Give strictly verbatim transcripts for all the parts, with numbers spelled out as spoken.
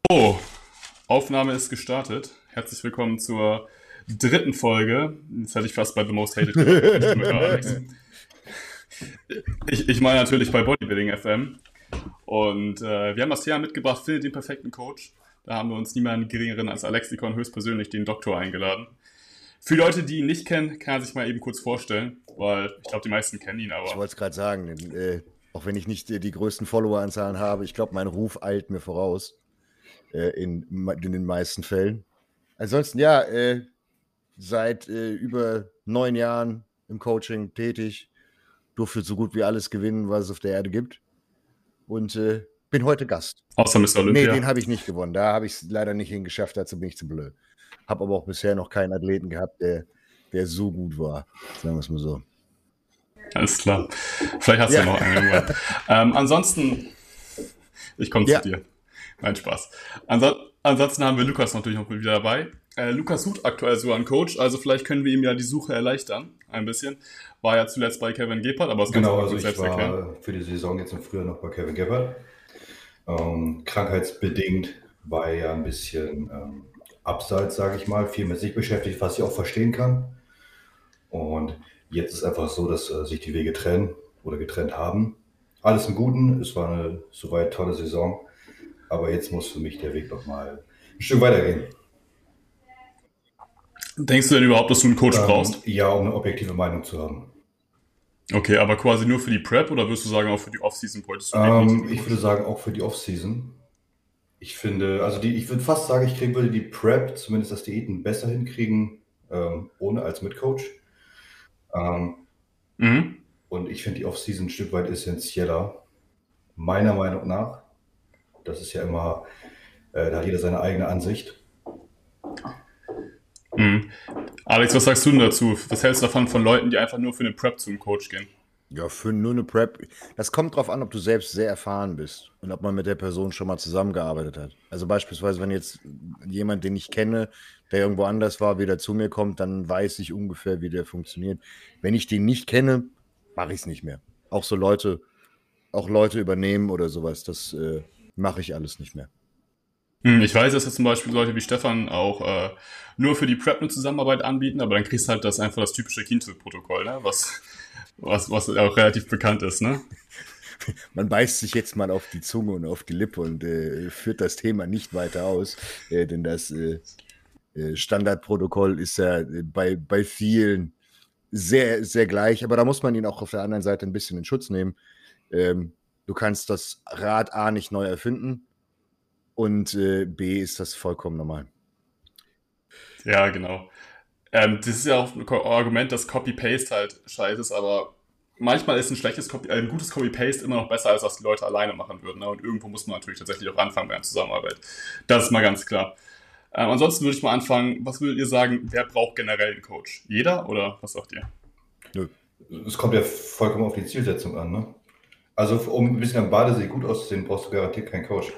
So, Aufnahme ist gestartet. Herzlich willkommen zur dritten Folge. Jetzt hätte ich fast bei The Most Hated gedacht. Alex. Ich, ich meine natürlich bei Bodybuilding F M. Und äh, wir haben das Thema mitgebracht, finde den perfekten Coach. Da haben wir uns niemanden geringeren als Alexikon höchstpersönlich, den Doktor, eingeladen. Für die Leute, die ihn nicht kennen, kann er sich mal eben kurz vorstellen, weil ich glaube, die meisten kennen ihn, aber... Ich wollte es gerade sagen, äh, auch wenn ich nicht äh, die größten Followeranzahlen habe, ich glaube, mein Ruf eilt mir voraus, äh, in, in den meisten Fällen. Ansonsten, ja, äh, seit äh, über neun Jahren im Coaching tätig, durfte so gut wie alles gewinnen, was es auf der Erde gibt und äh, bin heute Gast. Außer Mister Olympia. Nee, den habe ich nicht gewonnen, da habe ich es leider nicht hingeschafft, dazu bin ich zu blöd. Habe aber auch bisher noch keinen Athleten gehabt, der, der so gut war, sagen wir es mal so. Alles klar. Vielleicht hast du ja noch einen irgendwann. ähm, ansonsten, ich komme Ja. zu dir. Nein, Spaß. Anso ansonsten haben wir Lukas natürlich noch wieder dabei. Äh, Lukas sucht aktuell so einen Coach, also vielleicht können wir ihm ja die Suche erleichtern, ein bisschen. War ja zuletzt bei Kevin Gebhardt, aber das kannst du Genau, auch also gut ich selbst war erklären. für die Saison jetzt im Frühjahr noch bei Kevin Gebhardt. Ähm, krankheitsbedingt war er ja ein bisschen ähm, abseits, sage ich mal, viel mit sich beschäftigt, was ich auch verstehen kann. Und jetzt ist einfach so, dass äh, sich die Wege trennen oder getrennt haben. Alles im Guten, es war eine soweit tolle Saison, aber jetzt muss für mich der Weg nochmal ein Stück weitergehen. Denkst du denn überhaupt, dass du einen Coach Ähm, brauchst? ja, um eine objektive Meinung zu haben. Okay, aber quasi nur für die Prep oder würdest du sagen, auch für die Off-Season bräuchtest du Ähm, definitiv einen ich Coach? würde sagen, auch für die Off-Season. Ich finde, also die, ich würde fast sagen, ich krieg, würde die Prep, zumindest das Diäten, besser hinkriegen, ähm, ohne als mit Coach. Ähm, Mhm. und ich finde die Off-Season ein Stück weit essentieller, meiner Meinung nach. Das ist ja immer, äh, da hat jeder seine eigene Ansicht. Mhm. Alex, was sagst du denn dazu? Was hältst du davon von Leuten, die einfach nur für eine Prep zum Coach gehen? Ja, für nur eine Prep. Das kommt drauf an, ob du selbst sehr erfahren bist und ob man mit der Person schon mal zusammengearbeitet hat. Also beispielsweise, wenn jetzt jemand, den ich kenne, der irgendwo anders war, wieder zu mir kommt, dann weiß ich ungefähr, wie der funktioniert. Wenn ich den nicht kenne, mache ich es nicht mehr. Auch so Leute, auch Leute übernehmen oder sowas, das äh, mache ich alles nicht mehr. Hm, Ich weiß, dass jetzt zum Beispiel Leute wie Stefan auch äh, nur für die Prep eine Zusammenarbeit anbieten, aber dann kriegst du halt das einfach das typische Kienzel-Protokoll, ne? Was, was, was auch relativ bekannt ist, ne? Man beißt sich jetzt mal auf die Zunge und auf die Lippe und äh, führt das Thema nicht weiter aus, äh, denn das äh, äh, Standardprotokoll ist ja äh, bei, bei vielen sehr, sehr gleich, aber da muss man ihn auch auf der anderen Seite ein bisschen in Schutz nehmen. Ähm, du kannst das Rad A nicht neu erfinden und äh, B ist das vollkommen normal. Ja, genau. Ähm, das ist ja auch ein Ko- Argument, dass Copy-Paste halt scheiße ist, aber manchmal ist ein schlechtes Copy, äh, ein gutes Copy-Paste immer noch besser, als was die Leute alleine machen würden. Ne? Und irgendwo muss man natürlich tatsächlich auch anfangen bei einer Zusammenarbeit. Das ist mal ganz klar. Ähm, ansonsten würde ich mal anfangen, was würdet ihr sagen, wer braucht generell einen Coach? Jeder oder was sagt ihr? Nö. Es kommt ja vollkommen auf die Zielsetzung an, ne? Also um ein bisschen am Badesee gut auszusehen, brauchst du garantiert keinen Coach.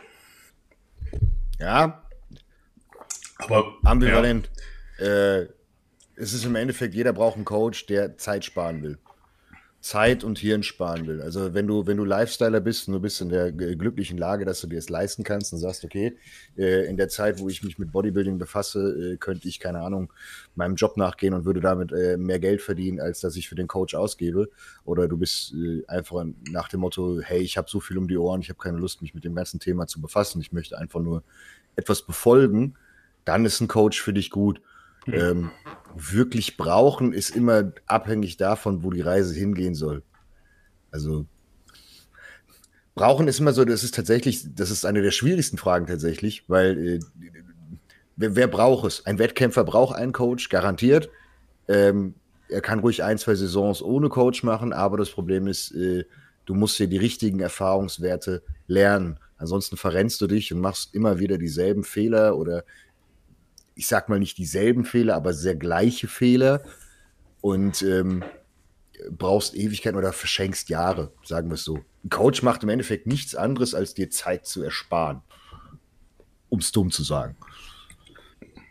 Ja, Aber ambivalent. Äh, es ist im Endeffekt, jeder braucht einen Coach, der Zeit sparen will. Zeit und Hirn sparen will. Also wenn du, wenn du Lifestyler bist und du bist in der g- glücklichen Lage, dass du dir es leisten kannst und sagst, okay, äh, in der Zeit, wo ich mich mit Bodybuilding befasse, äh, könnte ich, keine Ahnung, meinem Job nachgehen und würde damit äh, mehr Geld verdienen, als dass ich für den Coach ausgebe. Oder du bist äh, einfach nach dem Motto, hey, ich habe so viel um die Ohren, ich habe keine Lust, mich mit dem ganzen Thema zu befassen, ich möchte einfach nur etwas befolgen, dann ist ein Coach für dich gut. Ähm, wirklich brauchen ist immer abhängig davon, wo die Reise hingehen soll. Also brauchen ist immer so, das ist tatsächlich, das ist eine der schwierigsten Fragen tatsächlich, weil äh, wer, wer braucht es? Ein Wettkämpfer braucht einen Coach, garantiert. Ähm, er kann ruhig ein, zwei Saisons ohne Coach machen, aber das Problem ist, äh, du musst dir die richtigen Erfahrungswerte lernen. Ansonsten verrennst du dich und machst immer wieder dieselben Fehler oder ich sag mal nicht dieselben Fehler, aber sehr gleiche Fehler und ähm, brauchst Ewigkeiten oder verschenkst Jahre, sagen wir es so. Ein Coach macht im Endeffekt nichts anderes, als dir Zeit zu ersparen, um es dumm zu sagen.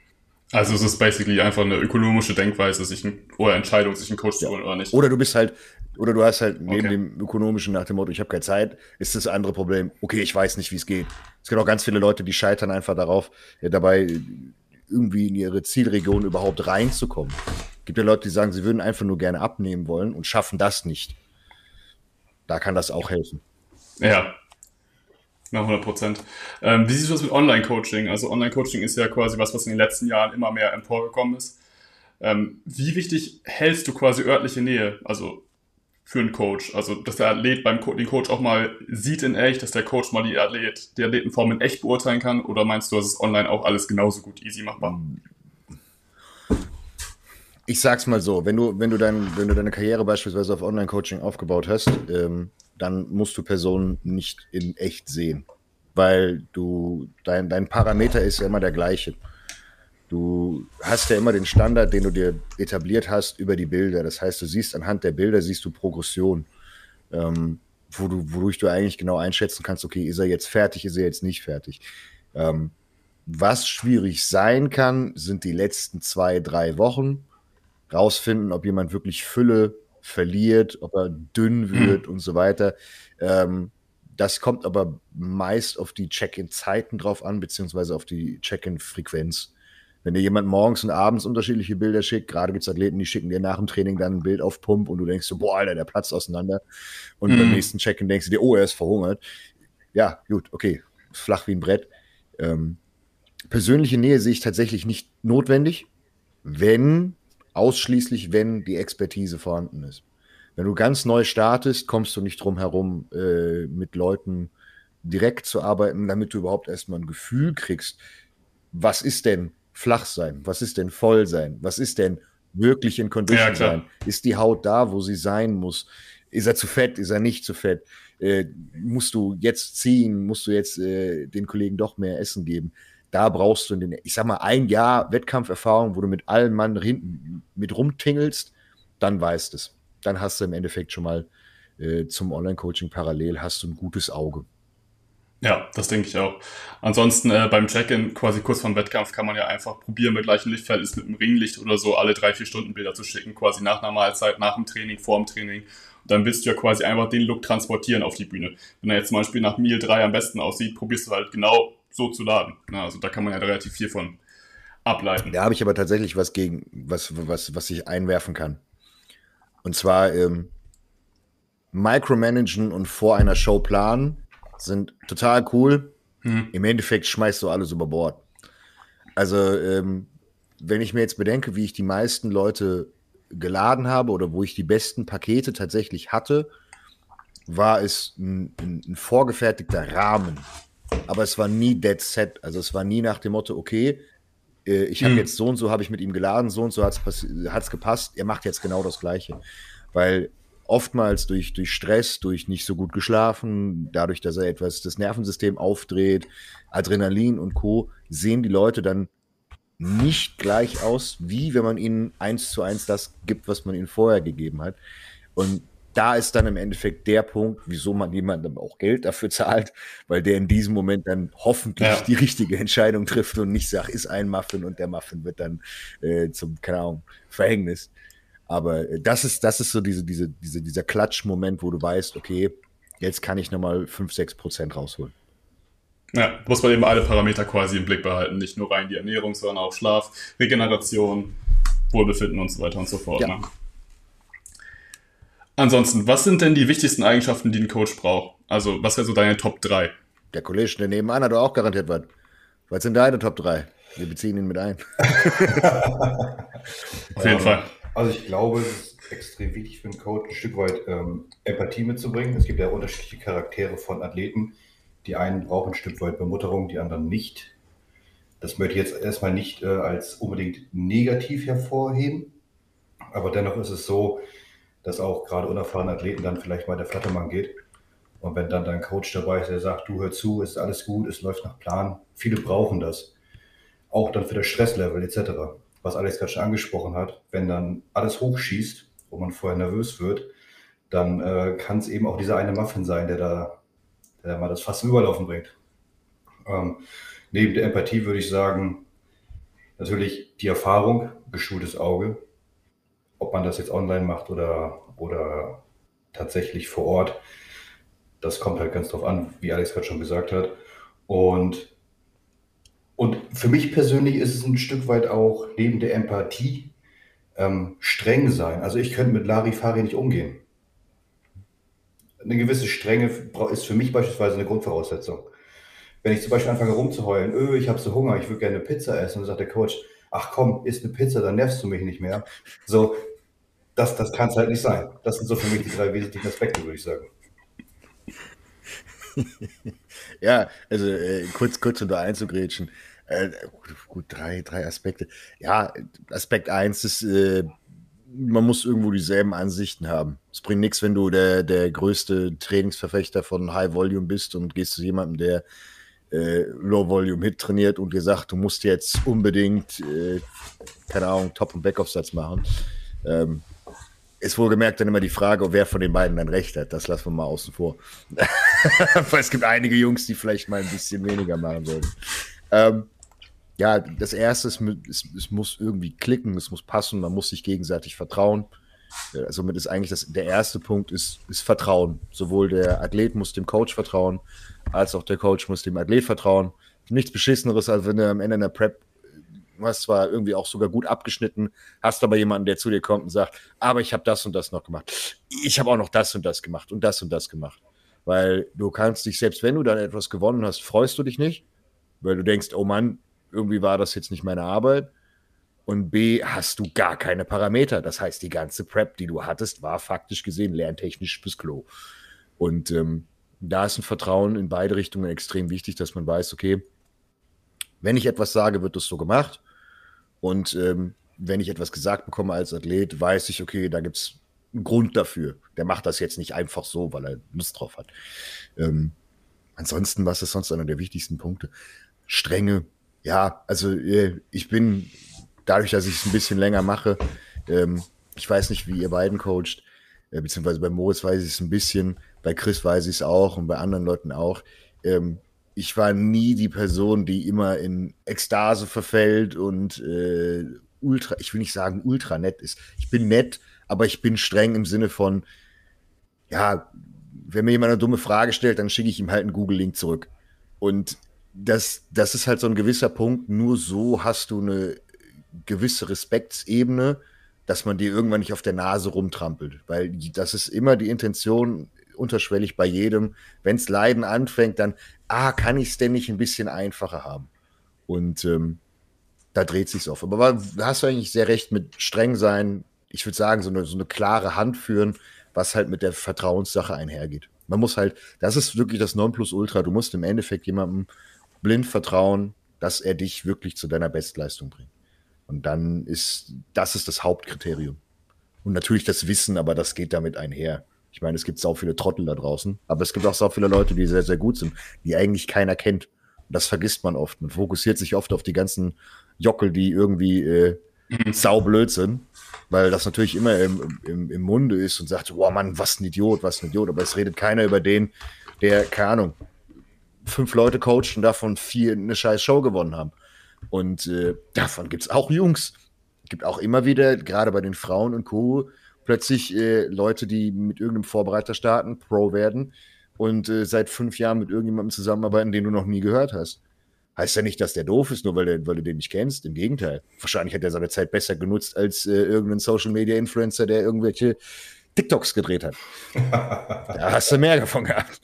Also es ist basically einfach eine ökonomische Denkweise, sich ein, oder Entscheidung, sich einen Coach Ja. zu holen oder nicht. Oder du bist halt, oder du hast halt neben Okay. dem ökonomischen nach dem Motto, ich habe keine Zeit, ist das andere Problem, okay, ich weiß nicht, wie es geht. Es gibt auch ganz viele Leute, die scheitern einfach darauf, ja, dabei irgendwie in ihre Zielregion überhaupt reinzukommen. Es gibt ja Leute, die sagen, sie würden einfach nur gerne abnehmen wollen und schaffen das nicht. Da kann das auch helfen. Ja, na hundert Prozent. Ähm, wie siehst du das mit Online-Coaching? Also Online-Coaching ist ja quasi was, was in den letzten Jahren immer mehr emporgekommen ist. Ähm, wie wichtig hältst du quasi örtliche Nähe, also für einen Coach? Also, dass der Athlet beim Co den Coach auch mal sieht in echt, dass der Coach mal die Athlet, die Athletenform in echt beurteilen kann? Oder meinst du, dass es online auch alles genauso gut easy machbar? Ich sag's mal so, wenn du, wenn du, dein, wenn du deine Karriere beispielsweise auf Online-Coaching aufgebaut hast, ähm, dann musst du Personen nicht in echt sehen. Weil du, dein, dein Parameter ist ja immer der gleiche. Du hast ja immer den Standard, den du dir etabliert hast über die Bilder. Das heißt, du siehst anhand der Bilder, siehst du Progression, ähm, wo du, wodurch du eigentlich genau einschätzen kannst, okay, ist er jetzt fertig, ist er jetzt nicht fertig. Ähm, was schwierig sein kann, sind die letzten zwei, drei Wochen. Rausfinden, ob jemand wirklich Fülle verliert, ob er dünn wird und so weiter. Ähm, das kommt aber meist auf die Check-in-Zeiten drauf an, beziehungsweise auf die Check-in-Frequenz. Wenn dir jemand morgens und abends unterschiedliche Bilder schickt, gerade gibt es Athleten, die schicken dir nach dem Training dann ein Bild auf Pump und du denkst so, boah, Alter, der platzt auseinander. Und beim nächsten Check-in denkst du dir, oh, er ist verhungert. Ja, gut, okay, flach wie ein Brett. Ähm, persönliche Nähe sehe ich tatsächlich nicht notwendig, wenn, ausschließlich wenn die Expertise vorhanden ist. Wenn du ganz neu startest, kommst du nicht drum herum, äh, mit Leuten direkt zu arbeiten, damit du überhaupt erstmal ein Gefühl kriegst, was ist denn flach sein? Was ist denn voll sein? Was ist denn wirklich in Condition Ja, klar. sein? Ist die Haut da, wo sie sein muss? Ist er zu fett? Ist er nicht zu fett? Äh, musst du jetzt ziehen? Musst du jetzt äh, den Kollegen doch mehr Essen geben? Da brauchst du, den, ich sag mal, ein Jahr Wettkampferfahrung, wo du mit allen Mann hinten mit rumtingelst, dann weißt es. Dann hast du im Endeffekt schon mal äh, zum Online-Coaching parallel hast du ein gutes Auge. Ja, das denke ich auch. Ansonsten äh, beim Check-in quasi kurz vorm Wettkampf kann man ja einfach probieren, bei gleichem Lichtverhältnis mit einem Ringlicht oder so alle drei, vier Stunden Bilder zu schicken, quasi nach einer Mahlzeit, nach dem Training, vor dem Training. Und dann willst du ja quasi einfach den Look transportieren auf die Bühne. Wenn er jetzt zum Beispiel nach Meal drei am besten aussieht, probierst du halt genau so zu laden. Na, also da kann man ja relativ viel von ableiten. Da habe ich aber tatsächlich was gegen, was, was, was ich einwerfen kann. Und zwar ähm, Micromanagen und vor einer Show planen sind total cool. Hm. Im Endeffekt schmeißt du alles über Bord. Also, ähm, wenn ich mir jetzt bedenke, wie ich die meisten Leute geladen habe oder wo ich die besten Pakete tatsächlich hatte, war es ein, ein, ein vorgefertigter Rahmen. Aber es war nie dead set. Also es war nie nach dem Motto, okay, äh, ich habe hm. jetzt so und so, habe ich mit ihm geladen, so und so hat es gepasst, er macht jetzt genau das Gleiche. Weil oftmals durch, durch Stress, durch nicht so gut geschlafen, dadurch, dass er etwas das Nervensystem aufdreht, Adrenalin und Co., sehen die Leute dann nicht gleich aus, wie wenn man ihnen eins zu eins das gibt, was man ihnen vorher gegeben hat. Und da ist dann im Endeffekt der Punkt, wieso man jemandem auch Geld dafür zahlt, weil der in diesem Moment dann hoffentlich ja. die richtige Entscheidung trifft und nicht sagt, ist ein Muffin und der Muffin wird dann äh, zum, keine Ahnung, Verhängnis. Aber das ist, das ist so diese, diese, diese, dieser Klatsch-Moment, wo du weißt, okay, jetzt kann ich nochmal fünf, sechs Prozent rausholen. Ja, muss man eben alle Parameter quasi im Blick behalten. Nicht nur rein die Ernährung, sondern auch Schlaf, Regeneration, Wohlbefinden und so weiter und so fort. Ja. Ne? Ansonsten, was sind denn die wichtigsten Eigenschaften, die ein Coach braucht? Also, was wäre so deine Top drei? Der Kollege, der nebenan hat doch auch garantiert was. Was sind deine Top drei? Wir beziehen ihn mit ein. Auf jeden ähm, Fall. Also ich glaube, es ist extrem wichtig für einen Coach, ein Stück weit ähm, Empathie mitzubringen. Es gibt ja unterschiedliche Charaktere von Athleten. Die einen brauchen ein Stück weit Bemutterung, die anderen nicht. Das möchte ich jetzt erstmal nicht äh, als unbedingt negativ hervorheben. Aber dennoch ist es so, dass auch gerade unerfahrene Athleten dann vielleicht mal der Flattermann geht. Und wenn dann dein Coach dabei ist, der sagt, du hör zu, ist alles gut, es läuft nach Plan. Viele brauchen das. Auch dann für das Stresslevel et cetera. Was Alex gerade schon angesprochen hat, wenn dann alles hochschießt, wo man vorher nervös wird, dann äh, kann es eben auch dieser eine Muffin sein, der da, der da mal das Fass zum Überlaufen bringt. Ähm, neben der Empathie würde ich sagen, Natürlich die Erfahrung, geschultes Auge, ob man das jetzt online macht oder, oder tatsächlich vor Ort. Das kommt halt ganz drauf an, wie Alex gerade schon gesagt hat. Und, und für mich persönlich ist es ein Stück weit auch neben der Empathie ähm, streng sein. Also ich könnte mit Larifari nicht umgehen. Eine gewisse Strenge ist für mich beispielsweise eine Grundvoraussetzung. Wenn ich zum Beispiel anfange rumzuheulen, öh, ich habe so Hunger, ich würde gerne eine Pizza essen, und dann sagt der Coach, ach komm, isst eine Pizza, dann nervst du mich nicht mehr. So, das, das kann es halt nicht sein. Das sind so für mich die drei wesentlichen Aspekte, würde ich sagen. Ja, also äh, kurz, kurz um da einzugrätschen. Äh, gut, drei, drei Aspekte. Ja, Aspekt eins ist, äh, man muss irgendwo dieselben Ansichten haben. Es bringt nichts, wenn du der, der größte Trainingsverfechter von High Volume bist und gehst zu jemandem, der äh, Low Volume Hit trainiert und dir sagt, du musst jetzt unbedingt, äh, keine Ahnung, Top- und Backoff-Satz machen. Ähm, ist wohlgemerkt dann immer die Frage, wer von den beiden dann recht hat. Das lassen wir mal außen vor. Weil es gibt einige Jungs, die vielleicht mal ein bisschen weniger machen sollen. Ähm, ja, das Erste ist, es, es muss irgendwie klicken, es muss passen, man muss sich gegenseitig vertrauen. Äh, Somit ist eigentlich das, der erste Punkt ist, ist Vertrauen. Sowohl der Athlet muss dem Coach vertrauen, als auch der Coach muss dem Athlet vertrauen. Nichts Beschisseneres, als wenn du am Ende in der Prep, du hast zwar irgendwie auch sogar gut abgeschnitten, hast aber jemanden, der zu dir kommt und sagt, aber ich habe das und das noch gemacht. Ich habe auch noch das und das gemacht und das und das gemacht. Weil du kannst dich, selbst wenn du dann etwas gewonnen hast, freust du dich nicht, weil du denkst, oh Mann, irgendwie war das jetzt nicht meine Arbeit. Und B, hast du gar keine Parameter. Das heißt, die ganze Prep, die du hattest, war faktisch gesehen lerntechnisch fürs Klo. Und ähm, da ist ein Vertrauen in beide Richtungen extrem wichtig, dass man weiß, okay, wenn ich etwas sage, wird das so gemacht. Und ähm, wenn ich etwas gesagt bekomme als Athlet, weiß ich, okay, da gibt es einen Grund dafür. Der macht das jetzt nicht einfach so, weil er Lust drauf hat. Ähm, ansonsten, was ist sonst einer der wichtigsten Punkte? Strenge. Ja, also äh, ich bin, dadurch, dass ich es ein bisschen länger mache, ähm, ich weiß nicht, wie ihr beiden coacht, äh, beziehungsweise bei Moritz weiß ich es ein bisschen, bei Chris weiß ich es auch und bei anderen Leuten auch. Ähm, ich war nie die Person, die immer in Ekstase verfällt und äh, ultra, ich will nicht sagen ultra nett ist. Ich bin nett, aber ich bin streng im Sinne von, ja, wenn mir jemand eine dumme Frage stellt, dann schicke ich ihm halt einen Google-Link zurück. Und das, das ist halt so ein gewisser Punkt. Nur so hast du eine gewisse Respektsebene, dass man dir irgendwann nicht auf der Nase rumtrampelt. Weil das ist immer die Intention, unterschwellig bei jedem. Wenn es Leiden anfängt, dann, ah, kann ich es denn nicht ein bisschen einfacher haben? Und ähm, da dreht sich's auf. Aber da hast du eigentlich sehr recht mit streng sein. Ich würde sagen, so eine, so eine klare Hand führen, was halt mit der Vertrauenssache einhergeht. Man muss halt, das ist wirklich das Nonplusultra. Du musst im Endeffekt jemandem blind vertrauen, dass er dich wirklich zu deiner Bestleistung bringt. Und dann ist, das ist das Hauptkriterium. Und natürlich das Wissen, aber das geht damit einher. Ich meine, es gibt sau viele Trottel da draußen, aber es gibt auch sau viele Leute, die sehr, sehr gut sind, die eigentlich keiner kennt. Und das vergisst man oft. Man fokussiert sich oft auf die ganzen Jockel, die irgendwie äh, saublöd sind, weil das natürlich immer im, im, im Munde ist und sagt, boah Mann, was ein Idiot, was ein Idiot. Aber es redet keiner über den, der, keine Ahnung, fünf Leute coacht und davon vier eine scheiß Show gewonnen haben. Und äh, davon gibt es auch Jungs. Es gibt auch immer wieder, gerade bei den Frauen und Co., plötzlich äh, Leute, die mit irgendeinem Vorbereiter starten, Pro werden und äh, seit fünf Jahren mit irgendjemandem zusammenarbeiten, den du noch nie gehört hast. Heißt ja nicht, dass der doof ist, nur weil, der, weil du den nicht kennst. Im Gegenteil. Wahrscheinlich hat er seine Zeit besser genutzt als äh, irgendein Social-Media-Influencer, der irgendwelche TikToks gedreht hat. Da hast du mehr davon gehabt.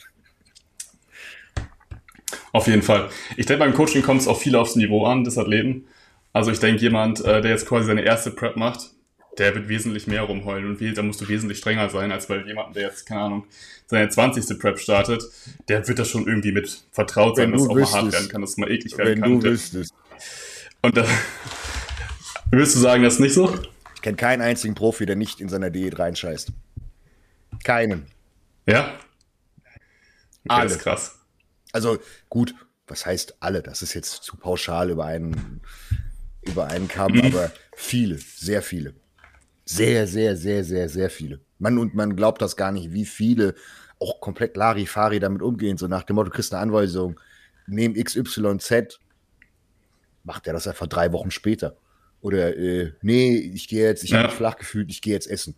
Auf jeden Fall. Ich denke, beim Coaching kommt es auch viel aufs Niveau an des Athleten. Also ich denke, jemand, äh, der jetzt quasi seine erste Prep macht, der wird wesentlich mehr rumheulen und da musst du wesentlich strenger sein, als bei jemandem, der jetzt, keine Ahnung, seine zwanzigste Prep startet. Der wird da schon irgendwie mit vertraut sein, dass es auch mal hart werden kann, dass es mal eklig werden kann. Wenn du wüsstest. Und da willst du sagen, das ist nicht so? Ich kenne keinen einzigen Profi, der nicht in seiner Diät reinscheißt. Keinen. Ja? Okay, alle. Das ist krass. Also gut, was heißt alle? Das ist jetzt zu pauschal über einen, über einen Kamm, mhm. aber viele, sehr viele. Sehr, sehr, sehr, sehr, sehr viele. Man, und man glaubt das gar nicht, wie viele auch komplett Larifari damit umgehen, so nach dem Motto, du kriegst eine Anweisung, nehm X Y Z, macht er das einfach drei Wochen später. Oder, äh, nee, ich gehe jetzt, ich Ja. habe mich flach gefühlt, ich gehe jetzt essen.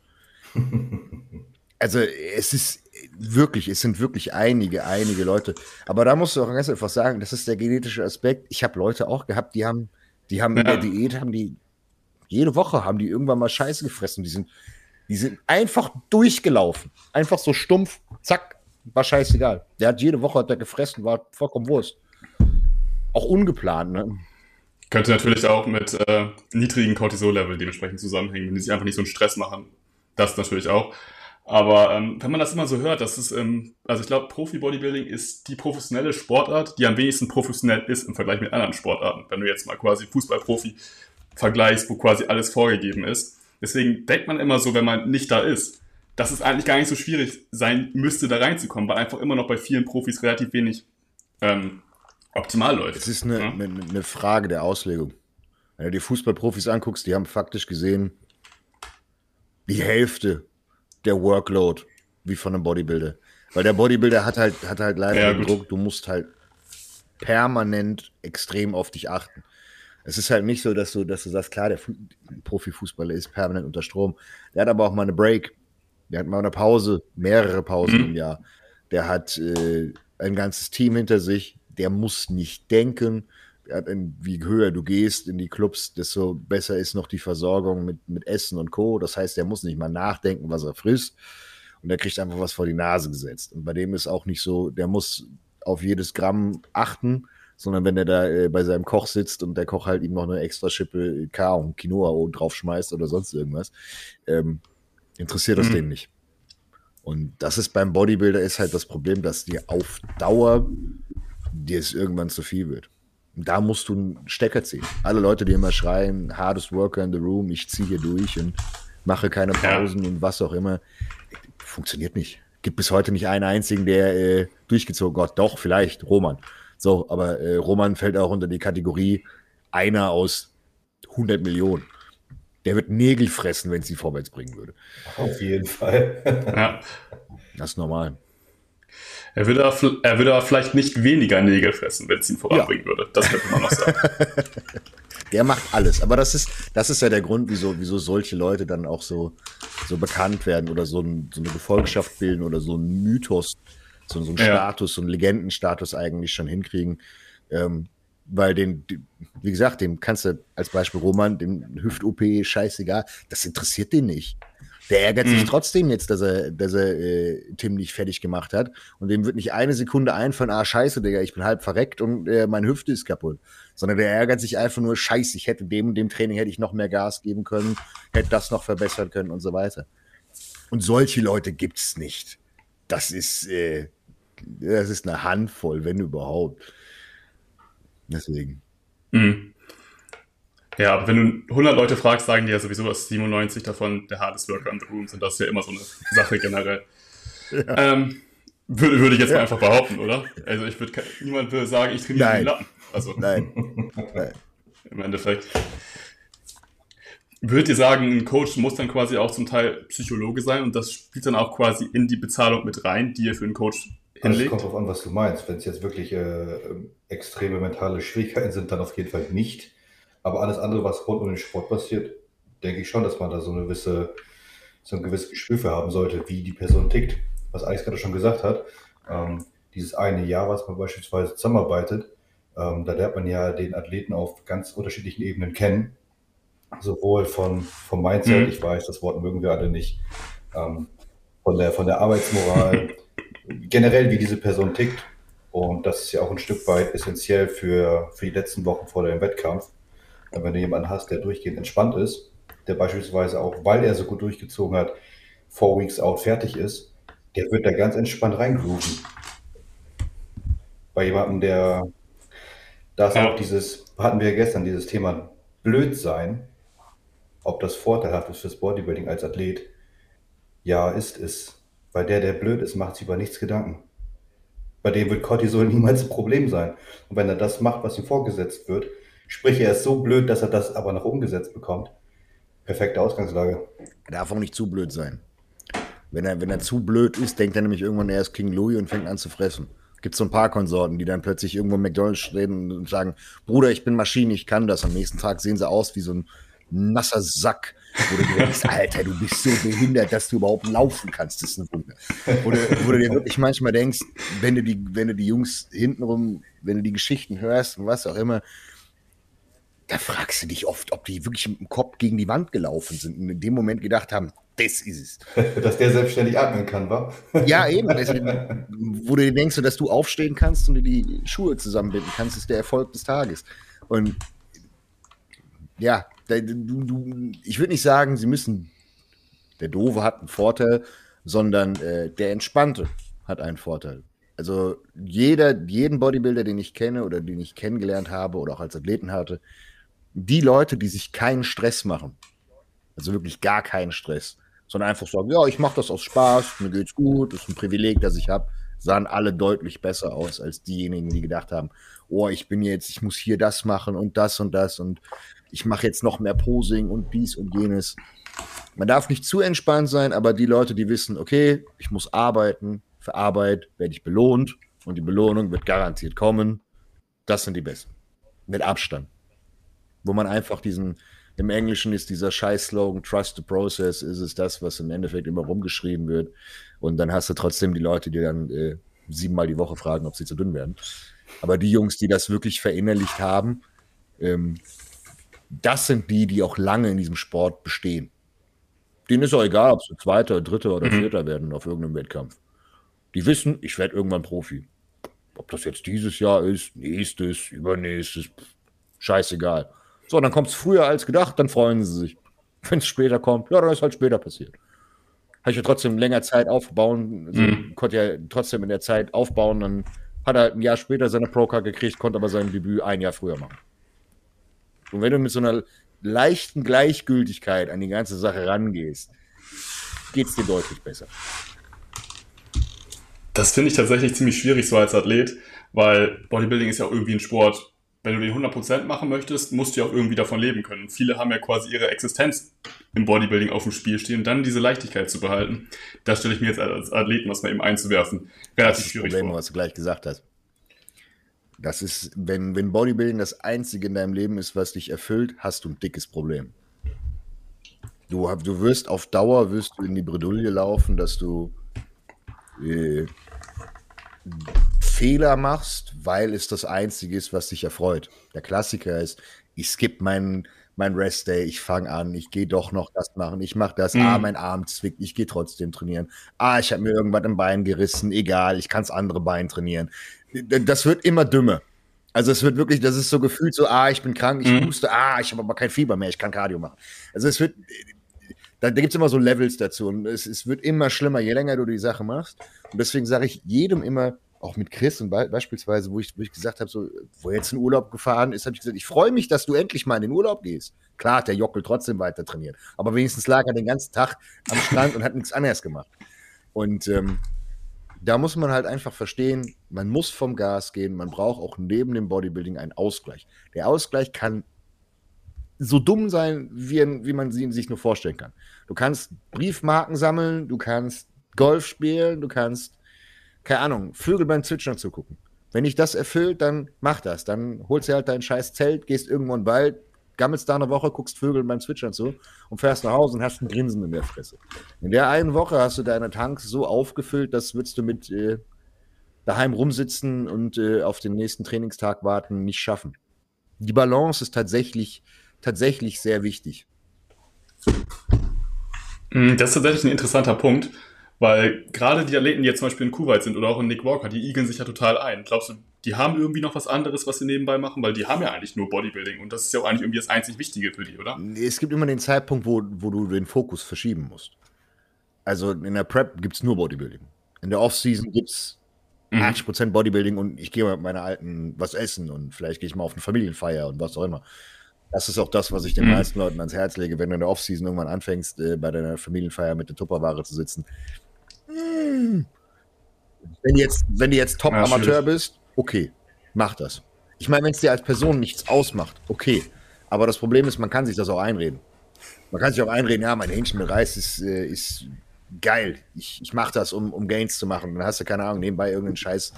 Also es ist wirklich, es sind wirklich einige, einige Leute. Aber da musst du auch ganz einfach sagen, das ist der genetische Aspekt. Ich habe Leute auch gehabt, die haben, die haben in Ja. der Diät, haben die, jede Woche haben die irgendwann mal Scheiße gefressen. Die sind, die sind einfach durchgelaufen. Einfach so stumpf, zack, war scheißegal. Der hat jede Woche hat der gefressen, war vollkommen Wurst. Auch ungeplant, ne? Könnte natürlich auch mit äh, niedrigen Cortisol-Level dementsprechend zusammenhängen, wenn die sich einfach nicht so einen Stress machen. Das natürlich auch. Aber ähm, wenn man das immer so hört, das ist, ähm, also ich glaube, Profi-Bodybuilding ist die professionelle Sportart, die am wenigsten professionell ist im Vergleich mit anderen Sportarten. Wenn du jetzt mal quasi Fußballprofi vergleichst, wo quasi alles vorgegeben ist. Deswegen denkt man immer so, wenn man nicht da ist, dass es eigentlich gar nicht so schwierig sein müsste, da reinzukommen, weil einfach immer noch bei vielen Profis relativ wenig ähm, optimal läuft. Es ist eine, Ja? eine, eine Frage der Auslegung. Wenn du die Fußballprofis anguckst, die haben faktisch gesehen die Hälfte der Workload wie von einem Bodybuilder. Weil der Bodybuilder hat halt, hat halt leider Ja, den gut. Druck, du musst halt permanent extrem auf dich achten. Es ist halt nicht so, dass du, dass du sagst, klar, der Fu- Profifußballer ist permanent unter Strom. Der hat aber auch mal eine Break. Der hat mal eine Pause, mehrere Pausen Mhm. im Jahr. Der hat äh, ein ganzes Team hinter sich. Der muss nicht denken. Der hat ein, wie höher du gehst in die Clubs, desto besser ist noch die Versorgung mit, mit Essen und Co. Das heißt, der muss nicht mal nachdenken, was er frisst. Und der kriegt einfach was vor die Nase gesetzt. Und bei dem ist auch nicht so, der muss auf jedes Gramm achten, sondern wenn er da äh, bei seinem Koch sitzt und der Koch halt ihm noch eine extra Schippe K und Quinoa oben drauf schmeißt oder sonst irgendwas, ähm, interessiert das Mhm. den nicht. Und das ist beim Bodybuilder ist halt das Problem, dass dir auf Dauer dir es irgendwann zu viel wird. Und da musst du einen Stecker ziehen. Alle Leute, die immer schreien, hardest worker in the room, ich ziehe hier durch und mache keine Pausen und was auch immer, funktioniert nicht. Gibt bis heute nicht einen einzigen, der äh, durchgezogen hat. Doch, vielleicht, Roman. So, aber äh, Roman fällt auch unter die Kategorie einer aus hundert Millionen. Der wird Nägel fressen, wenn es sie vorwärts bringen würde. Auf jeden Fall. Ja. Das ist normal. Er würde, aber fl- er würde aber vielleicht nicht weniger Nägel fressen, wenn es ihn voranbringen würde. Das könnte man noch sagen. Der macht alles. Aber das ist, das ist ja der Grund, wieso, wieso solche Leute dann auch so, so bekannt werden oder so, ein, so eine Gefolgschaft bilden oder so einen Mythos, so, so einen Ja. Status, so einen Legendenstatus eigentlich schon hinkriegen. Ähm, weil den, die- wie gesagt, dem kannst du als Beispiel Roman, dem Hüft-O P, scheißegal, das interessiert den nicht. Der ärgert sich Mhm. trotzdem jetzt, dass er, dass er äh, Tim nicht fertig gemacht hat. Und dem wird nicht eine Sekunde einfallen, ah, scheiße, Digga, ich bin halb verreckt und äh, meine Hüfte ist kaputt. Sondern der ärgert sich einfach nur, scheiße, ich hätte dem und dem Training hätte ich noch mehr Gas geben können, hätte das noch verbessern können und so weiter. Und solche Leute gibt's nicht. Das ist, äh, das ist eine Handvoll, wenn überhaupt. Deswegen. Mhm. Ja, aber wenn du hundert Leute fragst, sagen die ja sowieso, dass siebenundneunzig davon der hardest worker in the room sind. Das ist ja immer so eine Sache generell. Ähm, würde, würde ich jetzt Ja. mal einfach behaupten, oder? Also ich würde, ke- niemand würde sagen, ich trainiere Nein. den Lappen. Also Nein. Nein. im Endeffekt. Würdet ihr sagen, ein Coach muss dann quasi auch zum Teil Psychologe sein und das spielt dann auch quasi in die Bezahlung mit rein, die ihr für einen Coach Also es hinlegt? kommt drauf an, was du meinst. Wenn es jetzt wirklich äh, extreme mentale Schwierigkeiten sind, dann auf jeden Fall nicht. Aber alles andere, was rund um den Sport passiert, denke ich schon, dass man da so eine gewisse, so ein gewisses Gespür für haben sollte, wie die Person tickt. Was Alex gerade schon gesagt hat, ähm, dieses eine Jahr, was man beispielsweise zusammenarbeitet, ähm, da lernt man ja den Athleten auf ganz unterschiedlichen Ebenen kennen. Sowohl von, vom Mindset, Mhm. ich weiß, das Wort mögen wir alle nicht, ähm, von der, von der Arbeitsmoral, generell wie diese Person tickt. Und das ist ja auch ein Stück weit essentiell für, für die letzten Wochen vor dem Wettkampf. Und wenn du jemanden hast, der durchgehend entspannt ist, der beispielsweise auch, weil er so gut durchgezogen hat, four weeks out fertig ist, der wird da ganz entspannt reingrooven. Bei jemandem, der, da ist Ja. auch dieses, hatten wir ja gestern, dieses Thema Blödsein, ob das vorteilhaft ist fürs Bodybuilding als Athlet. Ja, ist es. Weil der, der blöd ist, macht sich über nichts Gedanken. Bei dem wird Cortisol niemals ein Problem sein. Und wenn er das macht, was ihm vorgesetzt wird, sprich, er ist so blöd, dass er das aber noch umgesetzt bekommt. Perfekte Ausgangslage. Er darf auch nicht zu blöd sein. Wenn er, wenn er zu blöd ist, denkt er nämlich irgendwann, er ist King Louis und fängt an zu fressen. Gibt so ein paar Konsorten, die dann plötzlich irgendwo im McDonald's stehen und sagen, Bruder, ich bin Maschine, ich kann das. Am nächsten Tag sehen sie aus wie so ein nasser Sack, wo du dir denkst, Alter, du bist so behindert, dass du überhaupt laufen kannst. Das ist ein Wunder. Wo du, wo du dir wirklich manchmal denkst, wenn du die, wenn du die Jungs hintenrum, wenn du die Geschichten hörst und was auch immer, da fragst du dich oft, ob die wirklich mit dem Kopf gegen die Wand gelaufen sind und in dem Moment gedacht haben, das ist es. Dass der selbstständig atmen kann, wa? Ja, eben. Also, wo du dir denkst, dass du aufstehen kannst und dir die Schuhe zusammenbinden kannst, ist der Erfolg des Tages. Und ja, du, du, ich würde nicht sagen, sie müssen, der Doofe hat einen Vorteil, sondern äh, der Entspannte hat einen Vorteil. Also jeder, jeden Bodybuilder, den ich kenne oder den ich kennengelernt habe oder auch als Athleten hatte, die Leute, die sich keinen Stress machen, also wirklich gar keinen Stress, sondern einfach sagen, ja, ich mache das aus Spaß, mir geht's gut, das ist ein Privileg, das ich habe, sahen alle deutlich besser aus als diejenigen, die gedacht haben, oh, ich bin jetzt, ich muss hier das machen und das und das und ich mache jetzt noch mehr Posing und dies und jenes. Man darf nicht zu entspannt sein, aber die Leute, die wissen, okay, ich muss arbeiten, für Arbeit werde ich belohnt und die Belohnung wird garantiert kommen, das sind die Besten. Mit Abstand. Wo man einfach diesen, im Englischen ist dieser Scheiß-Slogan, Trust the Process, ist es das, was im Endeffekt immer rumgeschrieben wird. Und dann hast du trotzdem die Leute, die dann äh, siebenmal die Woche fragen, ob sie zu dünn werden. Aber die Jungs, die das wirklich verinnerlicht haben, ähm, das sind die, die auch lange in diesem Sport bestehen. Denen ist auch egal, ob sie Zweiter, Dritter oder Vierter mhm. werden auf irgendeinem Wettkampf. Die wissen, ich werde irgendwann Profi. Ob das jetzt dieses Jahr ist, nächstes, übernächstes, scheißegal. So, dann kommt es früher als gedacht, dann freuen sie sich. Wenn es später kommt, ja, dann ist halt später passiert. Habe ich ja trotzdem länger Zeit aufbauen, also mhm. konnte ja trotzdem in der Zeit aufbauen, dann hat er ein Jahr später seine Pro-Card gekriegt, konnte aber sein Debüt ein Jahr früher machen. Und wenn du mit so einer leichten Gleichgültigkeit an die ganze Sache rangehst, geht es dir deutlich besser. Das finde ich tatsächlich ziemlich schwierig so als Athlet, weil Bodybuilding ist ja auch irgendwie ein Sport. Wenn du den hundert Prozent machen möchtest, musst du ja auch irgendwie davon leben können. Viele haben ja quasi ihre Existenz im Bodybuilding auf dem Spiel stehen und dann diese Leichtigkeit zu behalten, das stelle ich mir jetzt als Athleten, was mal eben einzuwerfen, relativ das schwierig Problem, vor. Was du gleich gesagt hast. Das ist, wenn, wenn Bodybuilding das Einzige in deinem Leben ist, was dich erfüllt, hast du ein dickes Problem. Du, du wirst auf Dauer wirst du in die Bredouille laufen, dass du äh, Fehler machst, weil es das Einzige ist, was dich erfreut. Der Klassiker ist, ich skippe meinen mein Rest-Day, ich fange an, ich gehe doch noch das machen, ich mache das, mhm. ah, mein Arm zwickt, ich gehe trotzdem trainieren. Ah, ich habe mir irgendwas im Bein gerissen, egal, ich kann das andere Bein trainieren. Das wird immer dümmer. Also es wird wirklich, das ist so gefühlt so, ah, ich bin krank, ich mhm. huste, ah, ich habe aber kein Fieber mehr, ich kann Cardio machen. Also es wird, da, da gibt es immer so Levels dazu und es, es wird immer schlimmer, je länger du die Sache machst. Und deswegen sage ich jedem immer, auch mit Chris und be- beispielsweise, wo ich, wo ich gesagt habe, so, wo er jetzt in Urlaub gefahren ist, habe ich gesagt, ich freue mich, dass du endlich mal in den Urlaub gehst. Klar hat der Jockel trotzdem weiter trainiert, aber wenigstens lag er den ganzen Tag am Strand und hat nichts anderes gemacht. Und ähm, da muss man halt einfach verstehen, man muss vom Gas gehen, man braucht auch neben dem Bodybuilding einen Ausgleich. Der Ausgleich kann so dumm sein, wie, wie man ihn sich nur vorstellen kann. Du kannst Briefmarken sammeln, du kannst Golf spielen, du kannst, keine Ahnung, Vögel beim Zwitschern zugucken. Wenn dich das erfüllt, dann mach das. Dann holst du halt dein scheiß Zelt, gehst irgendwo in den Wald, gammelst da eine Woche, guckst Vögel beim Zwitschern zu und fährst nach Hause und hast ein Grinsen in der Fresse. In der einen Woche hast du deine Tanks so aufgefüllt, das würdest du mit äh, daheim rumsitzen und äh, auf den nächsten Trainingstag warten nicht schaffen. Die Balance ist tatsächlich, tatsächlich sehr wichtig. Das ist tatsächlich ein interessanter Punkt, weil gerade die Athleten, die jetzt zum Beispiel in Kuwait sind oder auch in Nick Walker, die igeln sich ja total ein. Glaubst du, die haben irgendwie noch was anderes, was sie nebenbei machen? Weil die haben ja eigentlich nur Bodybuilding und das ist ja auch eigentlich irgendwie das einzig Wichtige für die, oder? Es gibt immer den Zeitpunkt, wo, wo du den Fokus verschieben musst. Also in der Prep gibt es nur Bodybuilding. In der Off-Season gibt es mhm. achtzig Prozent Bodybuilding und ich gehe mal mit meiner Alten was essen und vielleicht gehe ich mal auf eine Familienfeier und was auch immer. Das ist auch das, was ich den mhm. meisten Leuten ans Herz lege, wenn du in der Off-Season irgendwann anfängst, äh, bei deiner Familienfeier mit der Tupperware zu sitzen. Mmh. Wenn du jetzt, wenn du jetzt Top-Amateur ja, bist, okay, mach das. Ich meine, wenn es dir als Person nichts ausmacht, okay. Aber das Problem ist, man kann sich das auch einreden. Man kann sich auch einreden, ja, mein Hähnchen mit Reis ist, äh, ist geil. Ich, ich mache das, um, um Gains zu machen. Dann hast du, keine Ahnung, nebenbei irgendeinen Scheiß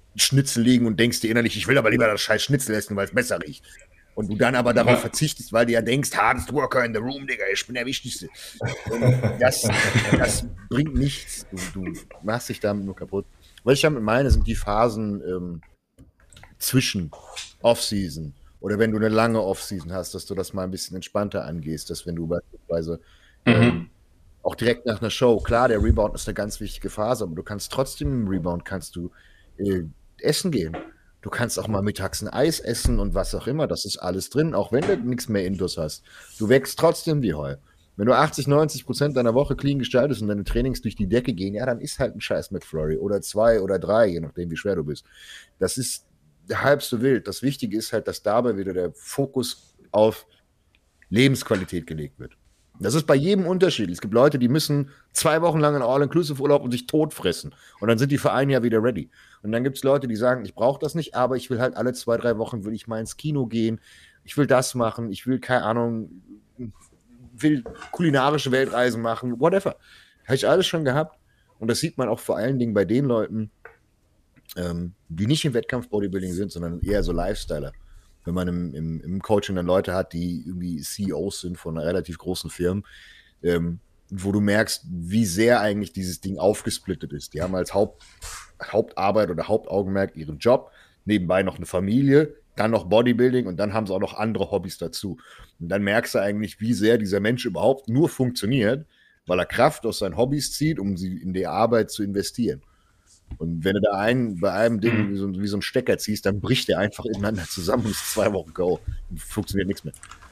Schnitzel liegen und denkst dir innerlich, ich will aber lieber das scheiß Schnitzel essen, weil es besser riecht. Und du dann aber darauf ja. verzichtest, weil du ja denkst, hardest worker in the room, Digga, ich bin der Wichtigste. Und das, das bringt nichts. Du, du machst dich damit nur kaputt. Was ich damit meine, sind die Phasen ähm, zwischen Off-Season oder wenn du eine lange Off-Season hast, dass du das mal ein bisschen entspannter angehst, dass wenn du beispielsweise mhm. ähm, auch direkt nach einer Show, klar, der Rebound ist eine ganz wichtige Phase, aber du kannst trotzdem im Rebound kannst du äh, essen gehen. Du kannst auch mal mittags ein Eis essen und was auch immer, das ist alles drin, auch wenn du nichts mehr Intus hast. Du wächst trotzdem wie Heu. Wenn du achtzig, neunzig Prozent deiner Woche clean gestaltest und deine Trainings durch die Decke gehen, ja, dann ist halt ein scheiß McFlurry oder zwei oder drei, je nachdem, wie schwer du bist. Das ist halb so wild. Das Wichtige ist halt, dass dabei wieder der Fokus auf Lebensqualität gelegt wird. Das ist bei jedem unterschiedlich. Es gibt Leute, die müssen zwei Wochen lang in All-Inclusive-Urlaub und sich totfressen. Und dann sind die für ein Jahr wieder ready. Und dann gibt es Leute, die sagen, ich brauche das nicht, aber ich will halt alle zwei, drei Wochen will ich mal ins Kino gehen. Ich will das machen. Ich will, keine Ahnung, will kulinarische Weltreisen machen. Whatever. Habe ich alles schon gehabt. Und das sieht man auch vor allen Dingen bei den Leuten, ähm, die nicht im Wettkampf-Bodybuilding sind, sondern eher so Lifestyler. Wenn man im, im, im Coaching dann Leute hat, die irgendwie C E Os sind von relativ großen Firmen, ähm, wo du merkst, wie sehr eigentlich dieses Ding aufgesplittet ist. Die haben als Haupt, Hauptarbeit oder Hauptaugenmerk ihren Job, nebenbei noch eine Familie, dann noch Bodybuilding und dann haben sie auch noch andere Hobbys dazu. Und dann merkst du eigentlich, wie sehr dieser Mensch überhaupt nur funktioniert, weil er Kraft aus seinen Hobbys zieht, um sie in die Arbeit zu investieren. Und wenn du da einen, bei einem Ding mhm. wie, so, wie so einen Stecker ziehst, dann bricht der einfach ineinander zusammen und ist zwei Wochen go. Funktioniert nichts mehr.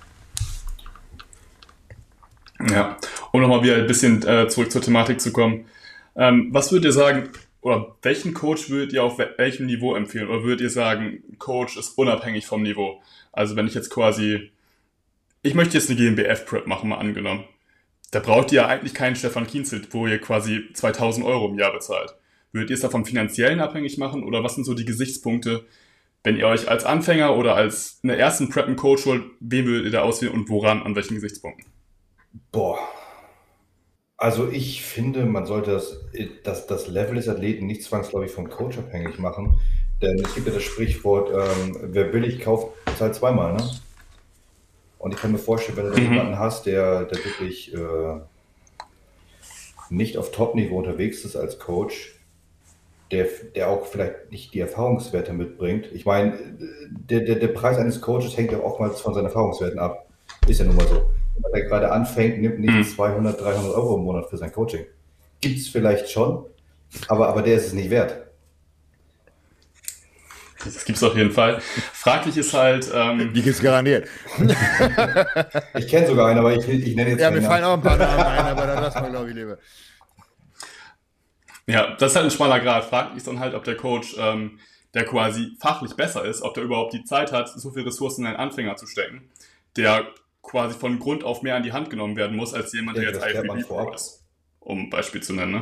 Ja, um nochmal wieder ein bisschen äh, zurück zur Thematik zu kommen. Ähm, was würdet ihr sagen, oder welchen Coach würdet ihr auf welchem Niveau empfehlen? Oder würdet ihr sagen, Coach ist unabhängig vom Niveau? Also wenn ich jetzt quasi, ich möchte jetzt eine G M B F-Prep machen, mal angenommen. Da braucht ihr ja eigentlich keinen Stefan Kienzel, wo ihr quasi zweitausend Euro im Jahr bezahlt. Würdet ihr es davon finanziellen abhängig machen? Oder was sind so die Gesichtspunkte, wenn ihr euch als Anfänger oder als in der ersten Prep einen Coach holt, wen würdet ihr da auswählen und woran, an welchen Gesichtspunkten? Boah. Also ich finde, man sollte das, das, das Level des Athleten nicht zwangsläufig vom Coach abhängig machen. Denn es gibt ja das Sprichwort, ähm, wer billig kauft, zahlt zweimal, ne? Und ich kann mir vorstellen, wenn du da mhm. jemanden hast, der, der wirklich äh, nicht auf Top-Niveau unterwegs ist als Coach, der, der auch vielleicht nicht die Erfahrungswerte mitbringt. Ich meine, der, der, der Preis eines Coaches hängt ja oftmals von seinen Erfahrungswerten ab. Ist ja nun mal so. Wenn er gerade anfängt, nimmt nicht mhm. zweihundert, dreihundert Euro im Monat für sein Coaching. Gibt es vielleicht schon, aber, aber der ist es nicht wert. Das gibt es auf jeden Fall. Fraglich ist halt... Ähm, Die gibt es garantiert. Ich kenne sogar einen, aber ich, ich nenne jetzt Ja, mir fallen auch ein paar Namen ein, aber dann lassen wir, glaube ich, lieber. Ja, das ist halt ein schmaler Grad. Fraglich ist dann halt, ob der Coach, ähm, der quasi fachlich besser ist, ob der überhaupt die Zeit hat, so viel Ressourcen in einen Anfänger zu stecken, der quasi von Grund auf mehr an die Hand genommen werden muss, als jemand, der jetzt I F B B Pro ist. Um ein Beispiel zu nennen, ne?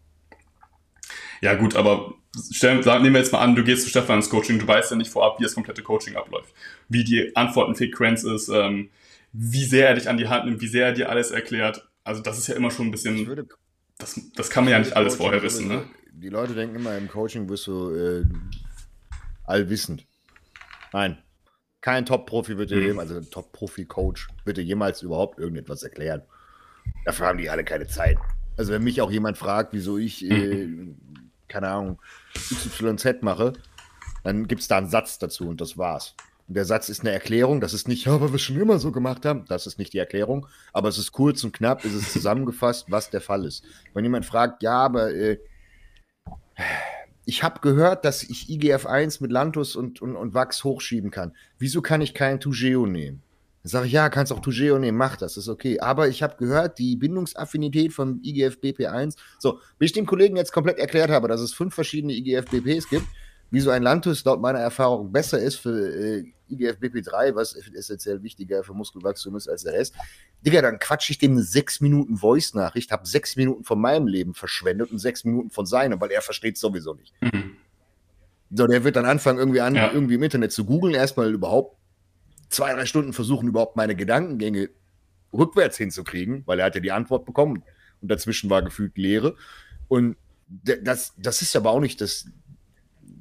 Ja gut, aber stellen, nehmen wir jetzt mal an, du gehst zu Stefan ins Coaching, du weißt ja nicht vorab, wie das komplette Coaching abläuft. Wie die Antwortenfrequenz ist, ähm, wie sehr er dich an die Hand nimmt, wie sehr er dir alles erklärt. Also das ist ja immer schon ein bisschen... Würde, das, das kann man ja nicht alles vorher wissen, ne? Die Leute denken immer, im Coaching wirst du äh, allwissend. Nein. Kein Top-Profi wird dir mhm. jemals, also ein Top-Profi-Coach wird dir jemals überhaupt irgendetwas erklären. Dafür haben die alle keine Zeit. Also wenn mich auch jemand fragt, wieso ich, äh, keine Ahnung, X Y Z mache, dann gibt es da einen Satz dazu und das war's. Und der Satz ist eine Erklärung, das ist nicht, ja, weil wir es schon immer so gemacht haben, das ist nicht die Erklärung, aber es ist kurz und knapp, es ist zusammengefasst, was der Fall ist. Wenn jemand fragt, ja, aber äh, ich habe gehört, dass ich I G F eins mit Lantus und, und, und Wachs hochschieben kann. Wieso kann ich keinen Tougeo nehmen? Dann sage ich, ja, kannst auch Tougeo nehmen, mach das, ist okay. Aber ich habe gehört, die Bindungsaffinität von I G F B P eins, so, bis ich dem Kollegen jetzt komplett erklärt habe, dass es fünf verschiedene I G F B Ps gibt, wieso ein Lantus laut meiner Erfahrung besser ist für äh, I G F B P drei, was essentiell wichtiger für Muskelwachstum ist als der Rest, Digga, dann quatsche ich dem eine sechs Minuten Voice-Nachricht, habe sechs Minuten von meinem Leben verschwendet und sechs Minuten von seinem, weil er versteht es sowieso nicht. Mhm. So, der wird dann anfangen, irgendwie an, ja. irgendwie im Internet zu googeln, erstmal überhaupt zwei, drei Stunden versuchen, überhaupt meine Gedankengänge rückwärts hinzukriegen, weil er hat ja die Antwort bekommen und dazwischen war gefühlt Leere. Und das, das ist aber auch nicht das,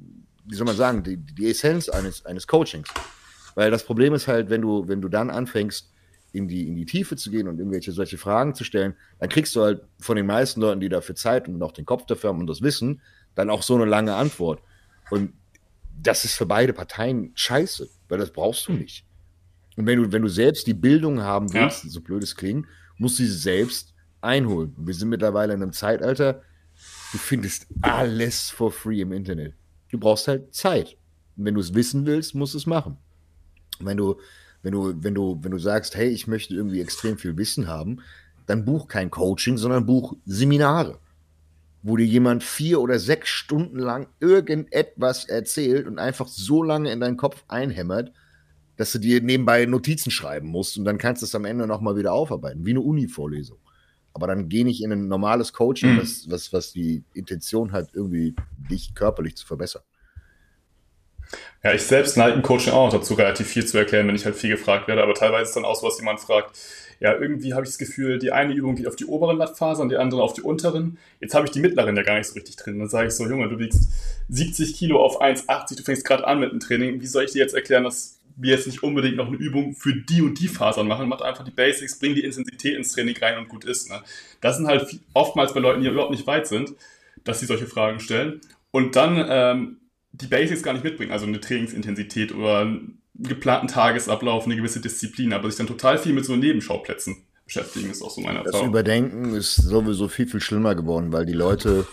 wie soll man sagen, die, die Essenz eines, eines Coachings. Weil das Problem ist halt, wenn du, wenn du dann anfängst, in die, in die Tiefe zu gehen und irgendwelche solche Fragen zu stellen, dann kriegst du halt von den meisten Leuten, die dafür Zeit und auch den Kopf dafür haben und das Wissen, dann auch so eine lange Antwort. Und das ist für beide Parteien scheiße, weil das brauchst du nicht. Und wenn du, wenn du selbst die Bildung haben willst, ja. so blöd es klingt, musst du sie selbst einholen. Und wir sind mittlerweile in einem Zeitalter, du findest alles for free im Internet. Du brauchst halt Zeit. Und wenn du es wissen willst, musst du es machen. Und wenn du, wenn du, wenn du, wenn du sagst, hey, ich möchte irgendwie extrem viel Wissen haben, dann buch kein Coaching, sondern buch Seminare, wo dir jemand vier oder sechs Stunden lang irgendetwas erzählt und einfach so lange in deinen Kopf einhämmert, dass du dir nebenbei Notizen schreiben musst und dann kannst du es am Ende nochmal wieder aufarbeiten, wie eine Uni-Vorlesung. Aber dann geh nicht in ein normales Coaching, mhm. was, was, was die Intention hat, irgendwie dich körperlich zu verbessern. Ja, ich selbst neige im Coaching auch dazu, relativ viel zu erklären, wenn ich halt viel gefragt werde, aber teilweise ist dann auch so, was jemand fragt, ja, irgendwie habe ich das Gefühl, die eine Übung geht auf die oberen Wattfasern, die andere auf die unteren. Jetzt habe ich die mittleren ja gar nicht so richtig drin. Dann sage ich so, Junge, du wiegst siebzig Kilo auf eins Komma achtzig, du fängst gerade an mit dem Training. Wie soll ich dir jetzt erklären, dass wir jetzt nicht unbedingt noch eine Übung für die und die Fasern machen? Mach einfach die Basics, bring die Intensität ins Training rein und gut ist. Ne? Das sind halt oftmals bei Leuten, die überhaupt nicht weit sind, dass sie solche Fragen stellen und dann ähm, die Basics gar nicht mitbringen, also eine Trainingsintensität oder einen geplanten Tagesablauf, eine gewisse Disziplin, aber sich dann total viel mit so Nebenschauplätzen beschäftigen, ist auch so meine Erfahrung. Das Überdenken ist sowieso viel, viel schlimmer geworden, weil die Leute...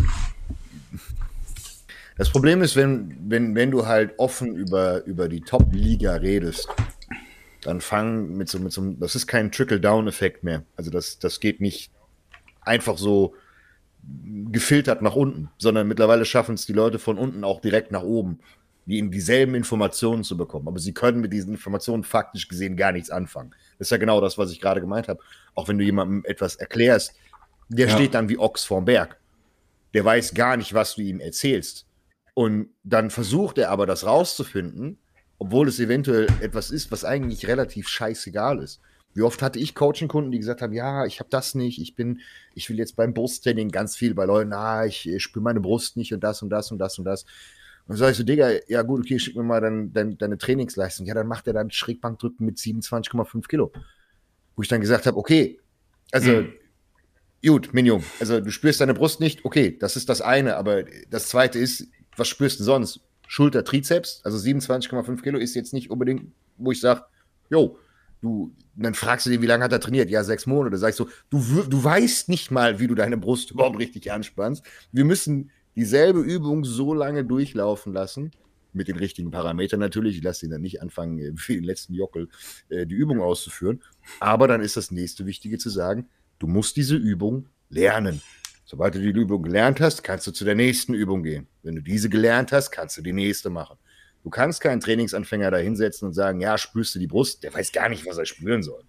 Das Problem ist, wenn, wenn, wenn du halt offen über, über die Top-Liga redest, dann fangen mit so, mit so, das ist kein Trickle-Down-Effekt mehr. Also das, das geht nicht einfach so gefiltert nach unten, sondern mittlerweile schaffen es die Leute von unten auch direkt nach oben, die in dieselben Informationen zu bekommen. Aber sie können mit diesen Informationen faktisch gesehen gar nichts anfangen. Das ist ja genau das, was ich gerade gemeint habe. Auch wenn du jemandem etwas erklärst, der ja. steht dann wie Ochs vorm Berg. Der weiß gar nicht, was du ihm erzählst. Und dann versucht er aber, das rauszufinden, obwohl es eventuell etwas ist, was eigentlich relativ scheißegal ist. Wie oft hatte ich Coaching-Kunden, die gesagt haben, ja, ich habe das nicht, ich bin, ich will jetzt beim Brusttraining ganz viel bei Leuten, ah, ich, ich spüre meine Brust nicht und das und das und das und das. Und dann sag ich so, Digga, ja gut, okay, schick mir mal dein, dein, deine Trainingsleistung. Ja, dann macht er dann Schrägbankdrücken mit siebenundzwanzig Komma fünf Kilo. Wo ich dann gesagt habe, okay, also mhm. gut, Minion, also du spürst deine Brust nicht, okay, das ist das eine, aber das zweite ist, was spürst du sonst? Schulter, Trizeps, also siebenundzwanzig Komma fünf Kilo ist jetzt nicht unbedingt, wo ich sage, jo, du, dann fragst du dir, wie lange hat er trainiert? Ja, sechs Monate. Da sag ich so, du, du weißt nicht mal, wie du deine Brust überhaupt richtig anspannst. Wir müssen dieselbe Übung so lange durchlaufen lassen, mit den richtigen Parametern natürlich. Ich lasse ihn dann nicht anfangen, wie den letzten Jockel, äh, die Übung auszuführen. Aber dann ist das nächste Wichtige zu sagen, du musst diese Übung lernen. Sobald du die Übung gelernt hast, kannst du zu der nächsten Übung gehen. Wenn du diese gelernt hast, kannst du die nächste machen. Du kannst keinen Trainingsanfänger da hinsetzen und sagen, ja, spürst du die Brust? Der weiß gar nicht, was er spüren soll.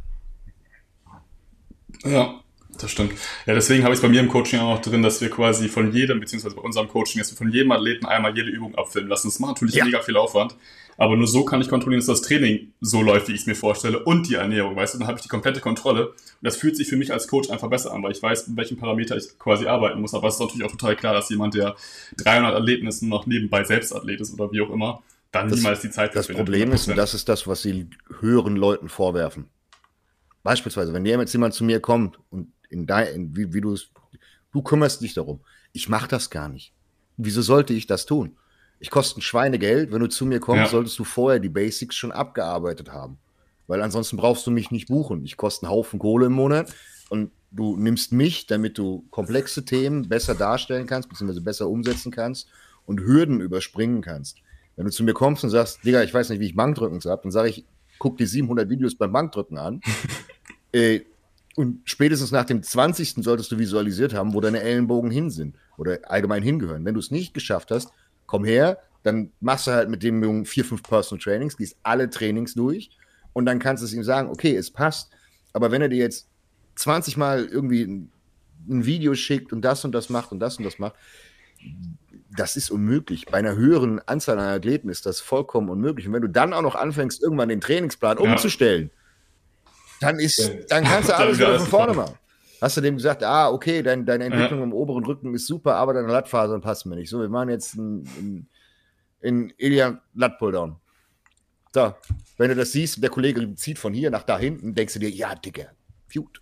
Ja, das stimmt. Ja, deswegen habe ich es bei mir im Coaching auch drin, dass wir quasi von jedem, beziehungsweise bei unserem Coaching, dass wir von jedem Athleten einmal jede Übung abfilmen lassen. Das macht natürlich ja. mega viel Aufwand, aber nur so kann ich kontrollieren, dass das Training so läuft, wie ich es mir vorstelle und die Ernährung, weißt du, dann habe ich die komplette Kontrolle und das fühlt sich für mich als Coach einfach besser an, weil ich weiß, mit welchen Parameter ich quasi arbeiten muss, aber es ist natürlich auch total klar, dass jemand, der dreihundert Athleten ist und noch nebenbei selbst Athlet ist oder wie auch immer, dann das, niemals die Zeit Das Problem ist, und das ist das, was sie höheren Leuten vorwerfen. Beispielsweise, wenn jetzt jemand zu mir kommt und in dein, wie, wie du es, du kümmerst dich darum. Ich mache das gar nicht. Wieso sollte ich das tun? Ich koste ein Schweinegeld. Wenn du zu mir kommst, ja. solltest du vorher die Basics schon abgearbeitet haben. Weil ansonsten brauchst du mich nicht buchen. Ich koste einen Haufen Kohle im Monat und du nimmst mich, damit du komplexe Themen besser darstellen kannst, beziehungsweise besser umsetzen kannst und Hürden überspringen kannst. Wenn du zu mir kommst und sagst, Digga, ich weiß nicht, wie ich Bankdrücken habe, dann sage ich, guck dir siebenhundert Videos beim Bankdrücken an. äh, Und spätestens nach dem zwanzigsten solltest du visualisiert haben, wo deine Ellenbogen hin sind oder allgemein hingehören. Wenn du es nicht geschafft hast, komm her, dann machst du halt mit dem Jungen vier, fünf Personal Trainings, gehst alle Trainings durch und dann kannst du es ihm sagen, okay, es passt. Aber wenn er dir jetzt zwanzig Mal irgendwie ein, ein Video schickt und das und das macht und das und das macht, das ist unmöglich. Bei einer höheren Anzahl an Athleten ist das vollkommen unmöglich. Und wenn du dann auch noch anfängst, irgendwann den Trainingsplan ja. umzustellen, Dann, ist, dann kannst du alles wieder von vorne machen. Hast du dem gesagt, ah, okay, dein, deine Entwicklung ja. im oberen Rücken ist super, aber deine Lattfasern passen mir nicht. So, wir machen jetzt ein, ein, in Ilya Lat-Pulldown. So, wenn du das siehst, der Kollege zieht von hier nach da hinten, denkst du dir, ja, Digga, gut.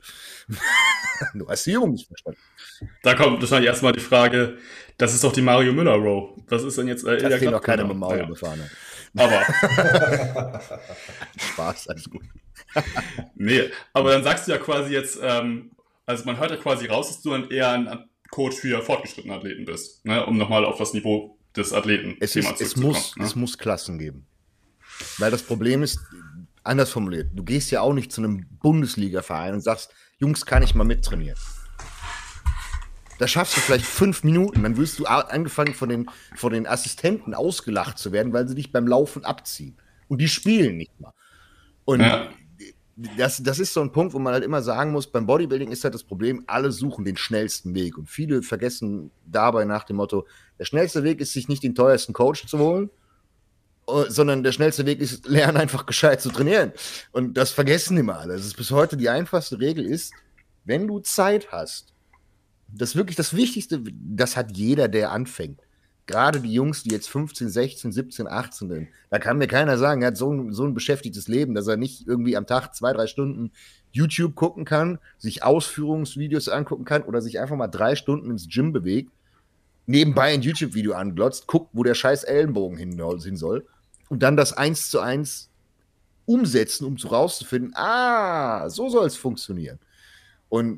Du hast die Übung nicht verstanden. Da kommt wahrscheinlich erstmal die Frage, das ist doch die Mario Müller Row. Was ist denn jetzt äh, Das kriegt noch keiner mit dem Maul ja. gefahren hat. Aber Spaß, alles gut. Nee, aber dann sagst du ja quasi jetzt, ähm, also man hört ja quasi raus, dass du dann eher ein Coach für fortgeschrittene Athleten bist, ne? Um nochmal auf das Niveau des Athleten es ist, es muss, ne? Es muss Klassen geben. Weil das Problem ist, anders formuliert, du gehst ja auch nicht zu einem Bundesliga-Verein und sagst, Jungs, kann ich mal mittrainieren. Da schaffst du vielleicht fünf Minuten, dann wirst du angefangen von den, von den Assistenten ausgelacht zu werden, weil sie dich beim Laufen abziehen. Und die spielen nicht mal. Und ja. das, das ist so ein Punkt, wo man halt immer sagen muss, beim Bodybuilding ist halt das Problem, alle suchen den schnellsten Weg. Und viele vergessen dabei nach dem Motto, der schnellste Weg ist, sich nicht den teuersten Coach zu holen, sondern der schnellste Weg ist, lernen einfach gescheit zu trainieren. Und das vergessen immer alle. Das ist bis heute die einfachste Regel ist, wenn du Zeit hast, das wirklich das Wichtigste, das hat jeder, der anfängt. Gerade die Jungs, die jetzt fünfzehn, sechzehn, siebzehn, achtzehn sind, da kann mir keiner sagen, er hat so ein, so ein beschäftigtes Leben, dass er nicht irgendwie am Tag zwei, drei Stunden YouTube gucken kann, sich Ausführungsvideos angucken kann oder sich einfach mal drei Stunden ins Gym bewegt, nebenbei ein YouTube-Video anglotzt, guckt, wo der scheiß Ellenbogen hin, hin soll und dann das eins zu eins umsetzen, um so rauszufinden, ah, so soll es funktionieren. Und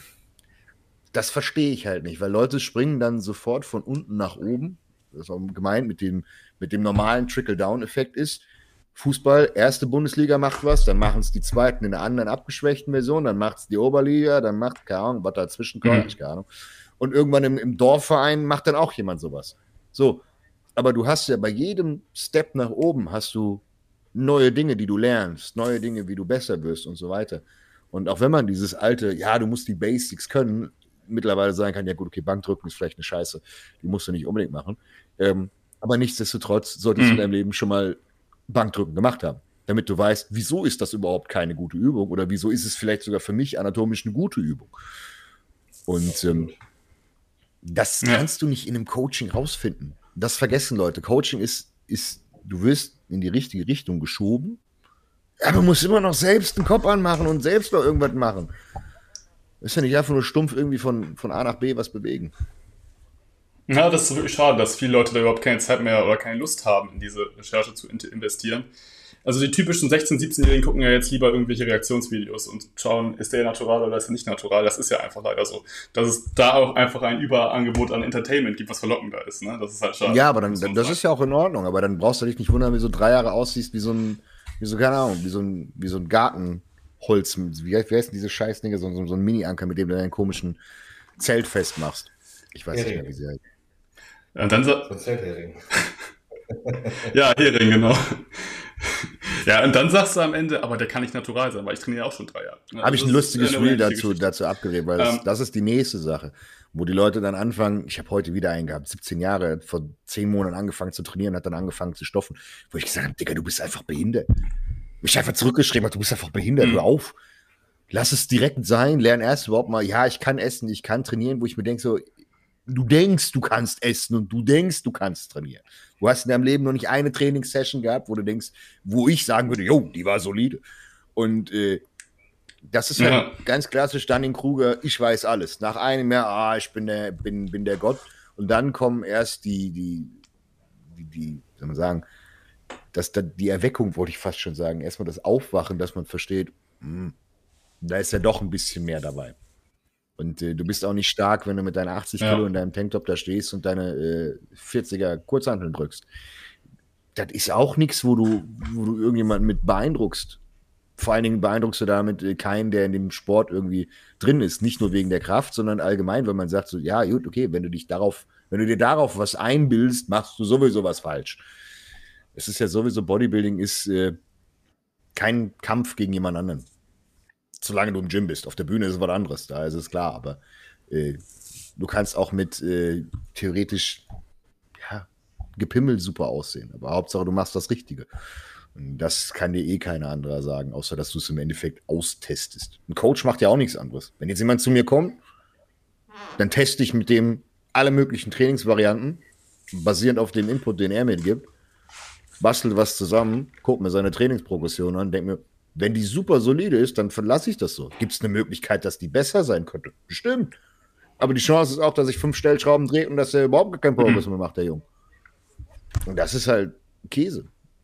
das verstehe ich halt nicht, weil Leute springen dann sofort von unten nach oben. Das ist auch gemeint mit dem, mit dem normalen Trickle-Down-Effekt ist. Fußball, erste Bundesliga macht was, dann machen es die zweiten in einer anderen abgeschwächten Version, dann macht es die Oberliga, dann macht, keine Ahnung, was dazwischen kommt, mhm. keine Ahnung. Und irgendwann im, im Dorfverein macht dann auch jemand sowas. So, aber du hast ja bei jedem Step nach oben hast du neue Dinge, die du lernst, neue Dinge, wie du besser wirst und so weiter. Und auch wenn man dieses alte, ja, du musst die Basics können, mittlerweile sagen kann, ja gut, okay, Bankdrücken ist vielleicht eine Scheiße, die musst du nicht unbedingt machen. Ähm, aber nichtsdestotrotz solltest mhm. du in deinem Leben schon mal Bankdrücken gemacht haben, damit du weißt, wieso ist das überhaupt keine gute Übung oder wieso ist es vielleicht sogar für mich anatomisch eine gute Übung. Und ähm, das ja. kannst du nicht in einem Coaching rausfinden. Das vergessen Leute. Coaching ist, ist, du wirst in die richtige Richtung geschoben, aber du musst immer noch selbst den Kopf anmachen und selbst noch irgendwas machen. Ist ja nicht einfach nur stumpf irgendwie von, von A nach B was bewegen. Ja, das ist wirklich schade, dass viele Leute da überhaupt keine Zeit mehr oder keine Lust haben, in diese Recherche zu investieren. Also die typischen sechzehn-, siebzehnjährigen gucken ja jetzt lieber irgendwelche Reaktionsvideos und schauen, ist der natural oder ist er nicht natural. Das ist ja einfach leider so. Dass es da auch einfach ein Überangebot an Entertainment gibt, was verlockender ist. Ne? Das ist halt schade. Ja, aber dann, das, das ist ja auch in Ordnung. Aber dann brauchst du dich nicht wundern, wie so drei Jahre aussiehst, wie so ein, wie so, keine Ahnung, wie so ein, wie so ein Garten. Holz, wie, wie heißt denn diese Scheißdinge, so, so, so ein Mini-Anker, mit dem du deinen komischen Zelt festmachst. Ich weiß Hering. nicht mehr, wie sie heißt. Ja, und dann so ein Zelthering. Ja, Hering, genau. Ja, und dann sagst du am Ende, aber der kann nicht natural sein, weil ich trainiere auch schon drei Jahre. Habe ich ein lustiges Reel dazu, dazu abgegeben, weil ähm, das, das ist die nächste Sache, wo die Leute dann anfangen, ich habe heute wieder einen gehabt, siebzehn Jahre, hat vor zehn Monaten angefangen zu trainieren, hat dann angefangen zu stoffen, wo ich gesagt habe, Digga, du bist einfach behindert. Mich einfach zurückgeschrieben hat, du bist einfach behindert, mhm. hör auf. Lass es direkt sein, lern erst überhaupt mal, ja, ich kann essen, ich kann trainieren, wo ich mir denke so, du denkst, du kannst essen und du denkst, du kannst trainieren. Du hast in deinem Leben noch nicht eine Trainingssession gehabt, wo du denkst, wo ich sagen würde, jo, die war solide. Und äh, das ist ja halt ganz klassisch Dunning-Kruger, ich weiß alles. Nach einem Jahr, ah, ich bin der, bin, bin der Gott. Und dann kommen erst die, die, die, die, wie soll man sagen, dass da die Erweckung, wollte ich fast schon sagen, erstmal das Aufwachen, dass man versteht, mh, da ist ja doch ein bisschen mehr dabei. Und äh, du bist auch nicht stark, wenn du mit deinen achtzig ja. Kilo in deinem Tanktop da stehst und deine äh, vierziger Kurzhanteln drückst. Das ist auch nichts, wo du, wo du irgendjemanden mit beeindruckst. Vor allen Dingen beeindruckst du damit äh, keinen, der in dem Sport irgendwie drin ist. Nicht nur wegen der Kraft, sondern allgemein, weil man sagt so, ja gut, okay, wenn du dich darauf, wenn du dir darauf was einbildest, machst du sowieso was falsch. Es ist ja sowieso, Bodybuilding ist äh, kein Kampf gegen jemand anderen. Solange du im Gym bist. Auf der Bühne ist es was anderes, da ist es klar. Aber äh, du kannst auch mit äh, theoretisch ja, Gepimmel super aussehen. Aber Hauptsache, du machst das Richtige. Und das kann dir eh keiner anderer sagen, außer dass du es im Endeffekt austestest. Ein Coach macht ja auch nichts anderes. Wenn jetzt jemand zu mir kommt, dann teste ich mit dem alle möglichen Trainingsvarianten basierend auf dem Input, den er mir gibt, bastelt was zusammen, guckt mir seine Trainingsprogression an, denkt mir, wenn die super solide ist, dann verlasse ich das so. Gibt es eine Möglichkeit, dass die besser sein könnte? Bestimmt. Aber die Chance ist auch, dass ich fünf Stellschrauben drehe und dass er überhaupt gar keinen Progress mehr macht, der Junge. Und das ist halt Käse.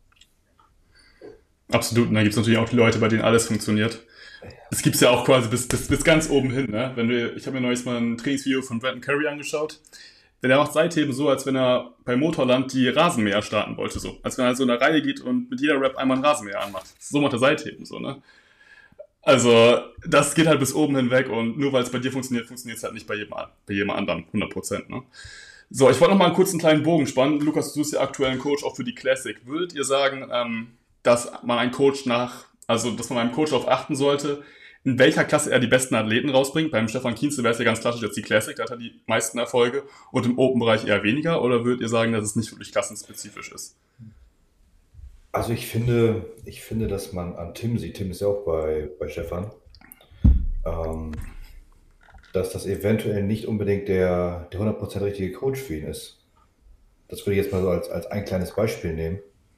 Absolut. Und dann gibt es natürlich auch die Leute, bei denen alles funktioniert. Es gibt es ja auch quasi bis, bis, bis ganz oben hin. Ne? Wenn du, ich habe mir neulich mal ein Trainingsvideo von Brandon Curry angeschaut. Der macht Seitheben so, als wenn er bei Motorland die Rasenmäher starten wollte. So. Als wenn er so in der Reihe geht und mit jeder Rap einmal einen Rasenmäher anmacht. So macht er Seitheben. So, ne? Also das geht halt bis oben hinweg. Und nur weil es bei dir funktioniert, funktioniert es halt nicht bei jedem, bei jedem anderen. hundert Prozent. Ne? So, ich wollte noch mal einen kurzen kleinen Bogen spannen. Lukas, du bist ja aktuell ein Coach auch für die Classic. Würdet ihr sagen, ähm, dass man einen Coach nach, also dass man einem Coach darauf achten sollte, in welcher Klasse er die besten Athleten rausbringt? Beim Stefan Kienzel wäre es ja ganz klassisch jetzt die Classic, da hat er die meisten Erfolge und im Open-Bereich eher weniger. Oder würdet ihr sagen, dass es nicht wirklich klassenspezifisch ist? Also ich finde, ich finde, dass man an Tim sieht, Tim ist ja auch bei, bei Stefan, ähm, dass das eventuell nicht unbedingt der, der hundert Prozent richtige Coach für ihn ist. Das würde ich jetzt mal so als, als ein kleines Beispiel nehmen.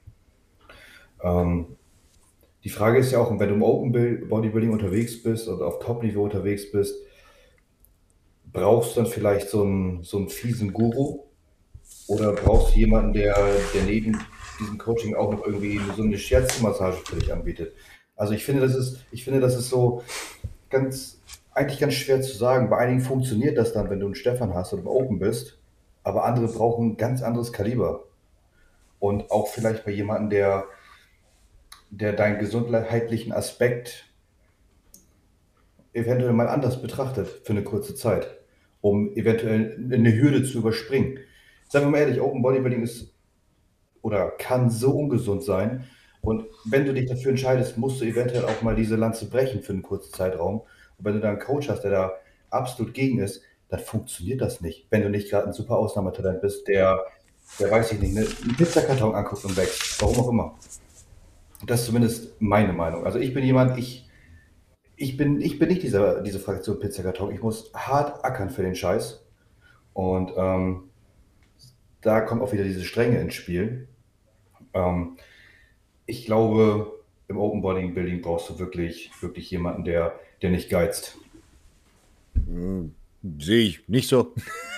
Ähm, die Frage ist ja auch, wenn du im Open Bodybuilding unterwegs bist und auf Top-Niveau unterwegs bist, brauchst du dann vielleicht so einen, so einen fiesen Guru oder brauchst du jemanden, der, der neben diesem Coaching auch noch irgendwie so eine Scherzmassage für dich anbietet? Also ich finde, das ist, ich finde, das ist so ganz, eigentlich ganz schwer zu sagen. Bei einigen funktioniert das dann, wenn du einen Stefan hast und im Open bist, aber andere brauchen ein ganz anderes Kaliber. Und auch vielleicht bei jemandem, der, der deinen gesundheitlichen Aspekt eventuell mal anders betrachtet für eine kurze Zeit, um eventuell eine Hürde zu überspringen. Sagen wir mal ehrlich, Open Bodybuilding ist oder kann so ungesund sein. Und wenn du dich dafür entscheidest, musst du eventuell auch mal diese Lanze brechen für einen kurzen Zeitraum. Und wenn du da einen Coach hast, der da absolut gegen ist, dann funktioniert das nicht. Wenn du nicht gerade ein super Ausnahmetalent bist, der, der weiß ich nicht, einen Pizzakarton anguckt und wächst. Warum auch immer. Das ist zumindest meine Meinung. Also ich bin jemand, ich, ich, bin, ich bin nicht dieser, diese Fraktion Pizzakarton. Ich muss hart ackern für den Scheiß. Und ähm, da kommt auch wieder diese Strenge ins Spiel. Ähm, ich glaube, im Open Bodybuilding brauchst du wirklich, wirklich jemanden, der, der nicht geizt. Hm, sehe ich nicht so.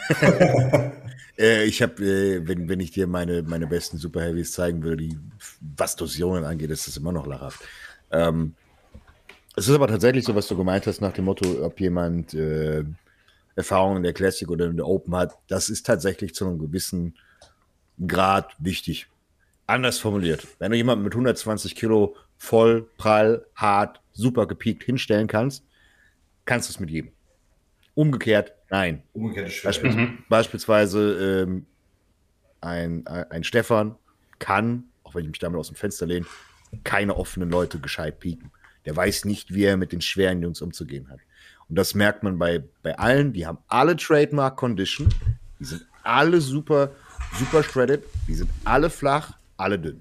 äh, ich habe, äh, wenn, wenn ich dir meine, meine besten Super Heavies zeigen würde, die, was Dosierungen angeht, ist das immer noch lachhaft. Ähm, es ist aber tatsächlich so, was du gemeint hast, nach dem Motto, ob jemand äh, Erfahrungen in der Classic oder in der Open hat, das ist tatsächlich zu einem gewissen Grad wichtig. Anders formuliert, wenn du jemanden mit hundertzwanzig Kilo voll, prall, hart, super gepiekt hinstellen kannst, kannst du es mit jedem. Umgekehrt, nein. Umgekehrt ist schwer. Beispiel, mhm. Beispielsweise ähm, ein, ein Stefan kann, auch wenn ich mich damit aus dem Fenster lehne, keine offenen Leute gescheit pieken. Der weiß nicht, wie er mit den schweren Jungs umzugehen hat. Und das merkt man bei, bei allen, die haben alle Trademark Condition, die sind alle super, super shredded, die sind alle flach, alle dünn.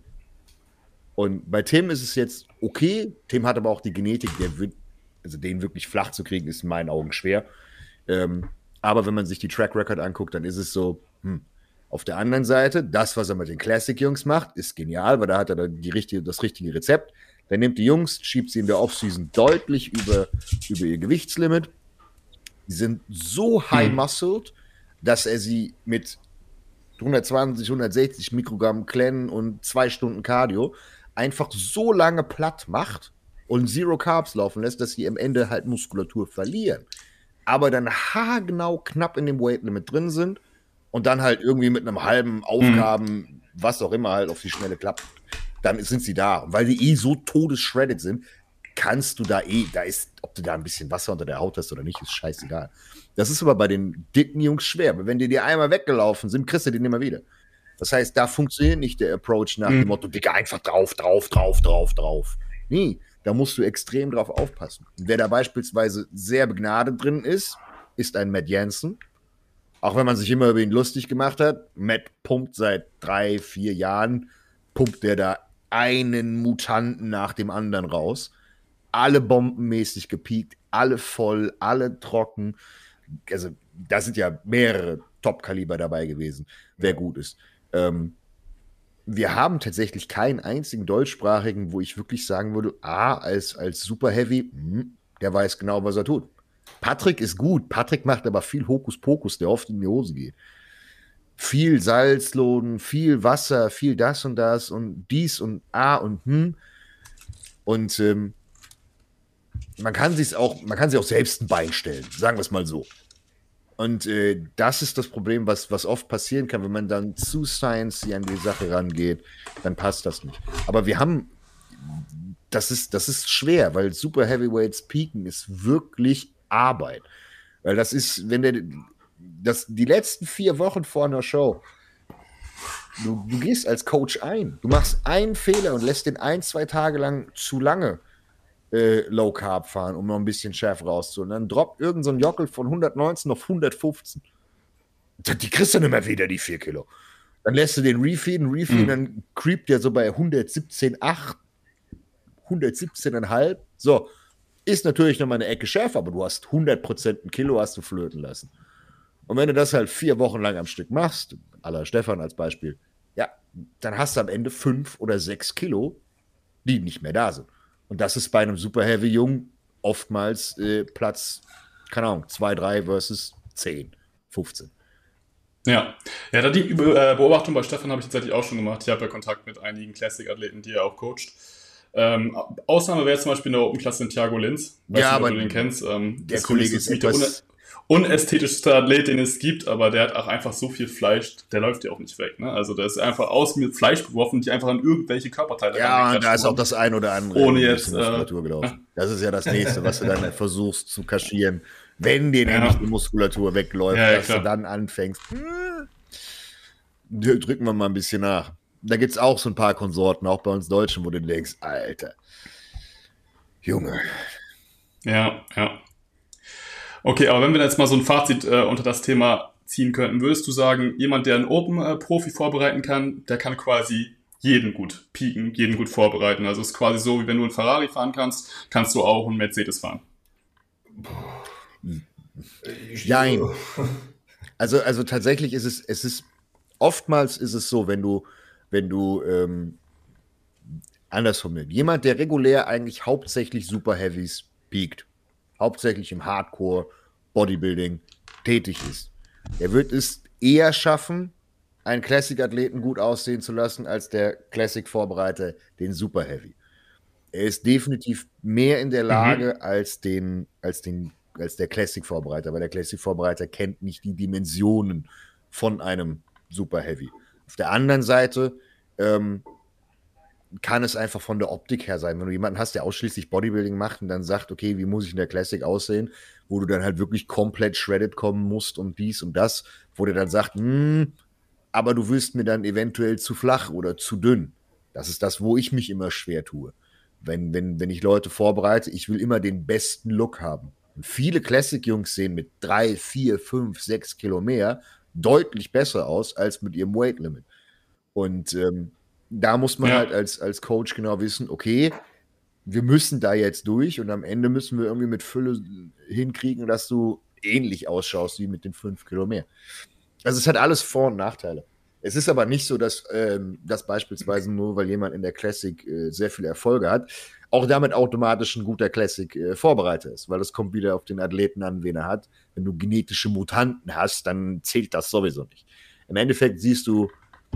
Und bei Tim ist es jetzt okay, Tim hat aber auch die Genetik, der wird, also den wirklich flach zu kriegen, ist in meinen Augen schwer. Ähm, aber wenn man sich die Track Record anguckt, dann ist es so, hm. Auf der anderen Seite, das, was er mit den Classic-Jungs macht, ist genial, weil da hat er dann die richtige, das richtige Rezept. Der nimmt die Jungs, schiebt sie in der Offseason deutlich über, über ihr Gewichtslimit. Die sind so high-muscled, dass er sie mit hundertzwanzig, hundertsechzig Mikrogramm Clen und zwei Stunden Cardio einfach so lange platt macht und Zero Carbs laufen lässt, dass sie am Ende halt Muskulatur verlieren. Aber dann haargenau knapp in dem Weight-Limit drin sind und dann halt irgendwie mit einem halben Aufgaben, mhm. was auch immer halt auf die Schnelle klappt, dann sind sie da. Und weil die eh so todesshredded sind, kannst du da eh, da ist, ob du da ein bisschen Wasser unter der Haut hast oder nicht, ist scheißegal. Das ist aber bei den dicken Jungs schwer, weil wenn die dir einmal weggelaufen sind, kriegst du den immer wieder. Das heißt, da funktioniert nicht der Approach nach mhm. dem Motto, Digga, einfach drauf, drauf, drauf, drauf, drauf. Nee, da musst du extrem drauf aufpassen. Und wer da beispielsweise sehr begnadet drin ist, ist ein Matt Jansen. Auch wenn man sich immer über ihn lustig gemacht hat. Matt pumpt seit drei, vier Jahren, pumpt der da einen Mutanten nach dem anderen raus. Alle bombenmäßig gepiekt, alle voll, alle trocken. Also da sind ja mehrere Top-Kaliber dabei gewesen, wer gut ist. Ähm, wir haben tatsächlich keinen einzigen deutschsprachigen, wo ich wirklich sagen würde, ah, als, als Super Heavy, mh, der weiß genau, was er tut. Patrick ist gut, Patrick macht aber viel Hokuspokus, der oft in die Hose geht. Viel Salzloden, viel Wasser, viel das und das und dies und ah und hm. Und ähm, man kann sich auch, man kann sich auch selbst ein Bein stellen, sagen wir es mal so. Und äh, das ist das Problem, was, was oft passieren kann, wenn man dann zu sciencey an die Sache rangeht, dann passt das nicht. Aber wir haben, das ist, das ist schwer, weil Super Heavyweights peaken ist wirklich Arbeit. Weil das ist, wenn der, das, die letzten vier Wochen vor einer Show, du, du gehst als Coach ein, du machst einen Fehler und lässt den ein, zwei Tage lang zu lange Äh, Low Carb fahren, um noch ein bisschen Schärfe rauszuholen. Dann droppt irgend so ein Jockel von hundertneunzehn auf hundertfünfzehn. Die kriegst du nicht mehr wieder, die vier Kilo. Dann lässt du den refeeden, refeeden, mhm. dann creept der so bei hundertsiebzehn Komma acht, hundertsiebzehn Komma fünf. So, ist natürlich nochmal eine Ecke schärfer, aber du hast hundert Prozent ein Kilo hast du flöten lassen. Und wenn du das halt vier Wochen lang am Stück machst, à la Stefan als Beispiel, ja, dann hast du am Ende fünf oder sechs Kilo, die nicht mehr da sind. Und das ist bei einem Super Heavy Jung oftmals äh, Platz, keine Ahnung, zwei, drei versus zehn, fünfzehn. Ja, ja, da die Beobachtung bei Stefan habe ich tatsächlich auch schon gemacht. Ich habe ja Kontakt mit einigen Classic-Athleten, die er auch coacht. Ähm, Ausnahme wäre zum Beispiel in der Open-Klasse in Thiago Linz. Weiß ja, nicht, aber ob du den kennst. Ähm, der Kollege ist etwas... unästhetischste Athlet, den es gibt, aber der hat auch einfach so viel Fleisch, der läuft ja auch nicht weg. Ne? Also der ist einfach aus mit Fleisch beworfen, die einfach an irgendwelche Körperteile. Ja, und da ist auch das ein oder andere ohne jetzt Muskulatur äh, gelaufen. Das ist ja das Nächste, was du dann versuchst zu kaschieren, wenn dir nämlich ja. die Muskulatur wegläuft, ja, ja, dass klar. du dann anfängst. Hm, drücken wir mal ein bisschen nach. Da gibt es auch so ein paar Konsorten, auch bei uns Deutschen, wo du denkst, Alter, Junge. Ja, ja. Okay, aber wenn wir jetzt mal so ein Fazit äh, unter das Thema ziehen könnten, würdest du sagen, jemand, der einen Open-Profi äh, vorbereiten kann, der kann quasi jeden gut pieken, jeden gut vorbereiten. Also es ist quasi so, wie wenn du einen Ferrari fahren kannst, kannst du auch einen Mercedes fahren. Nein. Also, also tatsächlich ist es, es ist, oftmals ist es so, wenn du, wenn du, ähm, andersrum nimmst, jemand, der regulär eigentlich hauptsächlich Super Heavies piekt, hauptsächlich im Hardcore, Bodybuilding tätig ist. Er wird es eher schaffen, einen Classic-Athleten gut aussehen zu lassen, als der Classic-Vorbereiter, den Super Heavy. Er ist definitiv mehr in der Lage mhm. als, den, als, den, als der Classic-Vorbereiter, weil der Classic-Vorbereiter kennt nicht die Dimensionen von einem Super Heavy. Auf der anderen Seite ähm, kann es einfach von der Optik her sein. Wenn du jemanden hast, der ausschließlich Bodybuilding macht und dann sagt, okay, wie muss ich in der Classic aussehen, wo du dann halt wirklich komplett shredded kommen musst und dies und das, wo der dann sagt, hm, aber du wirst mir dann eventuell zu flach oder zu dünn. Das ist das, wo ich mich immer schwer tue. Wenn, wenn, wenn ich Leute vorbereite, ich will immer den besten Look haben. Und viele Classic-Jungs sehen mit drei, vier, fünf, sechs Kilo mehr deutlich besser aus als mit ihrem Weight-Limit. Und ähm, da muss man ja. halt als, als Coach genau wissen, okay, wir müssen da jetzt durch und am Ende müssen wir irgendwie mit Fülle hinkriegen, dass du ähnlich ausschaust wie mit den fünf Kilo mehr. Also es hat alles Vor- und Nachteile. Es ist aber nicht so, dass, ähm, dass beispielsweise nur, weil jemand in der Classic äh, sehr viele Erfolge hat, auch damit automatisch ein guter Classic-Vorbereiter äh, ist, weil das kommt wieder auf den Athleten an, wen er hat. Wenn du genetische Mutanten hast, dann zählt das sowieso nicht. Im Endeffekt siehst du,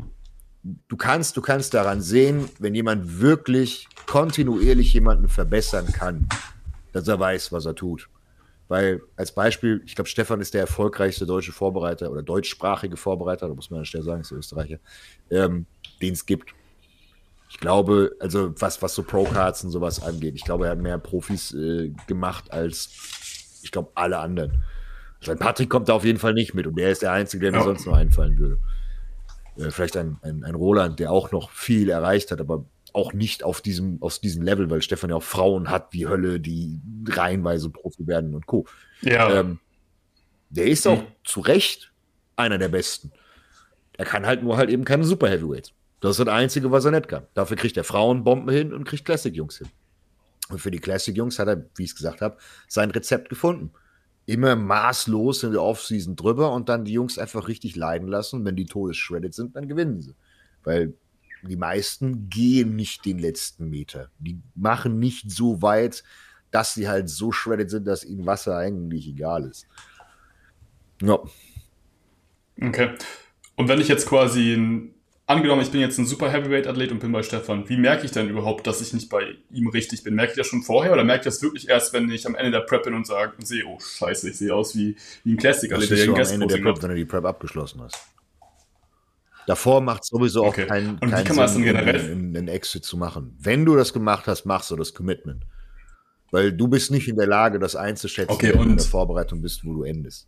Du kannst, du kannst daran sehen, wenn jemand wirklich kontinuierlich jemanden verbessern kann, dass er weiß, was er tut. Weil als Beispiel, ich glaube, Stefan ist der erfolgreichste deutsche Vorbereiter oder deutschsprachige Vorbereiter, da muss man an der Stelle sagen, ist der Österreicher, ähm, den es gibt. Ich glaube, also was, was so Pro-Cards und sowas angeht, ich glaube, er hat mehr Profis äh, gemacht als, ich glaube, alle anderen. Also ein Patrick kommt da auf jeden Fall nicht mit und der ist der Einzige, der mir ja. sonst noch einfallen würde. Vielleicht ein, ein, ein Roland, der auch noch viel erreicht hat, aber auch nicht auf diesem, auf diesem Level, weil Stefan ja auch Frauen hat wie Hölle, die reihenweise Profi werden und Co. Ja. Ähm, der ist auch mhm. zu Recht einer der Besten. Er kann halt nur halt eben keine Super Heavyweights. Das ist das Einzige, was er nicht kann. Dafür kriegt er Frauenbomben hin und kriegt Classic-Jungs hin. Und für die Classic-Jungs hat er, wie ich es gesagt habe, sein Rezept gefunden. immer maßlos in der Offseason drüber und dann die Jungs einfach richtig leiden lassen. Wenn die todesshredded sind, dann gewinnen sie. Weil die meisten gehen nicht den letzten Meter. Die machen nicht so weit, dass sie halt so shredded sind, dass ihnen Wasser eigentlich egal ist. Ja. Okay. Und wenn ich jetzt quasi, ein, angenommen, ich bin jetzt ein super Heavyweight-Athlet und bin bei Stefan, wie merke ich denn überhaupt, dass ich nicht bei ihm richtig bin? Merke ich das schon vorher oder merke ich das wirklich erst, wenn ich am Ende der Prep bin und sage und sehe, oh scheiße, ich sehe aus wie, wie ein Classic-Athlet, der der am Ende der Prep, wenn du die Prep abgeschlossen hast. Davor macht es sowieso okay. auch keinen und kein wie kann man das Sinn, dann generell? einen, einen Exit zu machen. Wenn du das gemacht hast, machst du das Commitment. Weil du bist nicht in der Lage, das einzuschätzen, okay, wenn du und in der Vorbereitung bist, wo du endest.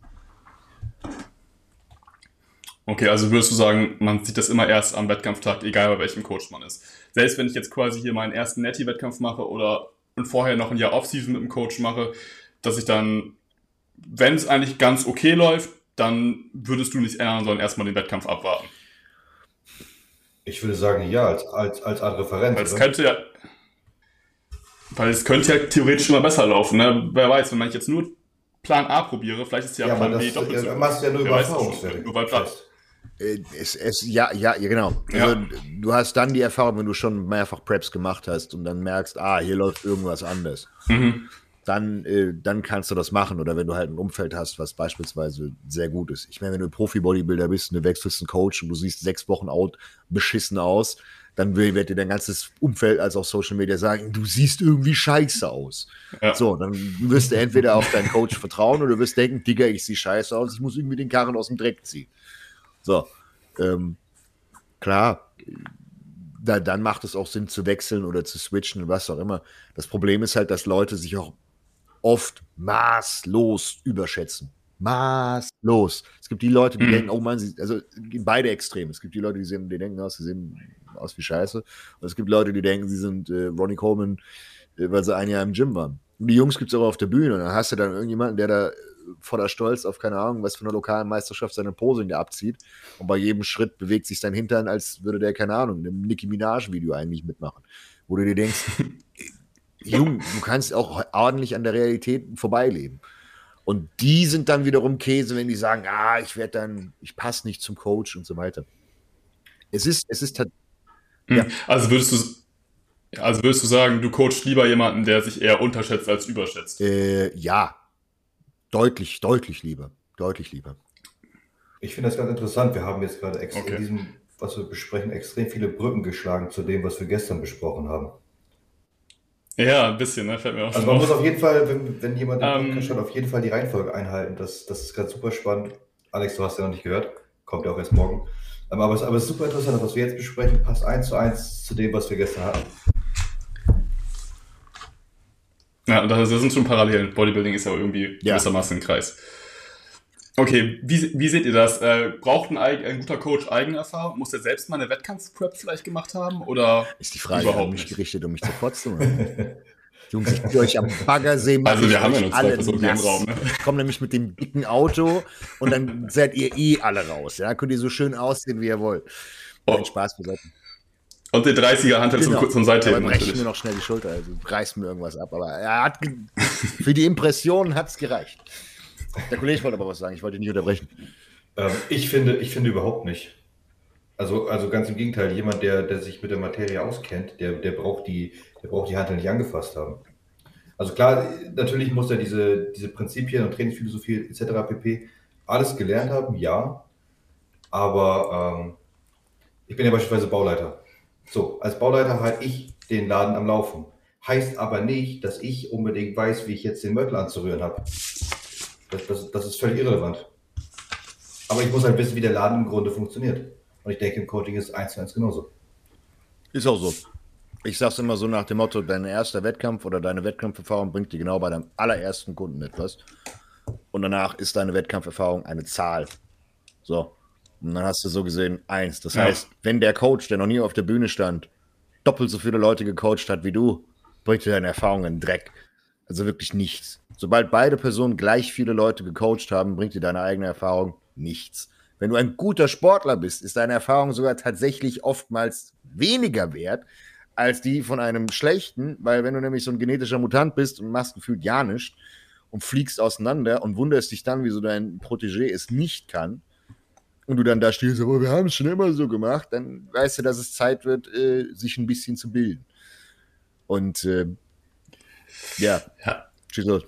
Okay, also würdest du sagen, man sieht das immer erst am Wettkampftag, egal bei welchem Coach man ist. Selbst wenn ich jetzt quasi hier meinen ersten Netty-Wettkampf mache oder und vorher noch ein Jahr Offseason mit dem Coach mache, dass ich dann, wenn es eigentlich ganz okay läuft, dann würdest du nicht ändern, sondern erstmal den Wettkampf abwarten. Ich würde sagen, ja, als, als, als Art Referenz. Weil es könnte ja, weil es könnte ja theoretisch immer besser laufen. Ne? Wer weiß, wenn man jetzt nur Plan A probiere, vielleicht ist ja, ja Plan aber B das, doppelt so. Ja, machst du ja nur über Erfahrungswerte. Nur weil Plan. Es, es, ja, ja, ja, genau. Ja. Also, du hast dann die Erfahrung, wenn du schon mehrfach Preps gemacht hast und dann merkst, ah, hier läuft irgendwas anders. Mhm. Dann, äh, dann kannst du das machen. Oder wenn du halt ein Umfeld hast, was beispielsweise sehr gut ist. Ich meine, wenn du Profi-Bodybuilder bist und du wechselst einen Coach und du siehst sechs Wochen out beschissen aus, dann wird dir dein ganzes Umfeld als auch Social Media sagen, du siehst irgendwie scheiße aus. Ja. So, dann wirst du entweder auf deinen Coach vertrauen oder du wirst denken, Digga, ich sehe scheiße aus, ich muss irgendwie den Karren aus dem Dreck ziehen. So, ähm, klar, da, dann macht es auch Sinn zu wechseln oder zu switchen und was auch immer. Das Problem ist halt, dass Leute sich auch oft maßlos überschätzen. Maßlos. Es gibt die Leute, die Mhm. denken, oh Mann, sie, also beide Extreme. Es gibt die Leute, die, sehen, die denken, oh, sie sehen aus wie Scheiße. Und es gibt Leute, die denken, sie sind äh, Ronnie Coleman, äh, weil sie ein Jahr im Gym waren. Und die Jungs gibt es auch auf der Bühne. Und dann hast du dann irgendjemanden, der da voller Stolz auf, keine Ahnung, was für eine lokalen Meisterschaft seine Posing da abzieht. Und bei jedem Schritt bewegt sich sein Hintern, als würde der, keine Ahnung, in einem Nicki Minaj-Video eigentlich mitmachen. Wo du dir denkst, Jung, du kannst auch ordentlich an der Realität vorbeileben. Und die sind dann wiederum Käse, wenn die sagen, ah, ich werde dann, ich passe nicht zum Coach und so weiter. Es ist, es ist Mhm. ja. Also würdest du, also würdest du sagen, du coachst lieber jemanden, der sich eher unterschätzt als überschätzt? Äh, ja, deutlich, deutlich lieber, deutlich lieber. Ich finde das ganz interessant. Wir haben jetzt gerade ex- Okay. in diesem, was wir besprechen, extrem viele Brücken geschlagen zu dem, was wir gestern besprochen haben. Ja, ein bisschen, ne? Fällt mir auch Also schon man muss auf. auf jeden Fall, wenn, wenn jemand den Ähm, Podcast schaut, auf jeden Fall die Reihenfolge einhalten. Das, das ist gerade super spannend. Alex, du hast ja noch nicht gehört. Kommt ja auch erst morgen. Ähm, Aber es, aber es ist super interessant. Was wir jetzt besprechen, passt eins zu eins zu dem, was wir gestern hatten. Ja, da, da sind schon Parallelen. Bodybuilding ist ja irgendwie Ja. gewissermaßen ein Kreis. Okay, wie, wie seht ihr das? Äh, braucht ein, eig- ein guter Coach Eigenerfahrung? Muss er selbst mal eine Wettkampf-Prep vielleicht gemacht haben? Oder Ist die Frage überhaupt an mich nicht? gerichtet, um mich zu kotzen? Oder? Jungs, ich ziehe euch am Baggersee, mache Also ich wir haben ja euch nur zwei alle Personen hier im nass. Raum, ne? Ich komme nämlich mit dem dicken Auto und dann seid ihr eh alle raus. Ja, könnt ihr so schön aussehen, wie ihr wollt. Oh. Nein, Spaß beiseite. Und der dreißiger-Hantel zum, Genau. zum Aber Seitheben breche ich natürlich. mir noch schnell die Schulter, also reißt mir irgendwas ab. Aber er hat ge- für die Impression hat es gereicht. Der Kollege wollte aber was sagen, ich wollte ihn nicht unterbrechen. Ähm, ich, finde, ich finde überhaupt nicht. Also, also ganz im Gegenteil, jemand, der, der sich mit der Materie auskennt, der, der, braucht die, der braucht die Hantel nicht angefasst haben. Also klar, natürlich muss er diese, diese Prinzipien und Trainingsphilosophie et cetera pp. alles gelernt haben, ja. Aber ähm, ich bin ja beispielsweise Bauleiter. So, als Bauleiter halte ich den Laden am Laufen. Heißt aber nicht, dass ich unbedingt weiß, wie ich jetzt den Mörtel anzurühren habe. Das, das, das ist völlig irrelevant. Aber ich muss halt wissen, wie der Laden im Grunde funktioniert. Und ich denke, im Coaching ist eins zu eins genauso. Ist auch so. Ich sag's immer so nach dem Motto, dein erster Wettkampf oder deine Wettkampferfahrung bringt dir genau bei deinem allerersten Kunden etwas. Und danach ist deine Wettkampferfahrung eine Zahl. So. Und dann hast du so gesehen eins. Das Ja. heißt, wenn der Coach, der noch nie auf der Bühne stand, doppelt so viele Leute gecoacht hat wie du, bringt dir deine Erfahrung in den Dreck. Also wirklich nichts. Sobald beide Personen gleich viele Leute gecoacht haben, bringt dir deine eigene Erfahrung nichts. Wenn du ein guter Sportler bist, ist deine Erfahrung sogar tatsächlich oftmals weniger wert als die von einem schlechten, weil wenn du nämlich so ein genetischer Mutant bist und machst gefühlt ja nichts und fliegst auseinander und wunderst dich dann, wieso dein Protégé es nicht kann und du dann da stehst, aber wir haben es schon immer so gemacht, dann weißt du, dass es Zeit wird, äh, sich ein bisschen zu bilden. Und äh, ja, Ja. schieß los.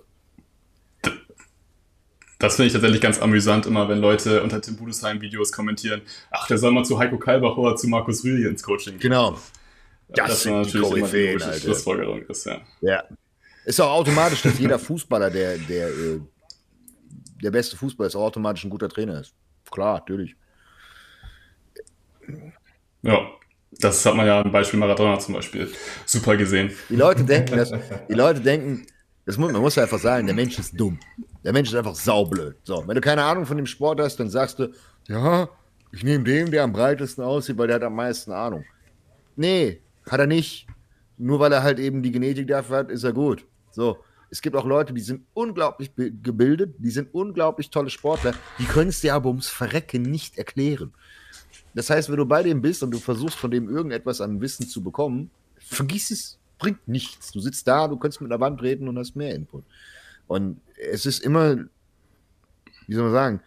Das finde ich tatsächlich ganz amüsant, immer wenn Leute unter Tim Budesheim-Videos kommentieren, ach, der soll mal zu Heiko Kalbach oder zu Markus Rühl ins Coaching gehen. Genau. Das, das sind natürlich immer die logische Schlussfolgerung ist, ja. Ja. Ist auch automatisch, dass jeder Fußballer, der, der, der beste Fußballer ist, auch automatisch ein guter Trainer ist. Klar, natürlich. Ja, das hat man ja im Beispiel Maradona zum Beispiel super gesehen. Die Leute denken, dass, die Leute denken, das muss, man muss einfach sagen, der Mensch ist dumm. Der Mensch ist einfach saublöd. So, wenn du keine Ahnung von dem Sport hast, dann sagst du, ja, ich nehme den, der am breitesten aussieht, weil der hat am meisten Ahnung. Nee, hat er nicht. Nur weil er halt eben die Genetik dafür hat, ist er gut. So, es gibt auch Leute, die sind unglaublich gebildet, die sind unglaublich tolle Sportler, die können es dir aber ums Verrecken nicht erklären. Das heißt, wenn du bei dem bist und du versuchst, von dem irgendetwas an Wissen zu bekommen, vergiss es, bringt nichts. Du sitzt da, du kannst mit einer Wand reden und hast mehr Input. Und es ist immer, wie soll man sagen,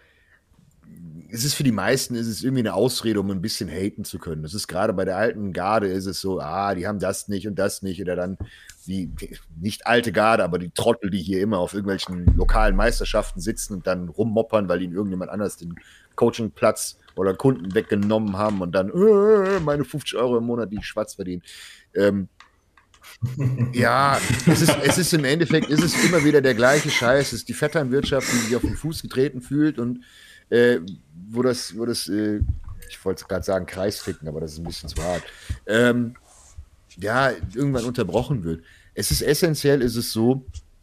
es ist für die meisten ist es irgendwie eine Ausrede, um ein bisschen haten zu können. Das ist gerade bei der alten Garde ist es so, ah, die haben das nicht und das nicht. Oder dann die, nicht alte Garde, aber die Trottel, die hier immer auf irgendwelchen lokalen Meisterschaften sitzen und dann rummoppern, weil ihnen irgendjemand anders den Coachingplatz oder Kunden weggenommen haben und dann äh, meine fünfzig Euro im Monat, die ich schwarz verdiene. Ähm, ja, es ist, es ist im Endeffekt, ist es immer wieder der gleiche Scheiß. Es ist die Vetternwirtschaft, die sich auf den Fuß getreten fühlt und äh, wo das, wo das äh, ich wollte gerade sagen Kreisficken, aber das ist ein bisschen zu hart, ähm, ja, irgendwann unterbrochen wird. Es ist essentiell, ist es so,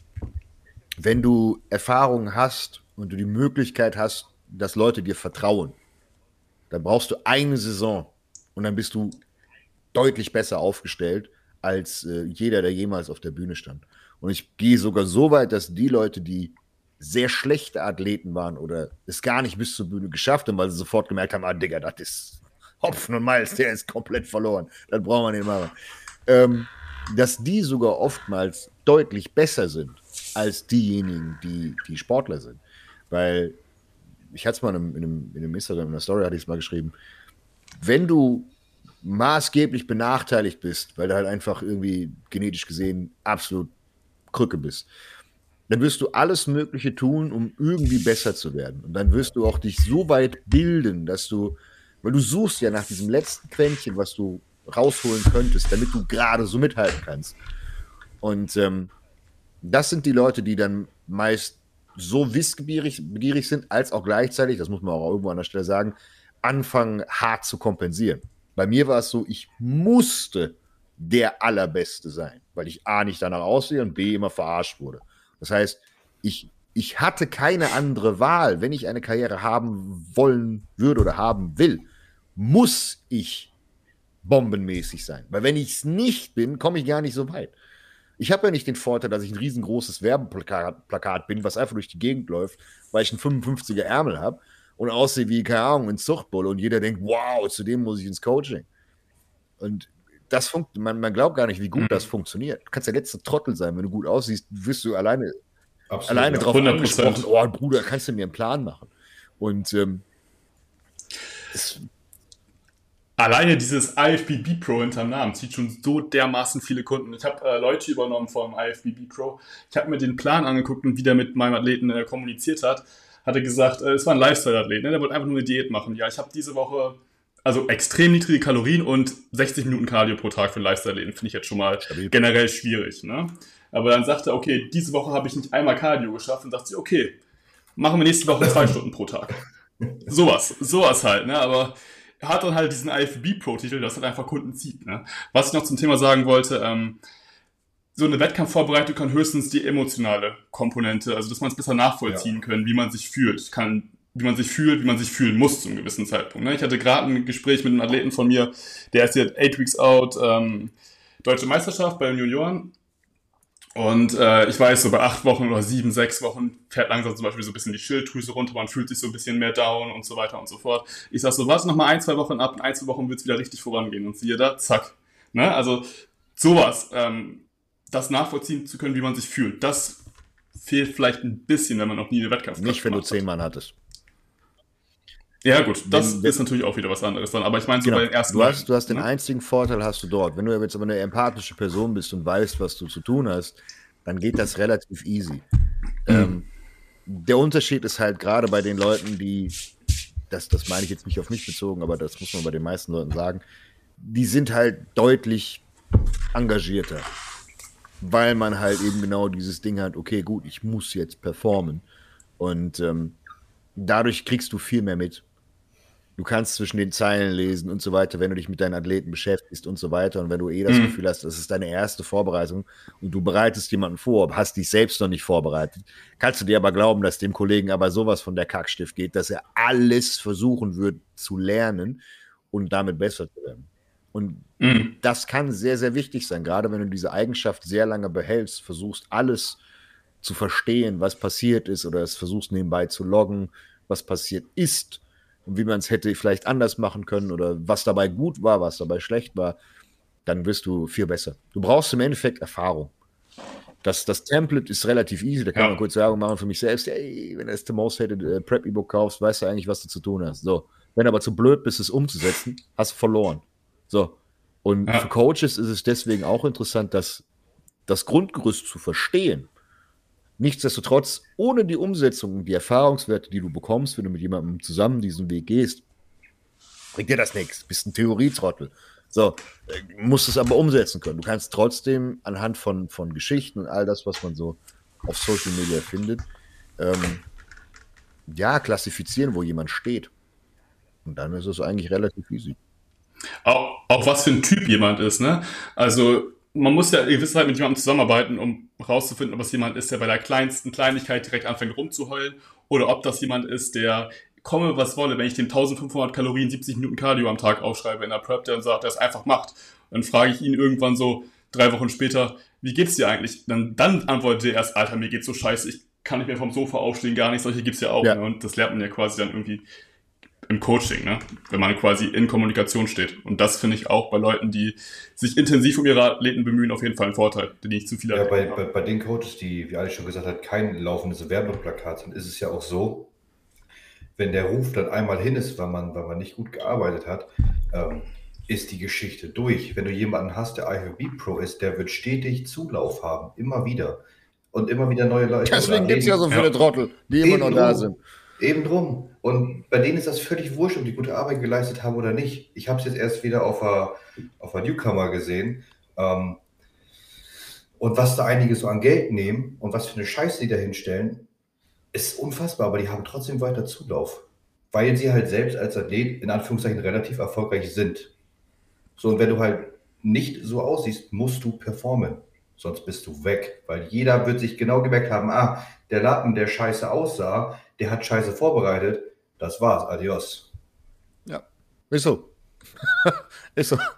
wenn du Erfahrungen hast und du die Möglichkeit hast, dass Leute dir vertrauen, dann brauchst du eine Saison und dann bist du deutlich besser aufgestellt als äh, jeder, der jemals auf der Bühne stand. Und ich gehe sogar so weit, dass die Leute, die sehr schlechte Athleten waren oder es gar nicht bis zur Bühne geschafft haben, weil sie sofort gemerkt haben, ah, Digga, das ist Hopfen und Malz, der ist komplett verloren. Das brauchen wir nicht machen. Ähm, dass die sogar oftmals deutlich besser sind als diejenigen, die, die Sportler sind. Weil, ich hatte es mal in einem, in einem, in einem Instagram, in einer Story hatte ich es mal geschrieben, wenn du maßgeblich benachteiligt bist, weil du halt einfach irgendwie genetisch gesehen absolut Krücke bist, dann wirst du alles Mögliche tun, um irgendwie besser zu werden. Und dann wirst du auch dich so weit bilden, dass du, weil du suchst ja nach diesem letzten Quäntchen, was du rausholen könntest, damit du gerade so mithalten kannst. Und ähm, das sind die Leute, die dann meist so wissbegierig begierig sind, als auch gleichzeitig, das muss man auch irgendwo an der Stelle sagen, anfangen hart zu kompensieren. Bei mir war es so, ich musste der Allerbeste sein, weil ich A, nicht danach aussehe und B, immer verarscht wurde. Das heißt, ich, ich hatte keine andere Wahl. Wenn ich eine Karriere haben wollen würde oder haben will, muss ich bombenmäßig sein. Weil wenn ich es nicht bin, komme ich gar nicht so weit. Ich habe ja nicht den Vorteil, dass ich ein riesengroßes Werbeplakat Plakat bin, was einfach durch die Gegend läuft, weil ich einen fünfundfünfziger Ärmel habe und aussehe wie, keine Ahnung, ein Zuchtbulle und jeder denkt, wow, zu dem muss ich ins Coaching. Und das funkt, man, man glaubt gar nicht, wie gut mhm. das funktioniert. Du kannst der letzte Trottel sein, wenn du gut aussiehst, wirst du alleine, Absolut, alleine ja. drauf hundert Prozent angesprochen, oh Bruder, kannst du mir einen Plan machen? Und ähm, es, alleine dieses I F B B Pro hinterm Namen zieht schon so dermaßen viele Kunden. Ich habe äh, Leute übernommen vom I F B B Pro. Ich habe mir den Plan angeguckt und wie der mit meinem Athleten äh, kommuniziert hat. Hatte gesagt, äh, es war ein Lifestyle-Athlet, ne? Der wollte einfach nur eine Diät machen. Ja, ich habe diese Woche also extrem niedrige Kalorien und sechzig Minuten Cardio pro Tag für einen Lifestyle-Athleten. Finde ich jetzt schon mal Stabil. Generell schwierig. Ne? Aber dann sagte er, okay, diese Woche habe ich nicht einmal Cardio geschafft und dachte, okay, machen wir nächste Woche zwei Stunden pro Tag. Sowas, sowas halt. Ne? Aber er hat dann halt diesen I F B B Pro-Titel, das halt einfach Kunden zieht. Ne? Was ich noch zum Thema sagen wollte, ähm, so eine Wettkampfvorbereitung kann höchstens die emotionale Komponente, also dass man es besser nachvollziehen ja. können, wie man sich fühlt. Kann, wie man sich fühlt, wie man sich fühlen muss zu einem gewissen Zeitpunkt. Ne? Ich hatte gerade ein Gespräch mit einem Athleten von mir, der ist jetzt eight weeks out, ähm, Deutsche Meisterschaft bei den Junioren. Und äh, ich weiß, so bei acht Wochen oder sieben, sechs Wochen fährt langsam zum Beispiel so ein bisschen die Schilddrüse runter, man fühlt sich so ein bisschen mehr down und so weiter und so fort. Ich sag so, warte noch mal ein, zwei Wochen ab, in ein, zwei Wochen wird es wieder richtig vorangehen. Und siehe da, zack. Ne? Also sowas, ähm, das nachvollziehen zu können, wie man sich fühlt, das fehlt vielleicht ein bisschen, wenn man noch nie einen Wettkampf Nicht, wenn du gemacht zehn hat. Mann hattest. Ja gut, das Wenn- ist natürlich auch wieder was anderes dann, aber ich meine so Genau. bei den ersten Du hast, du hast den ne? einzigen Vorteil hast du dort. Wenn du jetzt aber eine empathische Person bist und weißt, was du zu tun hast, dann geht das relativ easy. Ähm, der Unterschied ist halt gerade bei den Leuten, die, das, das meine ich jetzt nicht auf mich bezogen, aber das muss man bei den meisten Leuten sagen, die sind halt deutlich engagierter, weil man halt eben genau dieses Ding hat, okay, gut, ich muss jetzt performen. Und ähm, dadurch kriegst du viel mehr mit. Du kannst zwischen den Zeilen lesen und so weiter, wenn du dich mit deinen Athleten beschäftigst und so weiter. Und wenn du eh das Mhm. Gefühl hast, das ist deine erste Vorbereitung und du bereitest jemanden vor, hast dich selbst noch nicht vorbereitet, kannst du dir aber glauben, dass dem Kollegen aber sowas von der Kackstift geht, dass er alles versuchen wird zu lernen und damit besser zu werden. Und Mhm. das kann sehr, sehr wichtig sein, gerade wenn du diese Eigenschaft sehr lange behältst, versuchst alles zu verstehen, was passiert ist, oder es versuchst nebenbei zu loggen, was passiert ist und wie man es hätte vielleicht anders machen können oder was dabei gut war, was dabei schlecht war, dann wirst du viel besser. Du brauchst im Endeffekt Erfahrung. Das, das Template ist relativ easy, da kann Ja. man kurz Werbung machen für mich selbst. Ey, wenn du das The Most Hated äh, Prep E-Book kaufst, weißt du eigentlich, was du zu tun hast. So. Wenn du aber zu blöd bist, es umzusetzen, hast du verloren. So. Und Ja. für Coaches ist es deswegen auch interessant, dass das Grundgerüst zu verstehen. Nichtsdestotrotz, ohne die Umsetzung und die Erfahrungswerte, die du bekommst, wenn du mit jemandem zusammen diesen Weg gehst, bringt dir das nichts. Bist ein Theorietrottel. So, äh, musst es aber umsetzen können. Du kannst trotzdem anhand von, von Geschichten und all das, was man so auf Social Media findet, ähm, ja, klassifizieren, wo jemand steht. Und dann ist es eigentlich relativ easy. Auch, auch was für ein Typ jemand ist, ne? Also man muss ja gewiss Zeit mit jemandem zusammenarbeiten, um rauszufinden, ob es jemand ist, der bei der kleinsten Kleinigkeit direkt anfängt rumzuheulen, oder ob das jemand ist, der komme, was wolle, wenn ich dem eintausendfünfhundert Kalorien, siebzig Minuten Cardio am Tag aufschreibe in der Prep, der dann sagt, der es einfach macht. Dann frage ich ihn irgendwann so drei Wochen später, wie geht's dir eigentlich? Dann, dann antwortet er erst, Alter, mir geht's so scheiße, ich kann nicht mehr vom Sofa aufstehen, gar nicht. Solche gibt's ja auch. Ja. Ne? Und das lernt man ja quasi dann irgendwie im Coaching, ne? Wenn man quasi in Kommunikation steht. Und das finde ich auch bei Leuten, die sich intensiv um ihre Athleten bemühen, auf jeden Fall ein Vorteil, den ich zu viele Ja, bei, Athleten bei, habe. bei den Coaches, die, wie Alex schon gesagt hat, kein laufendes Werbeplakat sind, ist es ja auch so, wenn der Ruf dann einmal hin ist, weil man, weil man nicht gut gearbeitet hat, ähm, ist die Geschichte durch. Wenn du jemanden hast, der I F B B Pro ist, der wird stetig Zulauf haben, immer wieder. Und immer wieder neue Leute. Deswegen oder gibt es ja so Athleten- viele Ja. Trottel, die immer noch Eben da drum. sind. Eben drum. Und bei denen ist das völlig wurscht, ob die gute Arbeit geleistet haben oder nicht. Ich habe es jetzt erst wieder auf der, auf der Newcomer gesehen. Ähm, und was da einige so an Geld nehmen und was für eine Scheiße die da hinstellen, ist unfassbar. Aber die haben trotzdem weiter Zulauf. Weil sie halt selbst als Athlet in Anführungszeichen relativ erfolgreich sind. So, und wenn du halt nicht so aussiehst, musst du performen. Sonst bist du weg. Weil jeder wird sich genau gemerkt haben, ah, der Lappen, der scheiße aussah, der hat scheiße vorbereitet. Das war's. Adios. Ja, ist so. Ist so.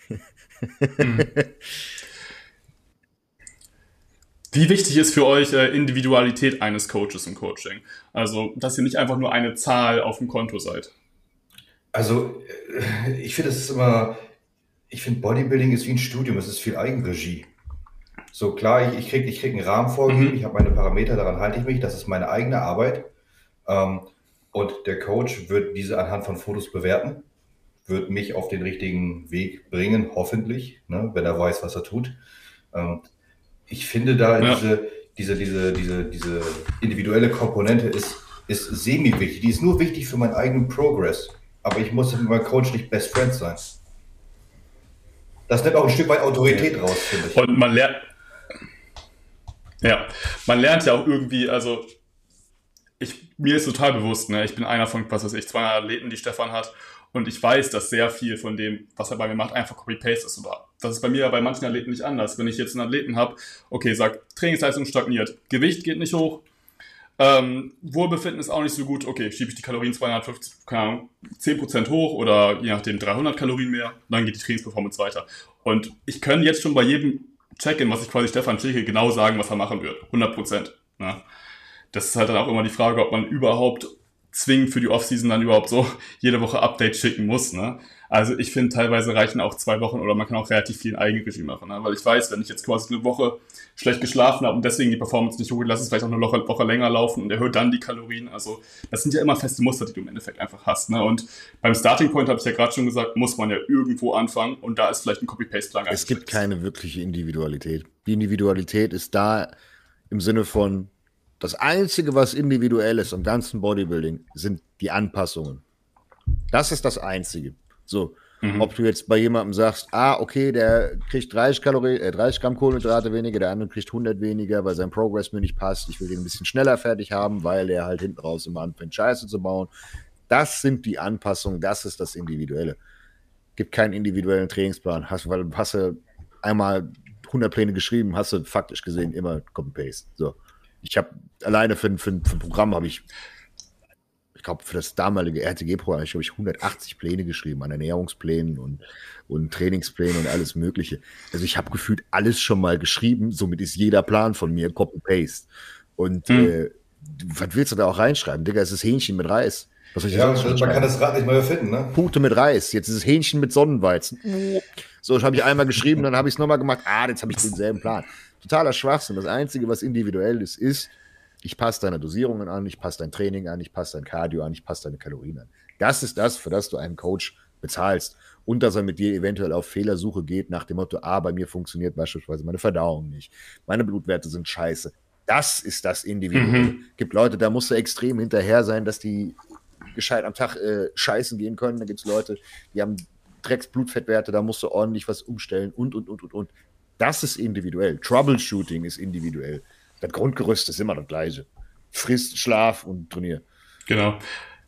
Wie wichtig ist für euch äh, Individualität eines Coaches im Coaching? Also, dass ihr nicht einfach nur eine Zahl auf dem Konto seid. Also, äh, ich finde, es ist immer, ich finde, Bodybuilding ist wie ein Studium, es ist viel Eigenregie. So klar, ich, ich kriege ich krieg einen Rahmen vorgegeben, Mhm. ich habe meine Parameter, daran halte ich mich, das ist meine eigene Arbeit. Ähm, und der Coach wird diese anhand von Fotos bewerten, wird mich auf den richtigen Weg bringen, hoffentlich, ne, wenn er weiß, was er tut. Ähm, ich finde da Ja. diese, diese, diese, diese, diese individuelle Komponente ist, ist semi-wichtig. Die ist nur wichtig für meinen eigenen Progress. Aber ich muss mit meinem Coach nicht Best Friends sein. Das nimmt auch ein Stück weit Autorität raus, finde ich. Und man lernt, ja, man lernt ja auch irgendwie, also ich, mir ist total bewusst, ne, ich bin einer von, was weiß ich, zweihundert Athleten, die Stefan hat, und ich weiß, dass sehr viel von dem, was er bei mir macht, einfach Copy-Paste ist. Aber das ist bei mir bei manchen Athleten nicht anders. Wenn ich jetzt einen Athleten habe, okay, sagt, Trainingsleistung stagniert, Gewicht geht nicht hoch, ähm, Wohlbefinden ist auch nicht so gut, okay, schiebe ich die Kalorien zweihundertfünfzig, keine Ahnung, zehn Prozent hoch oder je nachdem dreihundert Kalorien mehr, dann geht die Trainingsperformance weiter. Und ich kann jetzt schon bei jedem Check-in, was ich quasi Stefan schicke, genau sagen, was er machen wird. hundert Prozent. Ne? Das ist halt dann auch immer die Frage, ob man überhaupt zwingend für die Offseason dann überhaupt so jede Woche Updates schicken muss. Ne? Also ich finde, teilweise reichen auch zwei Wochen oder man kann auch relativ viel in Eigenregie machen. Ne? Weil ich weiß, wenn ich jetzt quasi eine Woche schlecht geschlafen hat und deswegen die Performance nicht hoch, lass es vielleicht auch eine Woche, Woche länger laufen und erhöht dann die Kalorien. Also das sind ja immer feste Muster, die du im Endeffekt einfach hast. Ne? Und beim Starting Point, habe ich ja gerade schon gesagt, muss man ja irgendwo anfangen und da ist vielleicht ein Copy-Paste-Plan. Es gibt keine wirkliche Individualität. Die Individualität ist da im Sinne von, das Einzige, was individuell ist am ganzen Bodybuilding, sind die Anpassungen. Das ist das Einzige. So, mhm. Ob du jetzt bei jemandem sagst, ah, okay, der kriegt dreißig, Kalorien, äh, dreißig Gramm Kohlenhydrate weniger, der andere kriegt hundert weniger, weil sein Progress mir nicht passt, ich will den ein bisschen schneller fertig haben, weil er halt hinten raus immer anfängt, Scheiße zu bauen. Das sind die Anpassungen, das ist das Individuelle. Gibt keinen individuellen Trainingsplan, hast, weil hast du einmal hundert Pläne geschrieben, hast du faktisch gesehen immer Copy-Paste. So. Ich habe alleine für, für, für ein Programm habe ich, ich glaube, für das damalige R T G-Programm habe ich hundertachtzig Pläne geschrieben, an Ernährungsplänen und, und Trainingsplänen und alles Mögliche. Also ich habe gefühlt alles schon mal geschrieben, somit ist jeder Plan von mir Copy-Paste. Und hm. äh, was willst du da auch reinschreiben? Digga, es ist Hähnchen mit Reis. Was soll ich ja, man kann das Rad nicht mehr erfinden, ne? Pute mit Reis, jetzt ist es Hähnchen mit Sonnenweizen. So, das habe ich einmal geschrieben, dann habe ich es nochmal gemacht. Ah, jetzt habe ich denselben Plan. Totaler Schwachsinn. Das Einzige, was individuell ist, ist, ich passe deine Dosierungen an, ich passe dein Training an, ich passe dein Cardio an, ich passe deine Kalorien an. Das ist das, für das du einen Coach bezahlst. Und dass er mit dir eventuell auf Fehlersuche geht, nach dem Motto, ah, bei mir funktioniert beispielsweise meine Verdauung nicht. Meine Blutwerte sind scheiße. Das ist das Individuelle. Mhm. Gibt Leute, da musst du extrem hinterher sein, dass die gescheit am Tag äh, scheißen gehen können. Da gibt es Leute, die haben Drecksblutfettwerte, da musst du ordentlich was umstellen und, und, und, und, und. Das ist individuell. Troubleshooting ist individuell. Das Grundgerüst ist immer das gleiche. Friss, Schlaf und trainier. Genau.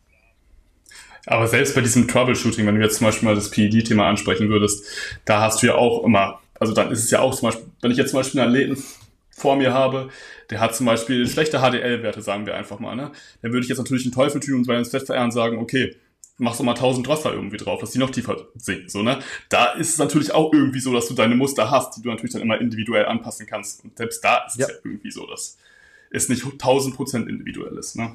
Aber selbst bei diesem Troubleshooting, wenn du jetzt zum Beispiel mal das P E D-Thema ansprechen würdest, da hast du ja auch immer, also dann ist es ja auch zum Beispiel, wenn ich jetzt zum Beispiel einen Athleten vor mir habe, der hat zum Beispiel schlechte H D L-Werte, sagen wir einfach mal, ne? Dann würde ich jetzt natürlich den Teufel tun und bei den Fett verehren sagen, okay, machst du mal tausend Drosser irgendwie drauf, dass die noch tiefer sinken, so, ne? Da ist es natürlich auch irgendwie so, dass du deine Muster hast, die du natürlich dann immer individuell anpassen kannst. Und selbst da ist ja. es ja irgendwie so, dass es nicht tausend Prozent individuell ist, ne?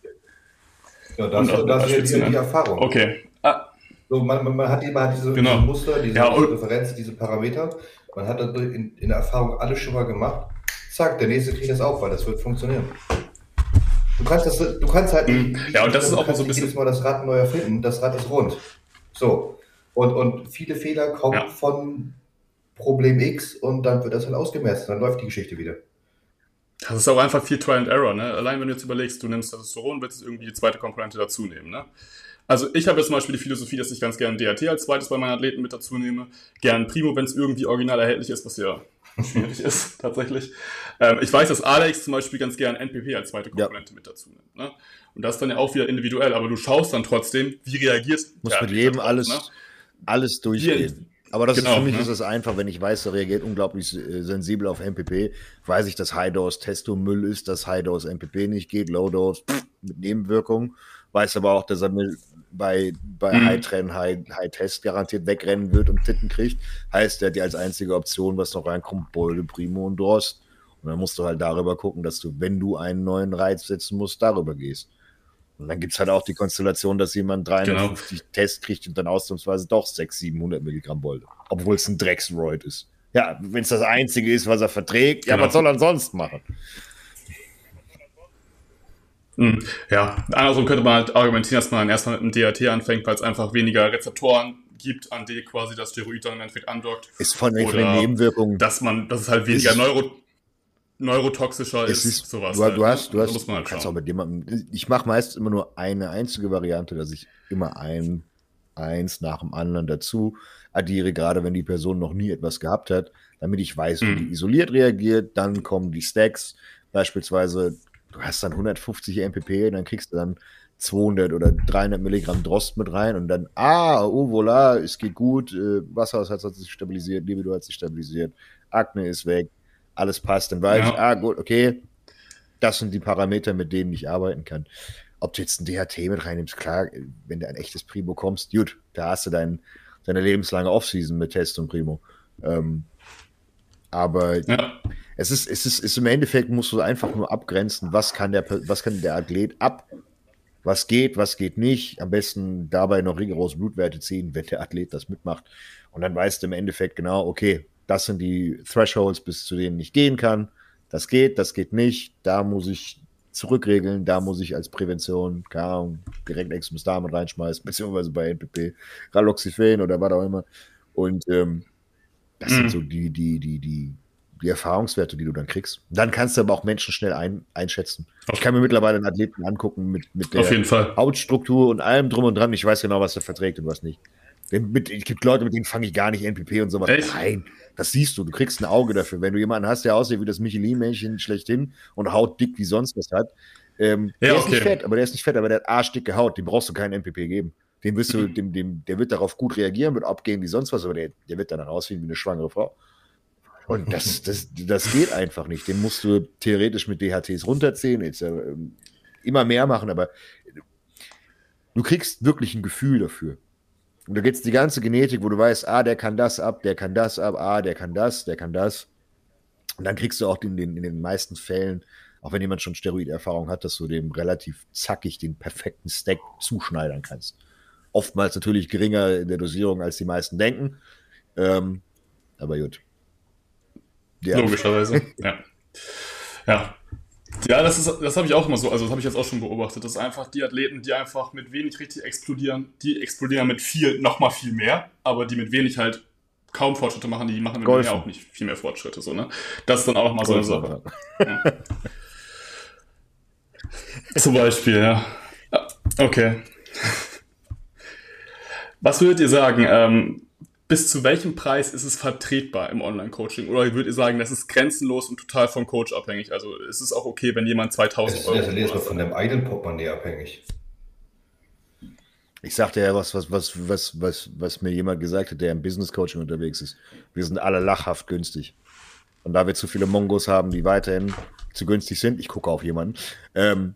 Ja, das, das ist ja die, die Erfahrung. Okay. Ah. So, man, man, man hat immer diese, genau. diese Muster, diese, ja, diese Referenz, diese Parameter. Man hat das in, in der Erfahrung alles schon mal gemacht. Zack, der nächste kriegt das auch, weil das wird funktionieren. Du kannst, das, du kannst halt nicht, ja, und das ist auch so ein bisschen jedes Mal das Rad neu erfinden. Das Rad ist rund. So. Und, und viele Fehler kommen ja. von Problem X und dann wird das halt ausgemerzt. Dann läuft die Geschichte wieder. Das ist auch einfach viel Trial and Error, ne? Allein wenn du jetzt überlegst, du nimmst Testosteron, willst du irgendwie die zweite Komponente dazu nehmen, ne? Also ich habe jetzt zum Beispiel die Philosophie, dass ich ganz gerne D H T als zweites bei meinen Athleten mit dazu nehme. Gern Primo, wenn es irgendwie original erhältlich ist, was ja schwierig ist, tatsächlich. Ähm, ich weiß, dass Alex zum Beispiel ganz gern N P P als zweite Komponente ja. mit dazu nimmt, ne? Und das ist dann ja auch wieder individuell, aber du schaust dann trotzdem, wie reagiert Muss mit jedem alles, ne? alles durchgehen. Aber das genau, ist für mich ne? ist das einfach, wenn ich weiß, er reagiert unglaublich äh, sensibel auf N P P, weiß ich, dass High-Dose-Testo-Müll ist, dass High-Dose-N P P nicht geht, Low-Dose mit Nebenwirkungen, weiß aber auch, dass er bei, bei mhm. High-Trend, High-Test garantiert wegrennen wird und Titten kriegt, heißt, er hat die als einzige Option, was noch reinkommt, Bolde, Primo und Drost. Und dann musst du halt darüber gucken, dass du, wenn du einen neuen Reiz setzen musst, darüber gehst. Und dann gibt es halt auch die Konstellation, dass jemand dreihundertfünfzig genau. Tests kriegt und dann ausnahmsweise doch sechshundert, siebenhundert Milligramm Bolde. Obwohl es ein Drecksroid ist. Ja, wenn es das Einzige ist, was er verträgt, genau. ja, was soll er sonst machen? Ja, andersrum könnte man halt argumentieren, dass man erstmal mit einem D H T anfängt, weil es einfach weniger Rezeptoren gibt, an die quasi das Steroid dann im Endeffekt andockt. Ist von den, von den Nebenwirkungen. Dass man, dass es halt weniger Neuro... neurotoxischer ist, ist sowas. Du, halt, du hast, du hast, muss man halt kannst auch mit jemandem, ich mache meist immer nur eine einzige Variante, dass ich immer ein, eins nach dem anderen dazu addiere, gerade wenn die Person noch nie etwas gehabt hat, damit ich weiß, wie mhm. die isoliert reagiert, dann kommen die Stacks, beispielsweise, du hast dann hundertfünfzig N P P, dann kriegst du dann zweihundert oder dreihundert Milligramm Drost mit rein und dann, ah, oh, voilà, es geht gut, äh, Wasserhaushalt hat sich stabilisiert, Libido hat sich stabilisiert, Akne ist weg, alles passt, dann weiß ja. ich, ah gut, okay, das sind die Parameter, mit denen ich arbeiten kann. Ob du jetzt ein D H T mit reinnimmst, klar, wenn du ein echtes Primo kommst, gut, da hast du dein, deine lebenslange Offseason mit Test und Primo. Ähm, aber ja. es ist, es ist, ist im Endeffekt musst du einfach nur abgrenzen, was kann der, was kann der Athlet ab, was geht, was geht nicht, am besten dabei noch rigoros Blutwerte ziehen, wenn der Athlet das mitmacht. Und dann weißt du im Endeffekt genau, okay, das sind die Thresholds, bis zu denen ich gehen kann. Das geht, das geht nicht. Da muss ich zurückregeln, da muss ich als Prävention, keine Ahnung, direkt Exmistar mit reinschmeißen, beziehungsweise bei N P P Raloxifen oder was auch immer. Und ähm, das mhm. sind so die, die, die, die, die Erfahrungswerte, die du dann kriegst. Dann kannst du aber auch Menschen schnell ein, einschätzen. Ich kann mir mittlerweile einen Athleten angucken mit, mit der Auf jeden Fall. Hautstruktur und allem drum und dran. Ich weiß genau, was er verträgt und was nicht. Mit, es gibt Leute, mit denen fange ich gar nicht N P P und sowas. Echt? Nein, das siehst du. Du kriegst ein Auge dafür. Wenn du jemanden hast, der aussieht wie das Michelin-Männchen schlechthin und Haut dick wie sonst was hat, ähm, ja, der okay. ist nicht fett, aber der ist nicht fett, aber der hat arschdicke Haut. Dem brauchst du keinen N P P geben. Dem wirst du, dem, dem, der wird darauf gut reagieren, wird abgehen wie sonst was, aber der, der wird danach aussehen wie eine schwangere Frau. Und das, das, das geht einfach nicht. Den musst du theoretisch mit D H Ts runterziehen, jetzt, äh, immer mehr machen, aber du kriegst wirklich ein Gefühl dafür. Und da gibt es die ganze Genetik, wo du weißt, ah, der kann das ab, der kann das ab, ah, der kann das, der kann das. Und dann kriegst du auch in den, in den meisten Fällen, auch wenn jemand schon Steroiderfahrung hat, dass du dem relativ zackig den perfekten Stack zuschneidern kannst. Oftmals natürlich geringer in der Dosierung, als die meisten denken. Ähm, aber gut. Ja. Logischerweise, ja. Ja. Ja, das ist, das habe ich auch immer so, also das habe ich jetzt auch schon beobachtet, dass einfach die Athleten, die einfach mit wenig richtig explodieren, die explodieren mit viel, nochmal viel mehr, aber die mit wenig halt kaum Fortschritte machen, die machen mit mehr auch nicht viel mehr Fortschritte, so, ne? Das ist dann auch nochmal so eine Sache. Ja. Zum Beispiel, ja. Okay. Was würdet ihr sagen, ähm, bis zu welchem Preis ist es vertretbar im Online-Coaching? Oder würdet ihr sagen, das ist grenzenlos und total vom Coach abhängig? Also ist es auch okay, wenn jemand zweitausend Euro... Das ist erstmal von deinem eigenen Portemonnaie abhängig. Ich sagte ja was, was, was, was, was, was mir jemand gesagt hat, der im Business-Coaching unterwegs ist. Wir sind alle lachhaft günstig. Und da wir zu viele Mongos haben, die weiterhin zu günstig sind, ich gucke auf jemanden, ähm,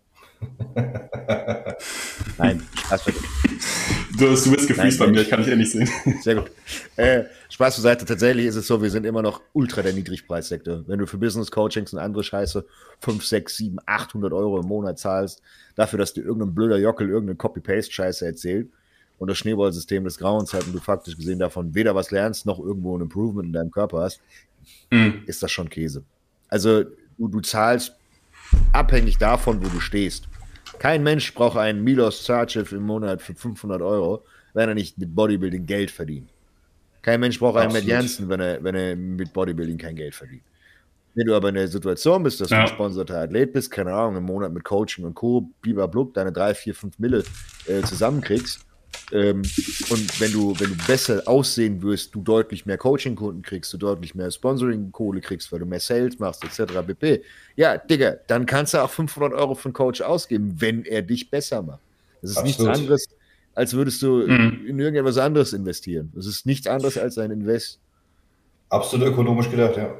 nein, Spaß beiseite. Du, du bist gefreezed bei mir, ich kann dich eh nicht sehen. Sehr gut. Äh, Spaß beiseite, tatsächlich ist es so, wir sind immer noch ultra der Niedrigpreissektor. Wenn du für Business-Coachings und andere Scheiße fünf, sechs, sieben, achthundert Euro im Monat zahlst, dafür, dass dir irgendein blöder Jockel irgendeine Copy-Paste-Scheiße erzählt und das Schneeballsystem des Grauens hat und du faktisch gesehen davon weder was lernst, noch irgendwo ein Improvement in deinem Körper hast, mhm. ist das schon Käse. Also du, du zahlst abhängig davon, wo du stehst. Kein Mensch braucht einen Milos Sarcev im Monat für fünfhundert Euro, wenn er nicht mit Bodybuilding Geld verdient. Kein Mensch braucht einen Matt Jansen, wenn er, wenn er mit Bodybuilding kein Geld verdient. Wenn du aber in der Situation bist, dass ja. du ein gesponserter Athlet bist, keine Ahnung, im Monat mit Coaching und Co., blub, deine drei, vier, fünf Mille äh, zusammenkriegst, ähm, und wenn du, wenn du besser aussehen wirst, du deutlich mehr Coaching-Kunden kriegst, du deutlich mehr Sponsoring-Kohle kriegst, weil du mehr Sales machst, et cetera pp. Ja, Digga, dann kannst du auch fünfhundert Euro für einen Coach ausgeben, wenn er dich besser macht. Das ist Absolut. nichts anderes, als würdest du mhm. in irgendetwas anderes investieren. Das ist nichts anderes als ein Invest. Absolut ökonomisch gedacht, ja.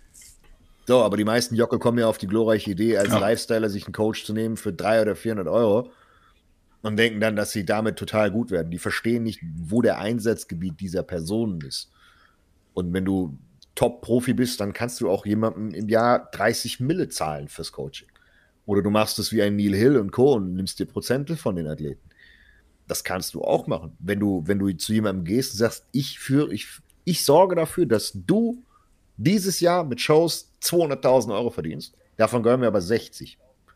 So, aber die meisten Jockel kommen ja auf die glorreiche Idee, als ja. Lifestyler sich einen Coach zu nehmen für dreihundert oder vierhundert Euro und denken dann, dass sie damit total gut werden. Die verstehen nicht, wo der Einsatzgebiet dieser Personen ist. Und wenn du Top-Profi bist, dann kannst du auch jemandem im Jahr dreißig Mille zahlen fürs Coaching. Oder du machst es wie ein Neil Hill und Co. und nimmst dir Prozente von den Athleten. Das kannst du auch machen. Wenn du, wenn du zu jemandem gehst und sagst, ich, für, ich, ich sorge dafür, dass du dieses Jahr mit Shows zweihunderttausend Euro verdienst, davon gehören wir aber sechzig.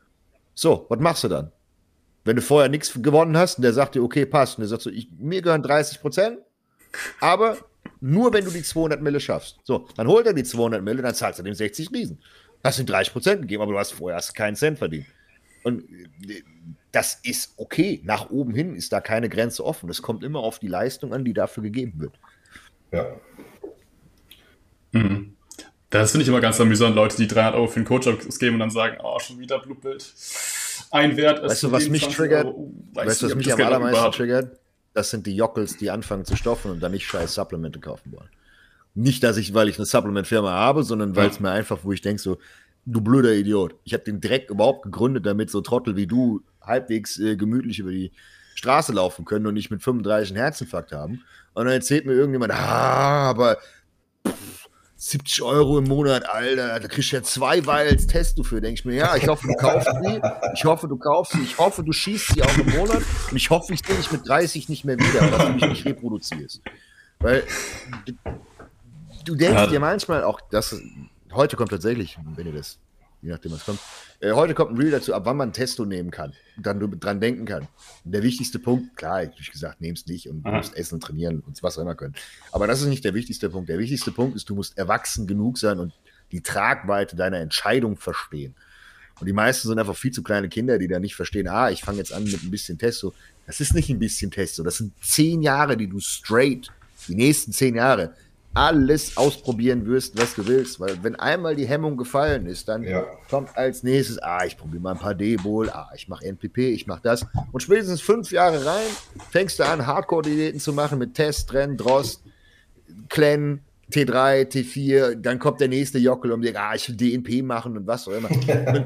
So, was machst du dann? Wenn du vorher nichts gewonnen hast und der sagt dir, okay, passt, und der sagt so, ich, mir gehören dreißig Prozent, aber nur wenn du die zweihundert Mille schaffst. So, dann holt er die zweihundert Mille, dann zahlst du dem sechzig Riesen. Hast ihm dreißig Prozent gegeben, aber du hast vorher hast keinen Cent verdient. Und das ist okay. Nach oben hin ist da keine Grenze offen. Es kommt immer auf die Leistung an, die dafür gegeben wird. Ja. Mhm. Das finde ich immer ganz amüsant, Leute, die dreihundert Euro für einen Coach ausgeben und dann sagen, oh, schon wieder Blutbild. Ein Wert ist Weißt du, was mich triggert? Weißt du, was mich am allermeisten triggert? Das sind die Jockels, die anfangen zu stoffen und dann nicht scheiß Supplemente kaufen wollen. Nicht, dass ich, weil ich eine Supplement-Firma habe, sondern weil es ja. mir einfach, wo ich denke so, du blöder Idiot. Ich habe den Dreck überhaupt gegründet, damit so Trottel wie du halbwegs äh, gemütlich über die Straße laufen können und nicht mit fünfunddreißig einen Herzinfarkt haben. Und dann erzählt mir irgendjemand, ah, aber pff, siebzig Euro im Monat, Alter, da kriegst du ja zwei Vials Test dafür. Denke ich mir, ja, ich hoffe, du kaufst sie. Ich hoffe, du kaufst sie. Ich hoffe, du schießt sie auch im Monat. Und ich hoffe, ich sehe dich mit dreißig nicht mehr wieder, dass du mich nicht reproduzierst. Weil du denkst Ja. dir manchmal auch, dass heute kommt tatsächlich, wenn ihr das, je nachdem was kommt, äh, heute kommt ein Reel dazu, ab wann man Testo nehmen kann und dann du dran denken kann. Und der wichtigste Punkt, klar, ich gesagt, nehm's nicht und du Aha. musst essen und trainieren und was auch immer können. Aber das ist nicht der wichtigste Punkt. Der wichtigste Punkt ist, du musst erwachsen genug sein und die Tragweite deiner Entscheidung verstehen. Und die meisten sind einfach viel zu kleine Kinder, die da nicht verstehen, ah, ich fange jetzt an mit ein bisschen Testo. Das ist nicht ein bisschen Testo, das sind zehn Jahre, die du straight, die nächsten zehn Jahre, alles ausprobieren wirst, was du willst. Weil wenn einmal die Hemmung gefallen ist, dann Ja. kommt als nächstes, ah, ich probiere mal ein paar D-Bol, ah, ich mache N P P, ich mache das. Und spätestens fünf Jahre rein, fängst du an, Hardcore-Diäten zu machen mit Test, Rennen, Drost, Clan, T drei, T vier, dann kommt der nächste Jockel um dir, ah, ich will D N P machen und was auch immer. Und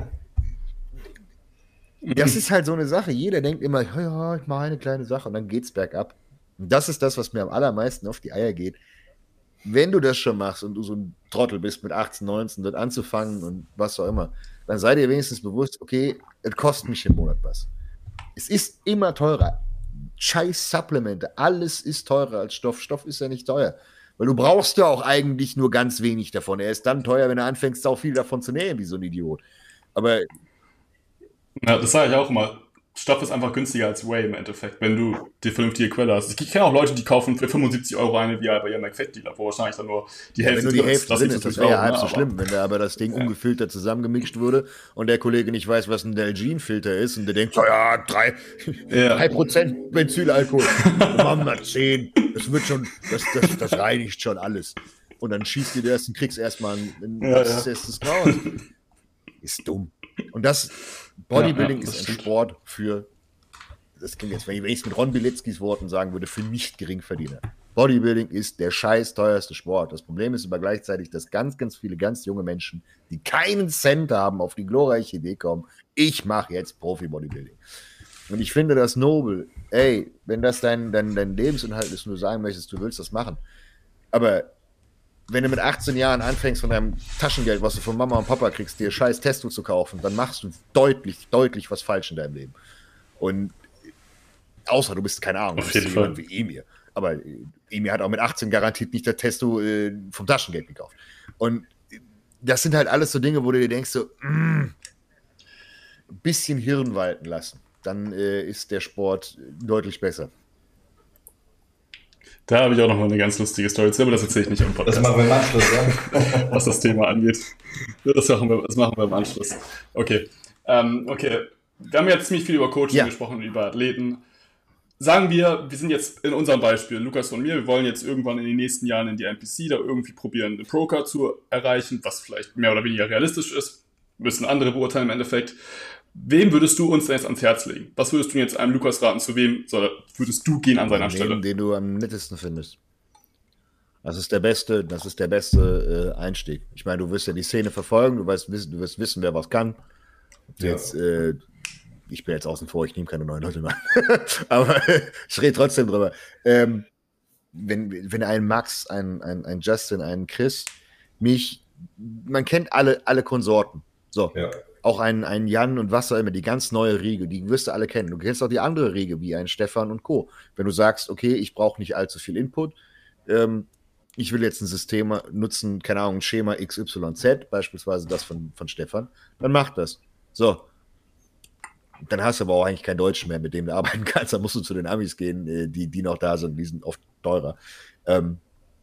das ist halt so eine Sache. Jeder denkt immer, ja, ja, ich mache eine kleine Sache und dann geht's bergab. Und das ist das, was mir am allermeisten auf die Eier geht. Wenn du das schon machst und du so ein Trottel bist mit achtzehn, neunzehn, dort anzufangen und was auch immer, dann sei dir wenigstens bewusst, okay, es kostet mich im Monat was. Es ist immer teurer. Scheiß Supplemente, alles ist teurer als Stoff. Stoff ist ja nicht teuer. Weil du brauchst ja auch eigentlich nur ganz wenig davon. Er ist dann teuer, wenn du anfängst, auch viel davon zu nehmen, wie so ein Idiot. Aber Ja, das sage ich auch immer. Stoff ist einfach günstiger als Whey im Endeffekt, wenn du die vernünftige Quelle hast. Ich kenne auch Leute, die kaufen für fünfundsiebzig Euro eine wie bei ihrem McFett-Dealer, wo wahrscheinlich dann nur die ja, Hälfte wenn nur die drin Hälfte Das drin sieht ist, das natürlich wäre ja auch, halb ne, so aber- schlimm, wenn da aber das Ding ungefiltert zusammengemixt wurde und der Kollege nicht weiß, was ein Delgin-Filter ist und der denkt, so, ja, drei, Ja. drei Prozent Benzylalkohol, wir machen mal zehn, das wird schon, das, das, das reinigt schon alles. Und dann schießt dir das und kriegst erstmal ein, ein Ja, was ja. ist das raus. Ist dumm. Und das, Bodybuilding Ja, ja, das ist ein stimmt. Sport für, das klingt jetzt, wenn ich es mit Ron Bileckis Worten sagen würde, für nicht Geringverdiener. Bodybuilding ist der scheiß teuerste Sport. Das Problem ist aber gleichzeitig, dass ganz, ganz viele ganz junge Menschen, die keinen Cent haben, auf die glorreiche Idee kommen, ich mache jetzt Profi-Bodybuilding. Und ich finde das nobel. Ey, wenn das dein, dein, dein Lebensinhalt ist und du sagen möchtest, du willst das machen. Aber wenn du mit achtzehn Jahren anfängst, von deinem Taschengeld, was du von Mama und Papa kriegst, dir scheiß Testo zu kaufen, dann machst du deutlich, deutlich was falsch in deinem Leben. Und außer du bist, keine Ahnung, du Auf bist jeden so Fall. jemand wie Emir. Aber äh, Emir hat auch mit achtzehn garantiert nicht das Testo äh, vom Taschengeld gekauft. Und äh, das sind halt alles so Dinge, wo du dir denkst, so, mm, ein bisschen Hirn walten lassen. Dann äh, ist der Sport deutlich besser. Da habe ich auch noch mal eine ganz lustige Story zu, aber das erzähle ich nicht im Das Podcast, machen wir im Anschluss, ja? was das Thema angeht. Ja, Das machen wir, das machen wir im Anschluss. Okay. Ähm, okay. Wir haben jetzt ziemlich viel über Coaching Ja. gesprochen, über Athleten. Sagen wir, wir sind jetzt in unserem Beispiel, Lukas und mir, wir wollen jetzt irgendwann in den nächsten Jahren in die N P C da irgendwie probieren, eine Pro-Card zu erreichen, was vielleicht mehr oder weniger realistisch ist. Müssen andere beurteilen im Endeffekt. Wem würdest du uns denn jetzt ans Herz legen? Was würdest du jetzt einem Lukas raten? Zu wem soll, würdest du gehen an seiner Den, Stelle? den du am nettesten findest. Das ist der beste, das ist der beste äh, Einstieg. Ich meine, du wirst ja die Szene verfolgen, du weißt, wissen- du wirst wissen, wer was kann. Ob du Ja. Jetzt, äh, ich bin jetzt außen vor, ich nehme keine neuen Leute mehr. Aber ich rede trotzdem drüber. Ähm, wenn, wenn ein Max, ein, ein, ein Justin, ein Chris, mich, man kennt alle, alle Konsorten. So. Ja. Auch ein, ein Jan und was auch immer, die ganz neue Riege, die wirst du alle kennen. Du kennst auch die andere Riege, wie ein Stefan und Co. Wenn du sagst, okay, ich brauche nicht allzu viel Input, ähm, ich will jetzt ein System nutzen, keine Ahnung, ein Schema X Y Z, beispielsweise das von, von Stefan, dann mach das. So. Dann hast du aber auch eigentlich keinen Deutschen mehr, mit dem du arbeiten kannst. Dann musst du zu den Amis gehen, äh, die, die noch da sind, die sind oft teurer. Ähm,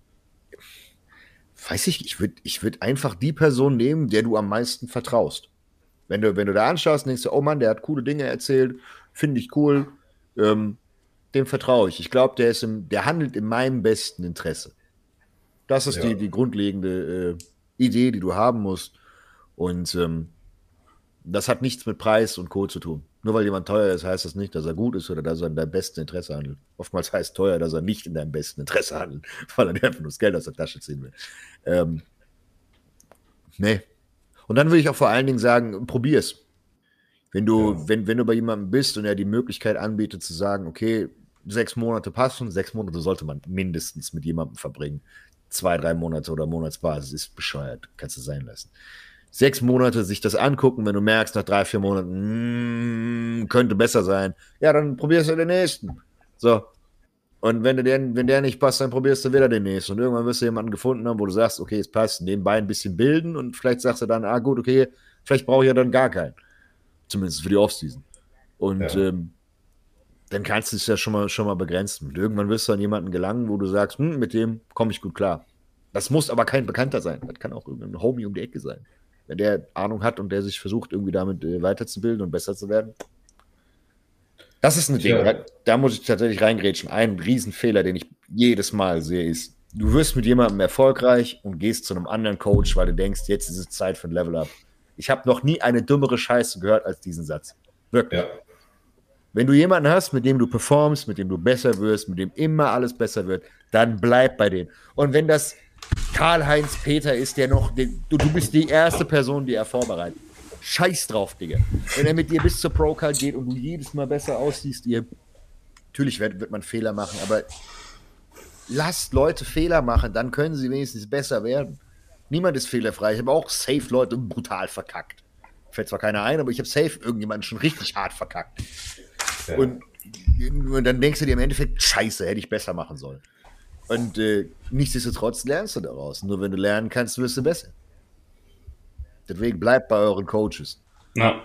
weiß ich, ich würde ich würd einfach die Person nehmen, der du am meisten vertraust. Wenn du, wenn du da anschaust, denkst du, oh Mann, der hat coole Dinge erzählt, finde ich cool, ähm, dem vertraue ich. Ich glaube, der ist im, der handelt in meinem besten Interesse. Das ist Ja. die, die grundlegende äh, Idee, die du haben musst. Und ähm, das hat nichts mit Preis und Co. zu tun. Nur weil jemand teuer ist, heißt das nicht, dass er gut ist oder dass er in deinem besten Interesse handelt. Oftmals heißt teuer, dass er nicht in deinem besten Interesse handelt, weil er dir einfach nur das Geld aus der Tasche ziehen will. Ähm, nee. Und dann würde ich auch vor allen Dingen sagen, probier's. Wenn du, Ja. wenn, wenn du bei jemandem bist und er die Möglichkeit anbietet zu sagen, okay, sechs Monate passen, sechs Monate sollte man mindestens mit jemandem verbringen. Zwei, drei Monate oder Monatsbasis ist bescheuert, kannst du sein lassen. Sechs Monate sich das angucken, wenn du merkst, nach drei, vier Monaten, mm, könnte besser sein, ja, dann probierst du den nächsten. So. Und wenn, du den, wenn der nicht passt, dann probierst du wieder den nächsten. Und irgendwann wirst du jemanden gefunden haben, wo du sagst, okay, es passt, nebenbei ein bisschen bilden und vielleicht sagst du dann, ah gut, okay, vielleicht brauche ich ja dann gar keinen. Zumindest für die Offseason. Und ja. ähm, dann kannst du es ja schon mal, schon mal begrenzen. Und irgendwann wirst du an jemanden gelangen, wo du sagst, hm, mit dem komme ich gut klar. Das muss aber kein Bekannter sein. Das kann auch irgendein Homie um die Ecke sein. Wenn der Ahnung hat und der sich versucht, irgendwie damit äh, weiterzubilden und besser zu werden. Das ist ein Ding. Ja. Da, da muss ich tatsächlich reingrätschen. Ein Riesenfehler, den ich jedes Mal sehe, ist, du wirst mit jemandem erfolgreich und gehst zu einem anderen Coach, weil du denkst, jetzt ist es Zeit für ein Level-Up. Ich habe noch nie eine dümmere Scheiße gehört als diesen Satz. Wirklich. Ja. Wenn du jemanden hast, mit dem du performst, mit dem du besser wirst, mit dem immer alles besser wird, dann bleib bei denen. Und wenn das Karl-Heinz Peter ist, der noch, der, du, du bist die erste Person, die er vorbereitet. Scheiß drauf, Digga. Wenn er mit dir bis zur Pro-Card geht und du jedes Mal besser aussiehst, ihr, natürlich wird, wird man Fehler machen, aber lasst Leute Fehler machen, dann können sie wenigstens besser werden. Niemand ist fehlerfrei. Ich habe auch safe Leute brutal verkackt. Fällt zwar keiner ein, aber ich habe safe irgendjemanden schon richtig hart verkackt. Ja. Und, und dann denkst du dir im Endeffekt, scheiße, hätte ich besser machen sollen. Und äh, nichtsdestotrotz lernst du daraus. Nur wenn du lernen kannst, wirst du besser. Deswegen bleibt bei euren Coaches. Ja.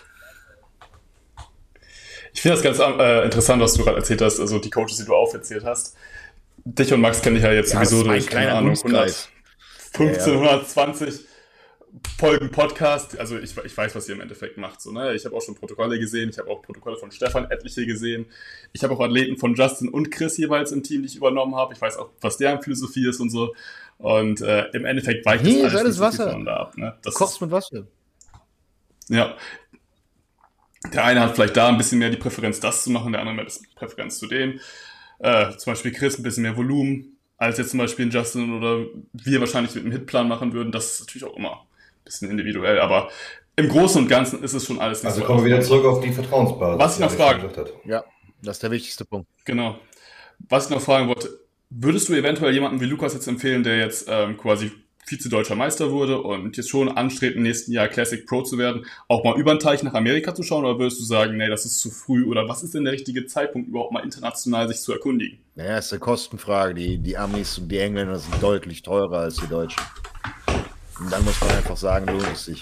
Ich finde das ganz äh, interessant, was du gerade erzählt hast, also die Coaches, die du aufgezählt hast. Dich und Max kenne ich ja jetzt ja, sowieso durch, keine Ahnung, hundertfünfzehn, hundertzwanzig Folgen Podcast. Also ich, ich weiß, was ihr im Endeffekt macht. So, ne? Ich habe auch schon Protokolle gesehen, ich habe auch Protokolle von Stefan, etliche gesehen. Ich habe auch Athleten von Justin und Chris jeweils im Team, die ich übernommen habe. Ich weiß auch, was deren Philosophie ist und so. Und äh, im Endeffekt weicht nee, das alles Wasser. voneinander ab. Ne? Das kochst ist, mit Wasser. Ja. Der eine hat vielleicht da ein bisschen mehr die Präferenz, das zu machen, der andere mehr die Präferenz zu dem. Äh, zum Beispiel Chris ein bisschen mehr Volumen, als jetzt zum Beispiel ein Justin oder wir wahrscheinlich mit einem Hitplan machen würden. Das ist natürlich auch immer ein bisschen individuell, aber im Großen und Ganzen ist es schon alles nicht also so. Also kommen wir wieder zurück auf die Vertrauensbasis. Was ich noch fragen Ja, das ist der wichtigste Punkt. Genau. Was ich noch fragen wollte, würdest du eventuell jemanden wie Lukas jetzt empfehlen, der jetzt ähm, quasi Vize-Deutscher Meister wurde und jetzt schon anstrebt, im nächsten Jahr Classic Pro zu werden, auch mal über den Teich nach Amerika zu schauen, oder würdest du sagen, nee, das ist zu früh, oder was ist denn der richtige Zeitpunkt, überhaupt mal international sich zu erkundigen? Naja, ist eine Kostenfrage. Die, die Amis und die Engländer sind deutlich teurer als die Deutschen. Und dann muss man einfach sagen, lohnt es sich.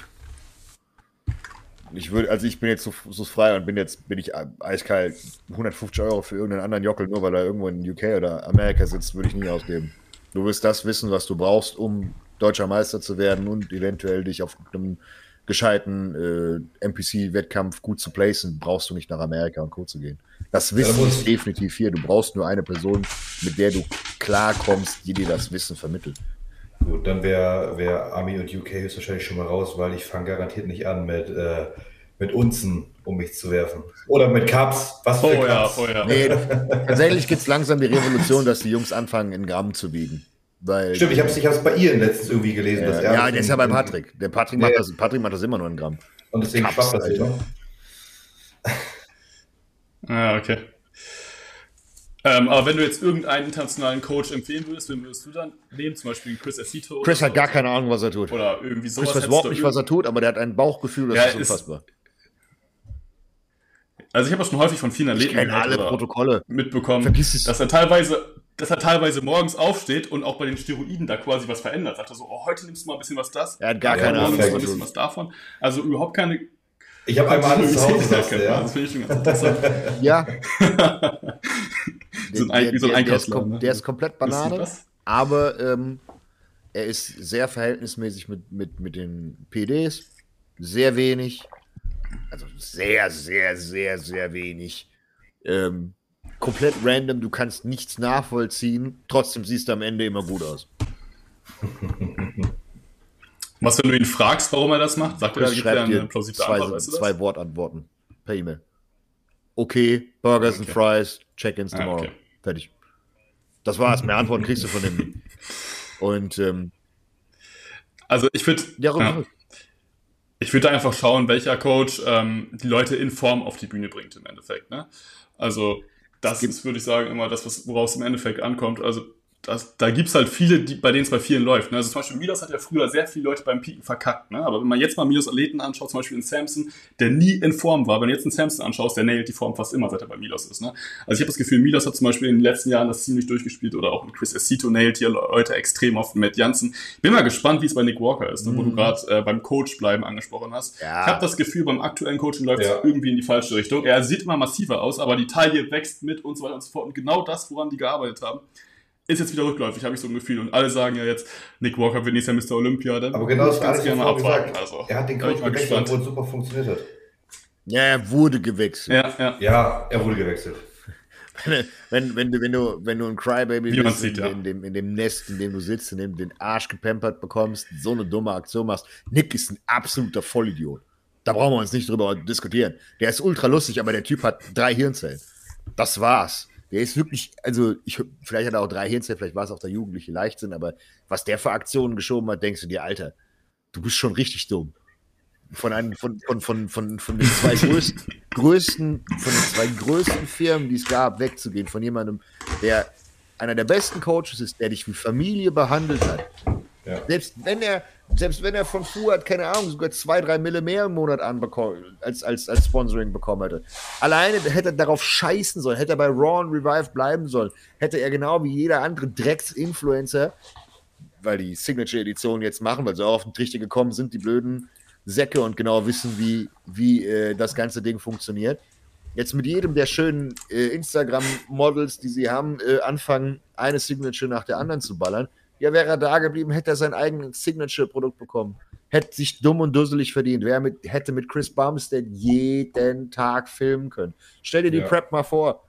Ich würde, also ich bin jetzt so, so frei und bin jetzt, bin ich eiskalt, hundertfünfzig Euro für irgendeinen anderen Jockel, nur weil er irgendwo in U K oder Amerika sitzt, würde ich nie ausgeben. Du wirst das wissen, was du brauchst, um Deutscher Meister zu werden und eventuell dich auf einem gescheiten äh, N P C-Wettkampf gut zu placen, brauchst du nicht nach Amerika und Co. zu gehen. Das Wissen ja, ist definitiv hier. Du brauchst nur eine Person, mit der du klarkommst, die dir das Wissen vermittelt. Gut, dann wäre wär Army und U K höchstwahrscheinlich schon mal raus, weil ich fange garantiert nicht an mit, äh, mit Unzen, um mich zu werfen. Oder mit Cups. Was für oh Cups? Ja, oh ja. Nee, tatsächlich gibt es langsam die Revolution, dass die Jungs anfangen, in Gramm zu wiegen. Weil Stimmt, ich habe es ich bei ihr letztens irgendwie gelesen. Äh, dass er ja, der ist ja bei Patrick. Der Patrick, ja. macht das, Patrick macht das immer nur in Gramm. Und deswegen schwappt das immer. Ah, okay. Ähm, aber wenn du jetzt irgendeinen internationalen Coach empfehlen würdest, wen würdest du dann nehmen? Zum Beispiel Chris Aceto? Chris hat gar keine Ahnung, was er tut. Oder irgendwie sowas. Chris weiß überhaupt nicht, was er tut, aber der hat ein Bauchgefühl, das ja, ist unfassbar. Also ich habe auch schon häufig von vielen Athleten ich kenne alle Protokolle mitbekommen, Vergiss es. dass er teilweise, dass er teilweise morgens aufsteht und auch bei den Steroiden da quasi was verändert. Sagt er so, oh, heute nimmst du mal ein bisschen was das. Er hat gar ja, keine Ahnung, nimmst du mal ein bisschen was davon. Also überhaupt keine. Ich habe einmal alles zu Hause das, ja. Das finde ich schon ganz interessant. Ja. so ein, der, wie so ein der, der, ist, ne? der ist komplett Banane, aber ähm, er ist sehr verhältnismäßig mit, mit, mit den P Ds. Sehr wenig. Also sehr, sehr, sehr, sehr wenig. Ähm, komplett random, du kannst nichts nachvollziehen, trotzdem siehst du am Ende immer gut aus. Was, wenn du ihn fragst, warum er das macht? Sagt er, gibt er eine plausible zwei, Antwort, weißt du das? zwei Wortantworten per E-Mail. Okay, Burgers okay. and Fries, Check-ins tomorrow. Ah, okay. Fertig. Das war's, mehr Antworten kriegst du von dem. Und ähm, also ich würde ja, ja, ich würde einfach schauen, welcher Coach ähm, die Leute in Form auf die Bühne bringt im Endeffekt. Ne? Also das ist, würde ich sagen, immer das, was, woraus es im Endeffekt ankommt. Also das, da gibt es halt viele, die, bei denen es bei vielen läuft. Ne? Also zum Beispiel Milos hat ja früher sehr viele Leute beim Piken verkackt. Ne? Aber wenn man jetzt mal Milos Athleten anschaut, zum Beispiel einen Samson, der nie in Form war, wenn du jetzt einen Samson anschaust, der nailt die Form fast immer, seit er bei Milos ist. Ne? Also ich habe das Gefühl, Milos hat zum Beispiel in den letzten Jahren das ziemlich durchgespielt oder auch Chris Esito nailt hier Leute extrem auf Matt Jansen. Bin mal gespannt, wie es bei Nick Walker ist, ne? mhm. wo du gerade äh, beim Coach bleiben angesprochen hast. Ja. Ich habe das Gefühl, beim aktuellen Coaching läuft es ja. irgendwie in die falsche Richtung. Er sieht immer massiver aus, aber die Taille wächst mit und so weiter und so fort. Und genau das, woran die gearbeitet haben, ist jetzt wieder rückläufig, habe ich so ein Gefühl. Und alle sagen ja jetzt, Nick Walker wird nächstes Jahr Mister Olympia. Dann aber genau das ganz gerne mal abwarten. Also, er hat den Coach gewechselt, wo es super funktioniert hat. Ja, er wurde gewechselt. Ja, ja. ja er wurde gewechselt. wenn, wenn, wenn, du, wenn du ein Crybaby Wie bist, sieht, in, ja. in, dem, in dem Nest, in dem du sitzt, in dem du den Arsch gepampert bekommst, so eine dumme Aktion machst, Nick ist ein absoluter Vollidiot. Da brauchen wir uns nicht drüber diskutieren. Der ist ultra lustig, aber der Typ hat drei Hirnzellen. Das war's. Der ist wirklich, also ich, vielleicht hat er auch drei Hirnzellen, vielleicht war es auch der jugendliche Leichtsinn, aber was der für Aktionen geschoben hat, denkst du dir, Alter, du bist schon richtig dumm. Von einem, von, von, von, von, von den zwei größten, größten, von den zwei größten Firmen, die es gab, wegzugehen, von jemandem, der einer der besten Coaches ist, der dich wie Familie behandelt hat. Ja. Selbst wenn er, selbst wenn er von Fuad, keine Ahnung, sogar zwei, drei Mille mehr im Monat anbekommen, als, als, als Sponsoring bekommen hätte. Alleine hätte er darauf scheißen sollen, hätte er bei Raw und Revive bleiben sollen, hätte er genau wie jeder andere Drecks-Influencer, weil die Signature-Edition jetzt machen, weil sie auch auf den Trichter gekommen sind, die blöden Säcke und genau wissen, wie, wie äh, das ganze Ding funktioniert. Jetzt mit jedem der schönen äh, Instagram-Models, die sie haben, äh, anfangen, eine Signature nach der anderen zu ballern. Ja, wäre er da geblieben, hätte er sein eigenes Signature-Produkt bekommen. Hätte sich dumm und dusselig verdient. Wer mit, hätte mit Chris Bumstead jeden Tag filmen können. Stell dir die ja. Prep mal vor.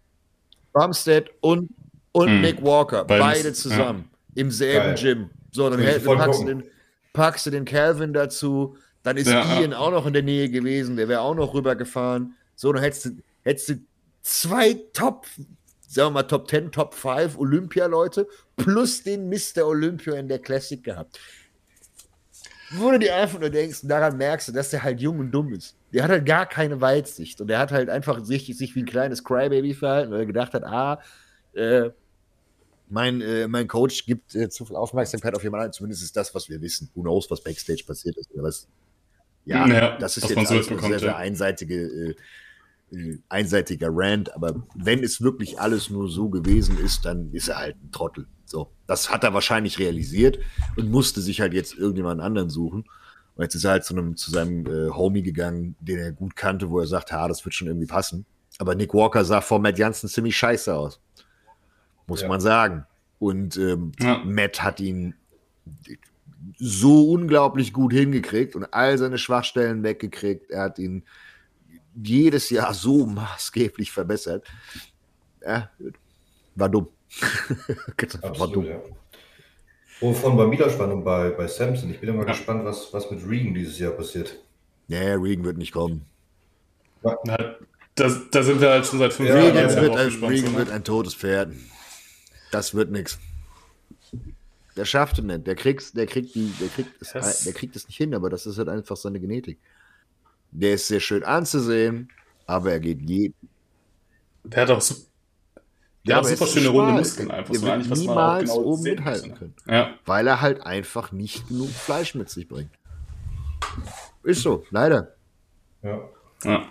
Bumstead und, und hm. Nick Walker, Beides, beide zusammen, ja. im selben Geil. Gym. So, dann, hätt, dann packst, du den, packst du den Calvin dazu, dann ist ja. Ian auch noch in der Nähe gewesen, der wäre auch noch rübergefahren. So, dann hättest du, hättest du zwei Top, sagen wir mal Top zehn, Top fünf Olympia-Leute plus den Mister Olympia in der Classic gehabt. Wo du dir einfach nur denkst, daran merkst du, dass der halt jung und dumm ist. Der hat halt gar keine Weitsicht und der hat halt einfach sich, sich wie ein kleines Crybaby verhalten, weil er gedacht hat, ah, äh, mein, äh, mein Coach gibt äh, zu viel Aufmerksamkeit auf jemanden, zumindest ist das, was wir wissen. Who knows, was Backstage passiert ist oder was. Ja, ja, das ist jetzt alles ein sehr, sehr einseitige, äh, äh, einseitiger Rant, aber wenn es wirklich alles nur so gewesen ist, dann ist er halt ein Trottel. So, das hat er wahrscheinlich realisiert und musste sich halt jetzt irgendjemand anderen suchen. Und jetzt ist er halt zu, einem, zu seinem äh, Homie gegangen, den er gut kannte, wo er sagt, ha, das wird schon irgendwie passen. Aber Nick Walker sah vor Matt Jansen ziemlich scheiße aus. Muss ja. man sagen. Und ähm, ja. Matt hat ihn so unglaublich gut hingekriegt und all seine Schwachstellen weggekriegt. Er hat ihn jedes Jahr so maßgeblich verbessert. Ja, war dumm. Absolut, war dumm. Ja. Wovon bei Widerspannung bei, bei Samson. Ich bin immer ja. gespannt, was, was mit Regan dieses Jahr passiert. Nee, Regan wird nicht kommen. Na, das, da sind wir halt schon seit fünf ja, Jahren. Regan, wird ein, Regan wird ein totes Pferd. Das wird nichts. Der schafft es nicht. Der kriegt, der kriegt die, der kriegt es, yes. der kriegt es nicht hin, aber das ist halt einfach seine Genetik. Der ist sehr schön anzusehen, aber er geht jeden. Der hat auch so, der ja, hat auch super schöne runde Muskeln einfach. Der so wird eigentlich, was niemals man auch genau oben mithalten können. Ja. Weil er halt einfach nicht genug Fleisch mit sich bringt. Ist so, leider. Ja. ja.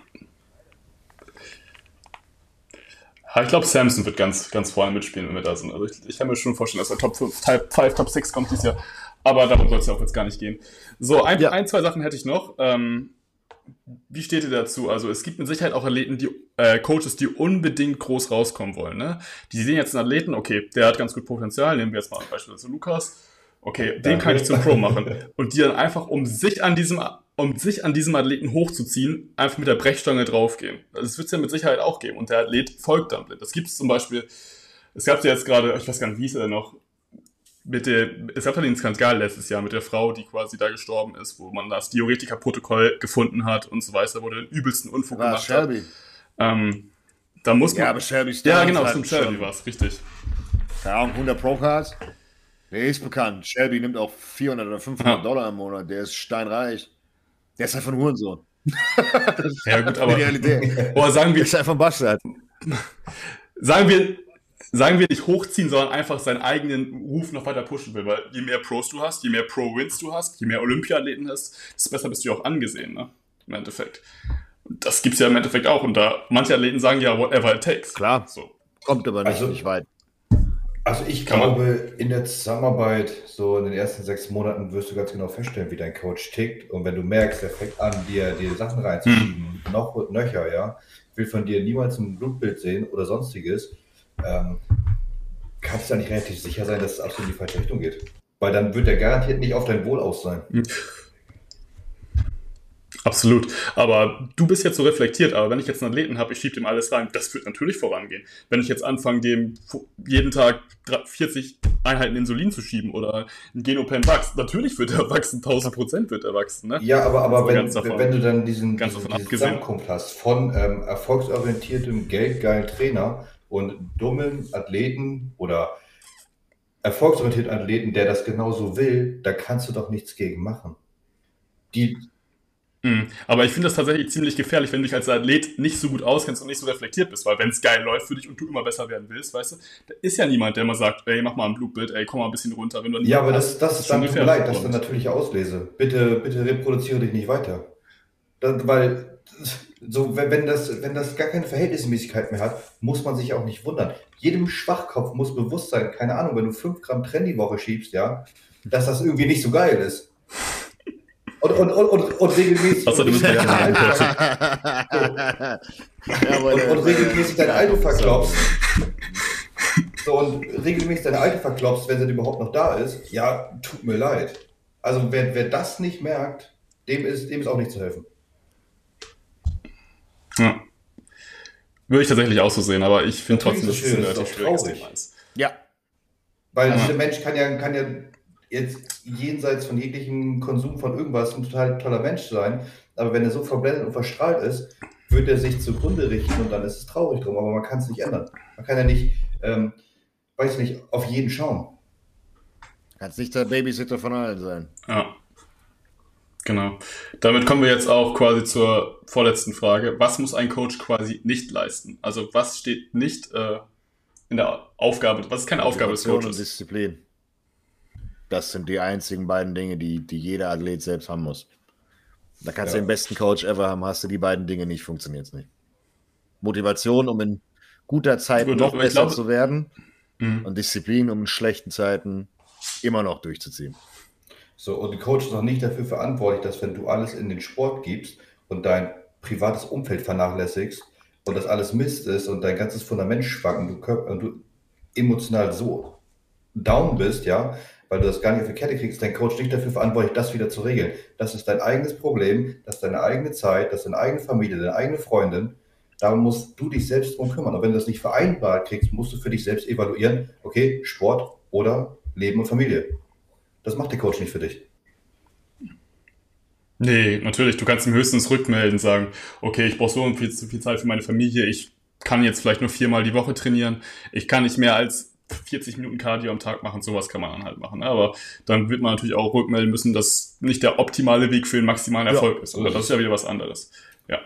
Ich glaube, Samson wird ganz, ganz vorne mitspielen, wenn wir da sind. Also ich, ich kann mir schon vorstellen, dass er Top fünf, Top sechs kommt dieses Jahr. Aber darum soll es ja auch jetzt gar nicht gehen. So, ein, ja. ein zwei Sachen hätte ich noch. Ähm, wie steht ihr dazu? Also es gibt mit Sicherheit auch Athleten, die äh, Coaches, die unbedingt groß rauskommen wollen. Ne? Die sehen jetzt einen Athleten, okay, der hat ganz gut Potenzial. Nehmen wir jetzt mal beispielsweise Lukas. Okay, den kann ich zum Pro machen. Und die dann einfach, um sich an diesem, um sich an diesem Athleten hochzuziehen, einfach mit der Brechstange draufgehen. Das wird es ja mit Sicherheit auch geben. Und der Athlet folgt dann blind. Das gibt es zum Beispiel, es gab ja jetzt gerade, ich weiß gar nicht, wie hieß er denn noch, mit der, es gab ja den Skandal letztes Jahr mit der Frau, die quasi da gestorben ist, wo man das Diuretika-Protokoll gefunden hat und so weiter, wo der den übelsten Unfug war gemacht Shelby. hat. Ähm, da muss man... Ja, aber Shelby Ja, genau, stimmt, Shelby war es, richtig. Keine Ahnung, hundert Pro-Cards. Der ist bekannt. Shelby nimmt auch vierhundert oder fünfhundert ja. Dollar im Monat. Der ist steinreich. Der ist einfach ein Hurensohn. Ja gut, aber... Die Realität. Boah, sagen wir... Der ist einfach ein Bastard. Sagen wir... sagen wir nicht hochziehen, sondern einfach seinen eigenen Ruf noch weiter pushen will, weil je mehr Pros du hast, je mehr Pro-Wins du hast, je mehr Olympiathleten hast, desto besser bist du ja auch angesehen, ne? Im Endeffekt. Und das gibt's ja im Endeffekt auch. Und da manche Athleten sagen ja, whatever it takes. Klar, so. Kommt aber nicht, Also- nicht weit. Also ich Kann man- glaube, in der Zusammenarbeit, so in den ersten sechs Monaten, wirst du ganz genau feststellen, wie dein Coach tickt. Und wenn du merkst, er fängt an, dir, dir Sachen reinzuschieben, noch und nöcher, ja, will von dir niemals ein Blutbild sehen oder sonstiges, ähm, kannst du da nicht relativ sicher sein, dass es absolut in die falsche Richtung geht. Weil dann wird er garantiert nicht auf dein Wohl aus sein. Absolut. Aber du bist jetzt so reflektiert, aber wenn ich jetzt einen Athleten habe, ich schiebe dem alles rein, das wird natürlich vorangehen. Wenn ich jetzt anfange, dem jeden Tag vierzig Einheiten Insulin zu schieben oder ein Genopen wächst, natürlich wird er wachsen, tausend Prozent wird er wachsen. Ne? Ja, aber, aber mal wenn, ganz davon- wenn du dann diesen, ganz diesen, davon diese abgesehen. Zusammenkunft hast von ähm, erfolgsorientiertem, geldgeilen Trainer und dummen Athleten oder erfolgsorientierten Athleten, der das genauso will, da kannst du doch nichts gegen machen. Die, Mhm. Aber ich finde das tatsächlich ziemlich gefährlich, wenn du dich als Athlet nicht so gut auskennst und nicht so reflektiert bist, weil wenn es geil läuft für dich und du immer besser werden willst, weißt du, da ist ja niemand, der mal sagt, ey, mach mal ein Blutbild, ey, komm mal ein bisschen runter. Wenn du ja, aber hast, das, das ist dann, tut mir gefährlich. leid, das ist eine natürliche Auslese. Bitte, bitte reproduziere dich nicht weiter. Das, weil, so, wenn, wenn, das, wenn das gar keine Verhältnismäßigkeit mehr hat, muss man sich auch nicht wundern. Jedem Schwachkopf muss bewusst sein, keine Ahnung, wenn du fünf Gramm Trenn die Woche schiebst, ja, dass das irgendwie nicht so geil ist. Und, und, und, und, und regelmäßig, Außerdem ist man ja dein kein Alter, Ja, aber und, der- und regelmäßig dein Alter verklopst. So, und regelmäßig deine Alte verklopst, wenn sie überhaupt noch da ist, ja, tut mir leid. Also wer, wer das nicht merkt, dem ist, dem ist auch nicht zu helfen. Ja. Würde ich tatsächlich auch so sehen, aber ich finde Natürlich trotzdem, dass ist es es ein schön, relativ ist auch schwieriges traurig. Thema ist. Ja, Weil Ja. dieser Mensch kann ja, kann ja jetzt jenseits von jeglichem Konsum von irgendwas ein total toller Mensch sein, aber wenn er so verblendet und verstrahlt ist, wird er sich zugrunde richten und dann ist es traurig drum, aber man kann es nicht ändern. Man kann ja nicht, ähm, weiß nicht, auf jeden schauen. kannst nicht der Babysitter von allen sein. Ja. Genau. Damit kommen wir jetzt auch quasi zur vorletzten Frage. Was muss ein Coach quasi nicht leisten? Also was steht nicht äh, in der Aufgabe, was ist keine Aufgabe des Motivation und Coaches? Disziplin. Das sind die einzigen beiden Dinge, die, die jeder Athlet selbst haben muss. Da kannst Ja. du den besten Coach ever haben, hast du die beiden Dinge nicht, funktioniert es nicht. Motivation, um in guter Zeit Gut, noch aber ich besser glaube- zu werden Mhm. und Disziplin, um in schlechten Zeiten immer noch durchzuziehen. So, und der Coach ist auch nicht dafür verantwortlich, dass wenn du alles in den Sport gibst und dein privates Umfeld vernachlässigst und das alles Mist ist und dein ganzes Fundament schwankt und du, körp- und du emotional so down bist, ja, weil du das gar nicht auf die Kette kriegst, ist dein Coach nicht dafür verantwortlich, das wieder zu regeln. Das ist dein eigenes Problem, das ist deine eigene Zeit, das ist deine eigene Familie, deine eigene Freundin. Darum musst du dich selbst drum kümmern. Und wenn du das nicht vereinbart kriegst, musst du für dich selbst evaluieren, okay, Sport oder Leben und Familie. Das macht der Coach nicht für dich. Nee, natürlich. Du kannst ihm höchstens rückmelden, sagen, okay, ich brauche so viel, zu viel Zeit für meine Familie, ich kann jetzt vielleicht nur viermal die Woche trainieren, ich kann nicht mehr als vierzig Minuten Cardio am Tag machen, sowas kann man dann halt machen. Aber dann wird man natürlich auch rückmelden müssen, dass nicht der optimale Weg für den maximalen Erfolg Ja, ist. Oder das ist ja wieder was anderes. Ja.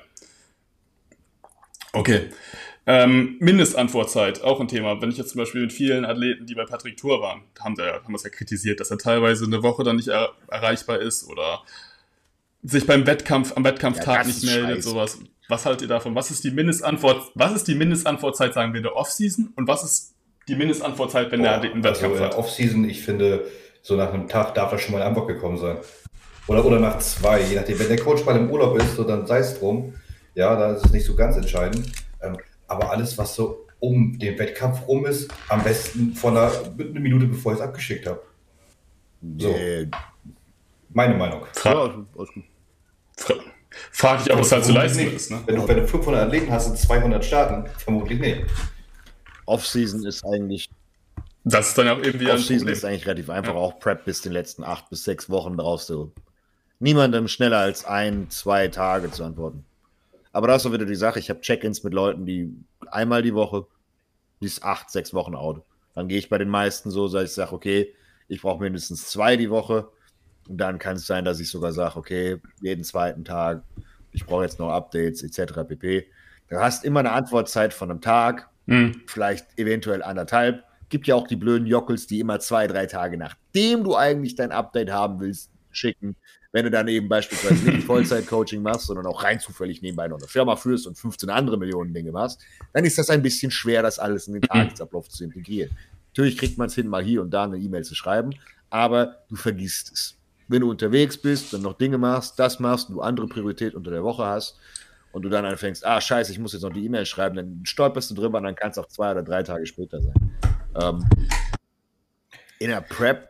Okay. Ähm, Mindestantwortzeit, auch ein Thema. Wenn ich jetzt zum Beispiel mit vielen Athleten, die bei Patrick Thur waren, haben wir haben das ja kritisiert, dass er teilweise eine Woche dann nicht er erreichbar ist oder sich beim Wettkampf, am Wettkampftag Ja, das nicht ist meldet, scheiße. sowas. Was haltet ihr davon? Was ist die Mindestantwort, was ist die Mindestantwortzeit, sagen wir, in der Offseason? Und was ist die Mindestantwortzeit, wenn der Athlet einen Also Wettkampf in der hat? Offseason, ich finde, so nach einem Tag darf das schon mal eine Antwort gekommen sein. Oder, oder nach zwei, je nachdem. Wenn der Coach mal im Urlaub ist, so dann sei es drum. Ja, dann ist es nicht so ganz entscheidend. Ähm, aber alles, was so um den Wettkampf rum ist, am besten von einer, eine Minute bevor ich es abgeschickt habe. So. Äh, Meine Meinung. Fra ja, alles gut. fra frag ich, ob es halt zu leisten Vermutlich ist, ne? Wenn du, wenn du fünfhundert Athleten hast und zweihundert starten, vermutlich nicht. Off-Season ist eigentlich, Das ist dann auch irgendwie ein Off-Season Problem. ist eigentlich relativ einfach. Auch Prep bis den letzten acht bis sechs Wochen brauchst du niemandem schneller als ein, zwei Tage zu antworten. Aber da ist auch wieder die Sache, ich habe Check-ins mit Leuten, die einmal die Woche bis acht, sechs Wochen out. Dann gehe ich bei den meisten so, dass ich sage, okay, ich brauche mindestens zwei die Woche. Und dann kann es sein, dass ich sogar sage, okay, jeden zweiten Tag, ich brauche jetzt noch Updates et cetera pp. Du hast immer eine Antwortzeit von einem Tag hm. vielleicht eventuell anderthalb. Gibt ja auch die blöden Jockels, die immer zwei, drei Tage nachdem du eigentlich dein Update haben willst, schicken. Wenn du dann eben beispielsweise nicht Vollzeit-Coaching machst, sondern auch rein zufällig nebenbei noch eine Firma führst und fünfzehn andere Millionen Dinge machst, dann ist das ein bisschen schwer, das alles in den Tagesablauf zu integrieren. Natürlich kriegt man es hin, mal hier und da eine E-Mail zu schreiben, aber du vergisst es. Wenn du unterwegs bist, dann noch Dinge machst, das machst, du andere Priorität unter der Woche hast und du dann anfängst, ah, scheiße, ich muss jetzt noch die E-Mail schreiben, dann stolperst du drüber und dann kann es auch zwei oder drei Tage später sein. Ähm, in der Prep,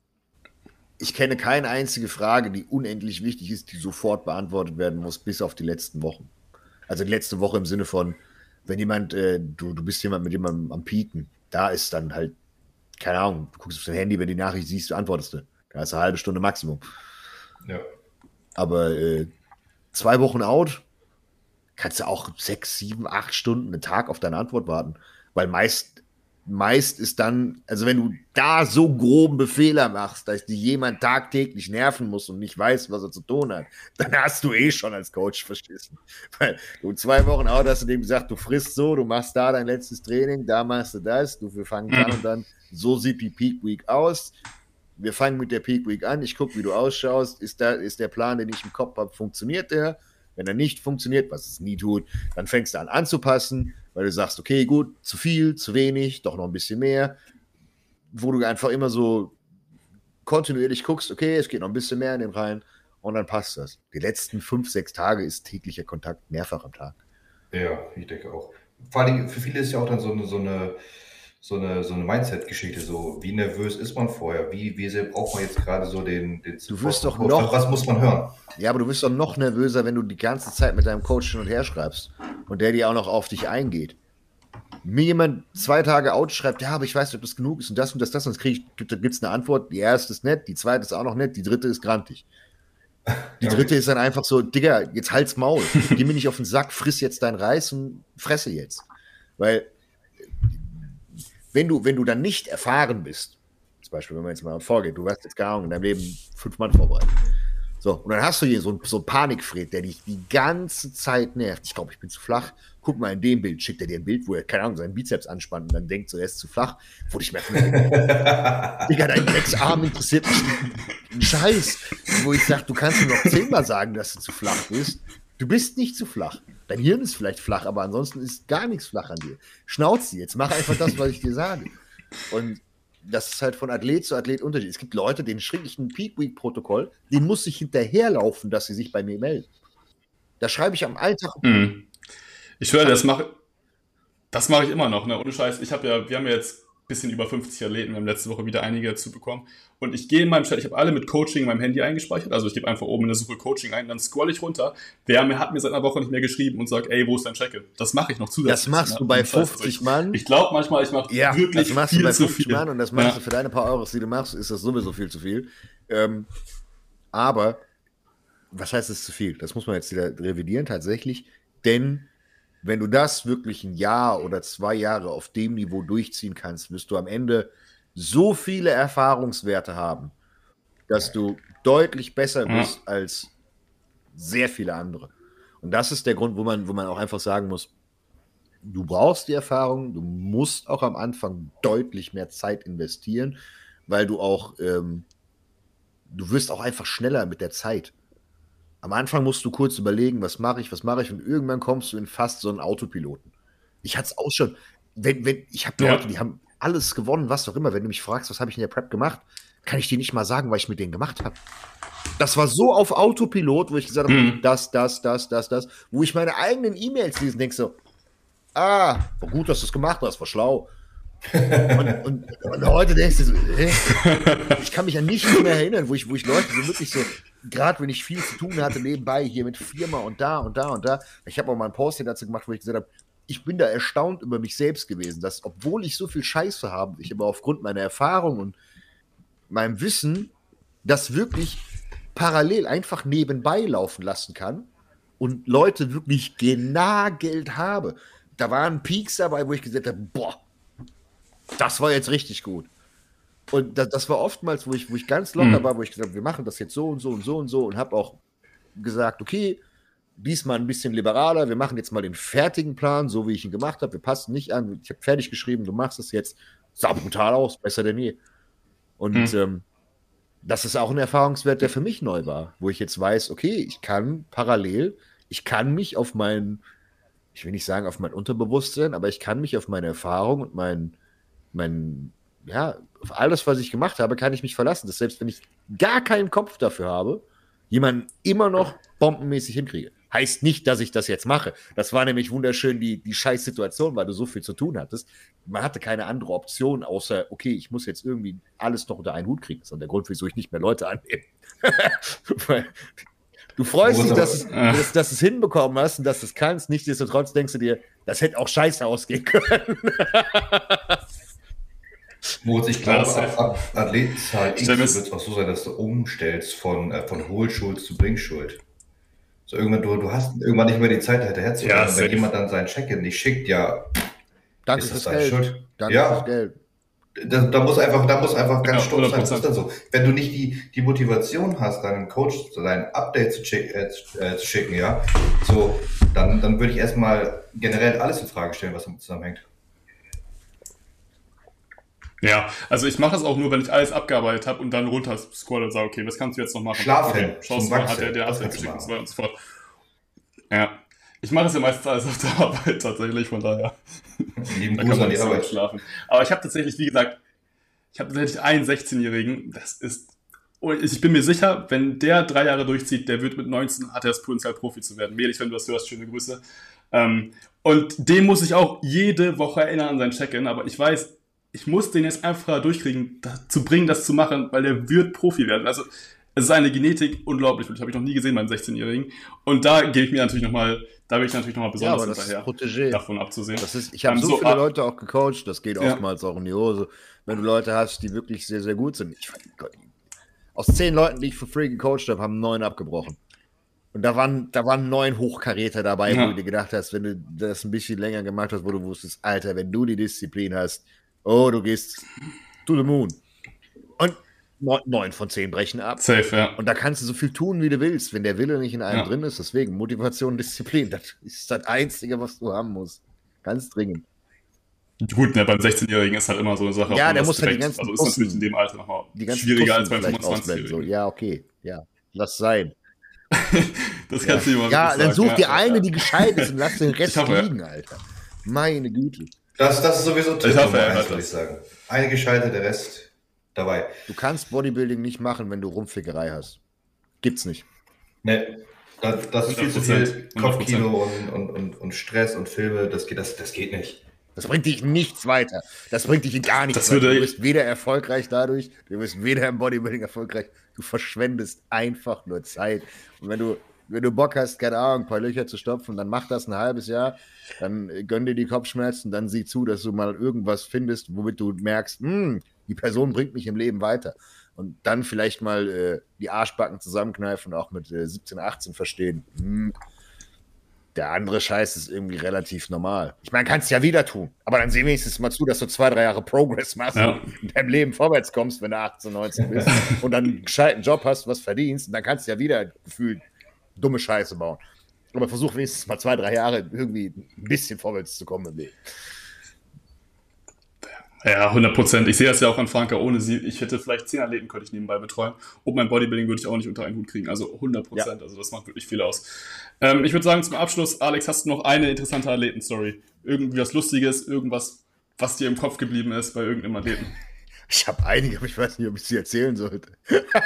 ich kenne keine einzige Frage, die unendlich wichtig ist, die sofort beantwortet werden muss, bis auf die letzten Wochen. Also die letzte Woche im Sinne von, wenn jemand, äh, du, du bist jemand mit jemandem am Pieken, da ist dann halt, keine Ahnung, du guckst auf dein Handy, wenn die Nachricht siehst, du antwortest du. Da ist eine halbe Stunde Maximum. Ja. Aber äh, zwei Wochen out, kannst du auch sechs, sieben, acht Stunden einen Tag auf deine Antwort warten. Weil meist, meist ist dann, also wenn du da so groben Befehler machst, dass dich jemand tagtäglich nerven muss und nicht weiß, was er zu tun hat, dann hast du eh schon als Coach verschissen. Weil du zwei Wochen out hast du dem gesagt, du frisst so, du machst da dein letztes Training, da machst du das, du wir fangen an und dann, so sieht die Peak Week aus. Wir fangen mit der Peak Week an, ich gucke, wie du ausschaust, ist, da, ist der Plan, den ich im Kopf habe, funktioniert der? Wenn er nicht funktioniert, was es nie tut, dann fängst du an anzupassen, weil du sagst, okay, gut, zu viel, zu wenig, doch noch ein bisschen mehr, wo du einfach immer so kontinuierlich guckst, okay, es geht noch ein bisschen mehr in den rein und dann passt das. Die letzten fünf, sechs Tage ist täglicher Kontakt mehrfach am Tag. Ja, ich denke auch. Vor allem für viele ist ja auch dann so eine, so eine so eine, so eine Mindset-Geschichte, so wie nervös ist man vorher, wie, wie sehr braucht man jetzt gerade so den, den Du wirst doch Coach? noch, was muss man hören? Ja, aber du wirst doch noch nervöser, wenn du die ganze Zeit mit deinem Coach hin und her schreibst und der dir auch noch auf dich eingeht. Mir jemand zwei Tage out schreibt, ja, aber ich weiß nicht, ob das genug ist und das und das, das, und dann gibt es eine Antwort, die erste ist nett, die zweite ist auch noch nett, die dritte ist grantig. Die dritte ist dann einfach so, Digga, jetzt halt's Maul, geh mir nicht auf den Sack, friss jetzt deinen Reis und fresse jetzt. Weil Wenn du, wenn du dann nicht erfahren bist, zum Beispiel, wenn man jetzt mal vorgeht, du hast jetzt gar nicht in deinem Leben fünf Mann vorbereitet. So, und dann hast du hier so, so einen Panikfred, der dich die ganze Zeit nervt. Ich glaube, ich bin zu flach. Guck mal in dem Bild, schickt er dir ein Bild, wo er, keine Ahnung, seinen Bizeps anspannt und dann denkt so, er ist zu flach. Wo ich mir Digga, dein Drecksarm interessiert mich einen Scheiß. Wo ich sage, du kannst mir noch zehnmal sagen, dass du zu flach bist. Du bist nicht zu flach. Dein Hirn ist vielleicht flach, aber ansonsten ist gar nichts flach an dir. Schnauze jetzt, mach einfach das, was ich dir sage. Und das ist halt von Athlet zu Athlet unterschiedlich. Es gibt Leute, denen schicke ich ein Peak-Week-Protokoll, denen muss ich hinterherlaufen, dass sie sich bei mir melden. Da schreibe ich am Alltag. Mhm. Ich höre, das mache das mache ich immer noch, ne? Ohne Scheiß. Ich habe ja, wir haben ja jetzt ein bisschen über fünfzig Athleten, wir haben letzte Woche wieder einige dazu bekommen. Und ich gehe in meinem Chat, ich habe alle mit Coaching in meinem Handy eingespeichert, also ich gebe einfach oben in der Suche Coaching ein, dann scroll ich runter. Wer mir hat mir seit einer Woche nicht mehr geschrieben und sagt, ey, wo ist dein Check-in? Das mache ich noch zusätzlich. Das machst du bei fünfzig Mann. Ich glaube manchmal, ich mache ja, wirklich das machst viel du bei zu fünfzig viel. Mann und das machst Ja. du für deine paar Euros, die du machst, ist das sowieso viel zu viel. Ähm, aber, was heißt es zu viel? Das muss man jetzt wieder revidieren tatsächlich, denn wenn du das wirklich ein Jahr oder zwei Jahre auf dem Niveau durchziehen kannst, wirst du am Ende so viele Erfahrungswerte haben, dass du deutlich besser bist ja. als sehr viele andere. Und das ist der Grund, wo man, wo man auch einfach sagen muss, du brauchst die Erfahrung, du musst auch am Anfang deutlich mehr Zeit investieren, weil du auch, ähm, du wirst auch einfach schneller mit der Zeit. Am Anfang musst du kurz überlegen, was mache ich, was mache ich, und irgendwann kommst du in fast so einen Autopiloten. Ich hatte es auch schon, wenn, wenn, ich habe Leute, ja. die haben alles gewonnen, was auch immer. Wenn du mich fragst, was habe ich in der Prep gemacht, kann ich dir nicht mal sagen, was ich mit denen gemacht habe. Das war so auf Autopilot, wo ich gesagt habe, mhm. das, das, das, das, das, wo ich meine eigenen E-Mails lese und denke so, ah, war gut, dass du es gemacht hast, war schlau. und, und, und heute denkst du so, hä? Ich kann mich an nichts mehr erinnern, wo ich, wo ich Leute so wirklich so, gerade wenn ich viel zu tun hatte nebenbei, hier mit Firma und da und da und da, ich habe auch mal ein Posting dazu gemacht, wo ich gesagt habe, ich bin da erstaunt über mich selbst gewesen, dass, obwohl ich so viel Scheiße habe, ich aber aufgrund meiner Erfahrung und meinem Wissen das wirklich parallel einfach nebenbei laufen lassen kann und Leute wirklich genagelt habe. Da waren Peaks dabei, wo ich gesagt habe, boah, das war jetzt richtig gut. Und das, das war oftmals, wo ich, wo ich ganz locker mhm. war, wo ich gesagt habe, wir machen das jetzt so und so und so und so und habe auch gesagt, okay, diesmal ein bisschen liberaler, wir machen jetzt mal den fertigen Plan, so wie ich ihn gemacht habe, wir passen nicht an, ich habe fertig geschrieben, du machst es jetzt, sah brutal aus, besser denn je. Und hm. ähm, das ist auch ein Erfahrungswert, der für mich neu war, wo ich jetzt weiß, okay, ich kann parallel, ich kann mich auf mein, ich will nicht sagen auf mein Unterbewusstsein, aber ich kann mich auf meine Erfahrung und mein, mein, ja, auf alles, was ich gemacht habe, kann ich mich verlassen, dass selbst wenn ich gar keinen Kopf dafür habe, jemanden immer noch bombenmäßig hinkriege. Heißt nicht, dass ich das jetzt mache. Das war nämlich wunderschön, die, die scheiß Situation, weil du so viel zu tun hattest. Man hatte keine andere Option, außer, okay, ich muss jetzt irgendwie alles noch unter einen Hut kriegen. Das ist der Grund, wieso ich nicht mehr Leute annehme. Du freust dich, dass, es, dass, dass du es hinbekommen hast und dass du es kannst. Nichtsdestotrotz denkst du dir, das hätte auch scheiße ausgehen können. Moritz, ich glaube, ab, ab Athletenzahl X wird es auch so sein, dass du umstellst von, äh, von Hohlschuld zu Bringschuld. So irgendwann, du, du hast irgendwann nicht mehr die Zeit, hinterher zu ja, wenn safe. Jemand dann sein Check-in nicht schickt, ja, Danke ist das deine Schuld. Danke ja. fürs Geld. Da, da muss einfach, da muss einfach ganz ja, stumpf sein. Das ist dann so. Wenn du nicht die, die Motivation hast, deinen Coach, dein Update zu, check, äh, zu schicken, ja, so, dann, dann würde ich erstmal generell alles in Frage stellen, was damit zusammenhängt. Ja, also ich mache das auch nur, wenn ich alles abgearbeitet habe und dann runter scrolle und sage, okay, was kannst du jetzt noch machen? Schlafen. Okay, schaust du mal, hat der, der Arzt geschickt und so weiter und so fort. Ja. Ich mache es ja meistens alles auf der Arbeit tatsächlich, von daher. Lieben da Gruß kann man an die nicht so Arbeit. gut schlafen. Aber ich habe tatsächlich, wie gesagt, ich habe tatsächlich einen sechzehnjährigen, das ist, und ich bin mir sicher, wenn der drei Jahre durchzieht, der wird mit neunzehn, hat er das Potenzial, Profi zu werden. Melich, wenn du das hörst, schöne Grüße. Ähm, und den muss ich auch jede Woche erinnern an sein Check-in, aber ich weiß, ich muss den jetzt einfach durchkriegen, dazu bringen, das zu machen, weil der wird Profi werden. Also es ist eine Genetik unglaublich, das habe ich noch nie gesehen, meinen sechzehnjährigen. Und da gebe ich mir natürlich nochmal, da bin ich natürlich nochmal besonders ja, hinterher, Protégé. davon abzusehen. Das ist, ich habe ähm, so, so viele Leute auch gecoacht, das geht ja. oftmals auch in die Hose. Wenn du Leute hast, die wirklich sehr, sehr gut sind. Ich, aus zehn Leuten, die ich für free gecoacht habe, haben neun abgebrochen. Und da waren, da waren neun Hochkaräter dabei, ja. wo du dir gedacht hast, wenn du das ein bisschen länger gemacht hast, wo du wusstest, Alter, wenn du die Disziplin hast, oh, du gehst to the moon. Und neun von zehn brechen ab. Safe, ja. Und da kannst du so viel tun, wie du willst, wenn der Wille nicht in einem ja. drin ist. Deswegen Motivation, Disziplin, das ist das Einzige, was du haben musst. Ganz dringend. Gut, ne, beim sechzehnjährigen ist halt immer so eine Sache. Ja, der muss halt die ganzen Also ist Tussen, natürlich in dem Alter nochmal schwieriger als beim fünfundzwanzigjährigen. So, ja, okay, ja, lass sein. Das kannst ja. du immer Ja, dann such ja, dir ja, eine, ja. die gescheit ist und lass den Rest hoffe, liegen, ja. Alter. Meine Güte. Das, das ist sowieso ich hoffe, er würde ich sagen. Eine gescheite, der Rest dabei. Du kannst Bodybuilding nicht machen, wenn du Rumpfickerei hast. Gibt's nicht. Nee, das, das ist viel zu viel Kopfkino und, und, und, und Stress und Filme, das geht, das, das geht nicht. Das bringt dich nichts weiter. Das bringt dich in gar nichts weiter. Du bist weder erfolgreich dadurch, du bist weder im Bodybuilding erfolgreich, du verschwendest einfach nur Zeit. Und wenn du, wenn du Bock hast, keine Ahnung, ein paar Löcher zu stopfen, dann mach das ein halbes Jahr, dann gönn dir die Kopfschmerzen, dann sieh zu, dass du mal irgendwas findest, womit du merkst, hm, die Person bringt mich im Leben weiter. Und dann vielleicht mal äh, die Arschbacken zusammenkneifen und auch mit äh, siebzehn, achtzehn verstehen, hm, der andere Scheiß ist irgendwie relativ normal. Ich meine, kannst ja wieder tun, aber dann seh wenigstens mal zu, dass du zwei, drei Jahre Progress machst ja. und in deinem Leben vorwärts kommst, wenn du achtzehn, neunzehn bist und dann einen gescheiten Job hast, was verdienst und dann kannst du ja wieder gefühlt dumme Scheiße bauen. Aber versuch wenigstens mal zwei, drei Jahre irgendwie ein bisschen vorwärts zu kommen im Leben. Ja, hundert Prozent. Ich sehe das ja auch an Franka. Ohne sie, ich hätte vielleicht zehn Athleten, könnte ich nebenbei betreuen. Und mein Bodybuilding würde ich auch nicht unter einen Hut kriegen. Also hundert Prozent. Ja. Also das macht wirklich viel aus. Ähm, ich würde sagen, zum Abschluss, Alex, hast du noch eine interessante Athletenstory? Irgendwie was Lustiges, irgendwas, was dir im Kopf geblieben ist bei irgendeinem Athleten? Ich habe einige, aber ich weiß nicht, ob ich sie erzählen sollte.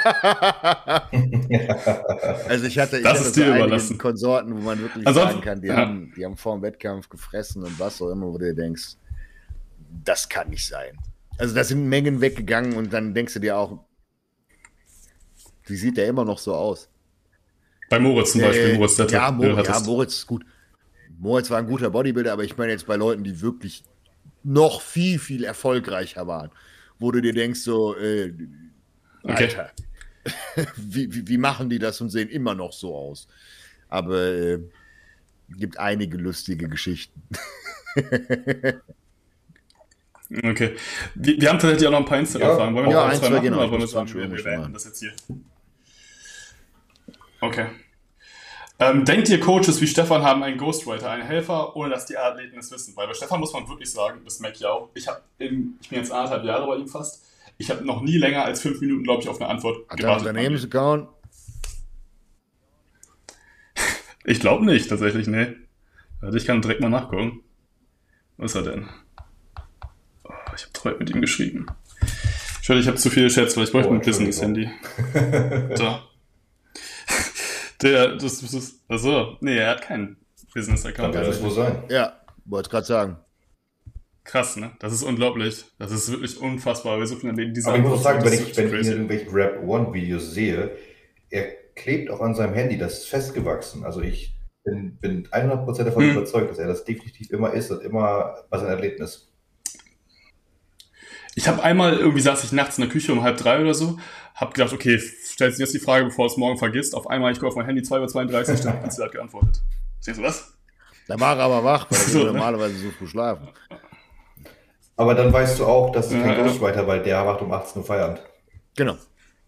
Also ich hatte, ich das hatte ist so dir einige überlassen. Konsorten, wo man wirklich also, sagen kann, die, ja. haben, die haben vor dem Wettkampf gefressen und was auch immer, wo du dir denkst, das kann nicht sein. Also da sind Mengen weggegangen und dann denkst du dir auch, wie sieht der immer noch so aus? Bei Moritz zum Beispiel. Äh, Moritz, der ja, Moritz, ja, Moritz ist gut. Moritz war ein guter Bodybuilder, aber ich meine jetzt bei Leuten, die wirklich noch viel, viel erfolgreicher waren, wo du dir denkst so, äh, Alter, okay. wie, wie, wie machen die das und sehen immer noch so aus? Aber äh, gibt einige lustige Geschichten. Okay. Wir, wir haben tatsächlich auch noch ein paar Instagram-Fragen. Wollen wir ja, noch ein, zwei machen, genau, oder wollen wir sagen, wir, wir beenden das jetzt hier? Okay. Ähm, denkt ihr, Coaches wie Stefan haben einen Ghostwriter, einen Helfer, ohne dass die Athleten es wissen? Weil bei Stefan muss man wirklich sagen, das merke ich auch, ich, hab in, ich bin jetzt anderthalb Jahre bei ihm fast, ich habe noch nie länger als fünf Minuten, glaube ich, auf eine Antwort Hat er gewartet. Unternehmensaccount? Ich glaube nicht, tatsächlich, nee. Also ich kann direkt mal nachgucken. Was ist er denn? Oh, ich habe heute mit ihm geschrieben. Ich höre, ich habe zu viele Chats, weil ich bräuchte Oh, ein Business-Handy. Da. Der, das, das ist, also, nee, er hat keinen Business-Account. Kann das wohl sein. Ja, wollte gerade sagen. Krass, ne? Das ist unglaublich. Das ist wirklich unfassbar. Wir so viele Athleten, die Aber ich muss auch sagen, wenn das ich, ist wenn ich ihn crazy. in irgendwelchen Rap One Videos sehe, er klebt auch an seinem Handy, das ist festgewachsen. Also ich bin, bin hundert Prozent davon Hm. überzeugt, dass er das definitiv immer ist und immer bei seinen Athleten ist. Ich habe einmal, irgendwie saß ich nachts in der Küche um halb drei oder so, hab gedacht, okay, stellst du jetzt die Frage, bevor du es morgen vergisst. Auf einmal, ich gucke auf mein Handy, zwei Uhr zweiunddreißig, dann hat sie halt geantwortet. Denkst du was? Da war er aber wach, weil er So, so, ne? normalerweise so früh schlafen. Aber dann weißt du auch, dass es Ja, kein ja. Ghostwriter, weil der macht um achtzehn Uhr Feierabend. Genau.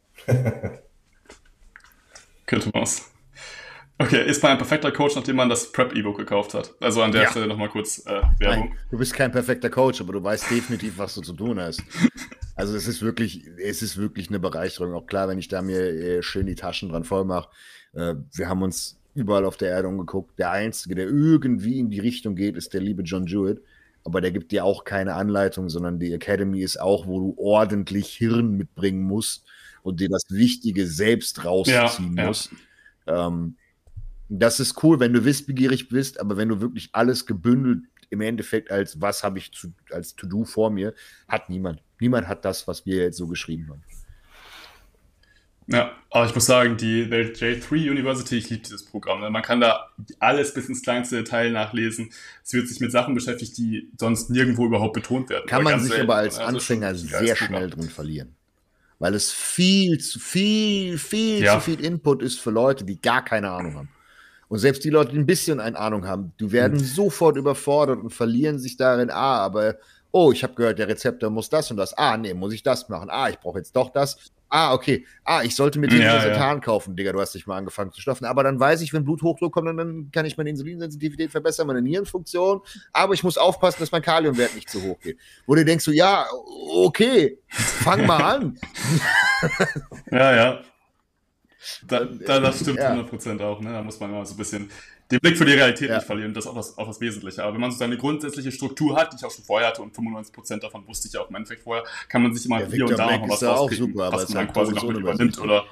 Könnte man's. Okay, ist man ein perfekter Coach, nachdem man das Prep-E-Book gekauft hat? Also an der Ja. Stelle nochmal kurz äh, Werbung. Nein, du bist kein perfekter Coach, aber du weißt definitiv, was du zu tun hast. Also es ist wirklich, es ist wirklich eine Bereicherung. Auch klar, wenn ich da mir äh, schön die Taschen dran voll mache. Äh, wir haben uns überall auf der Erde umgeguckt. Der Einzige, der irgendwie in die Richtung geht, ist der liebe John Jewett. Aber der gibt dir auch keine Anleitung, sondern die Academy ist auch, wo du ordentlich Hirn mitbringen musst und dir das Wichtige selbst rausziehen Ja, ja. musst. Ähm, das ist cool, wenn du wissbegierig bist, aber wenn du wirklich alles gebündelt im Endeffekt als was habe ich zu, als To-Do vor mir, hat niemand. Niemand hat das, was wir jetzt so geschrieben haben. Ja, aber ich muss sagen, die J drei University, ich liebe dieses Programm. Ne? Man kann da alles bis ins kleinste Detail nachlesen. Es wird sich mit Sachen beschäftigt, die sonst nirgendwo überhaupt betont werden. Kann Oder man ganz sich selten. aber als Also Anfänger schon ein geiles sehr Programm. schnell drin verlieren. Weil es viel zu viel, viel Ja. zu viel Input ist für Leute, die gar keine Ahnung haben. Und selbst die Leute, die ein bisschen eine Ahnung haben, die werden sofort überfordert und verlieren sich darin, ah, aber, oh, ich habe gehört, der Rezeptor muss das und das. Ah, nee, muss ich das machen. Ah, ich brauche jetzt doch das. Ah, okay. Ah, ich sollte mir Ja, Diacetan ja. kaufen. Digga, du hast dich mal angefangen zu stoffen. Aber dann weiß ich, wenn Bluthochdruck kommt, dann kann ich meine Insulinsensitivität verbessern, meine Nierenfunktion. Aber ich muss aufpassen, dass mein Kaliumwert nicht zu hoch geht. Wo du denkst so, ja, okay, fang mal an. Ja, ja. Da, da, das stimmt Ja. hundert Prozent auch. Ne? Da muss man immer so ein bisschen den Blick für die Realität Ja. nicht verlieren. Das ist auch das, auch das Wesentliche. Aber wenn man so seine grundsätzliche Struktur hat, die ich auch schon vorher hatte, und fünfundneunzig Prozent davon wusste ich ja auch im Endeffekt vorher, kann man sich immer Der hier Victor und da Black noch mal was ist ja auch rauspicken, super, aber was es man dann hat quasi so noch mit eine übernimmt. Übersicht. Oder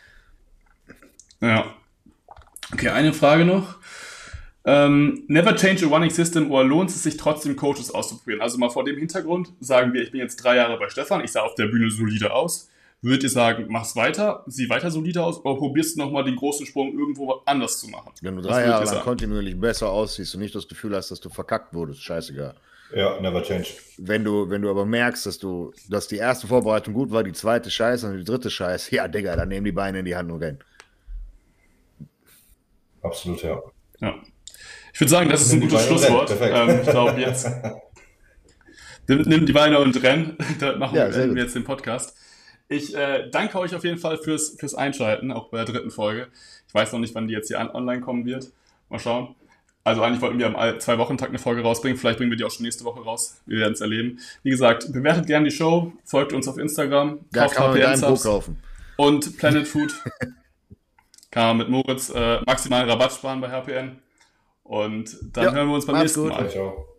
ja. Okay, eine Frage noch. Ähm, never change a running system, oder lohnt es sich trotzdem, Coaches auszuprobieren? Also mal vor dem Hintergrund sagen wir, ich bin jetzt drei Jahre bei Stefan, ich sah auf der Bühne solide aus. Würdet ihr sagen, mach's weiter, sieh weiter solide aus, oder probierst du nochmal den großen Sprung irgendwo anders zu machen? Wenn du Was drei würdet ihr Jahre lang sagen? kontinuierlich besser aussiehst und nicht das Gefühl hast, dass du verkackt wurdest, scheißegal. Ja, never change. Wenn du, wenn du aber merkst, dass du, dass die erste Vorbereitung gut war, die zweite scheiße und die dritte scheiße, ja, Digga, dann nehmen die Beine in die Hand und rennen. Absolut, ja. Ja. Ich würde sagen, das ist ein Nimm die gutes Beine und Schlusswort. renn. Perfekt. Ähm, ich glaube jetzt. Nimm, nimm die Beine und renn. Damit machen Ja, wir, sehr enden gut. wir jetzt den Podcast. Ich äh, danke euch auf jeden Fall fürs, fürs Einschalten, auch bei der dritten Folge. Ich weiß noch nicht, wann die jetzt hier an, online kommen wird. Mal schauen. Also eigentlich wollten wir am all- zwei Wochen Tag eine Folge rausbringen. Vielleicht bringen wir die auch schon nächste Woche raus. Wir werden es erleben. Wie gesagt, bewertet gerne die Show, folgt uns auf Instagram, Da kauft kann man mit einem Buch H P N-Subs kaufen. und Planet Food. Kann man mit Moritz äh, maximalen Rabatt sparen bei H P N. Und dann Ja, hören wir uns beim macht's nächsten gut. Mal. Ciao.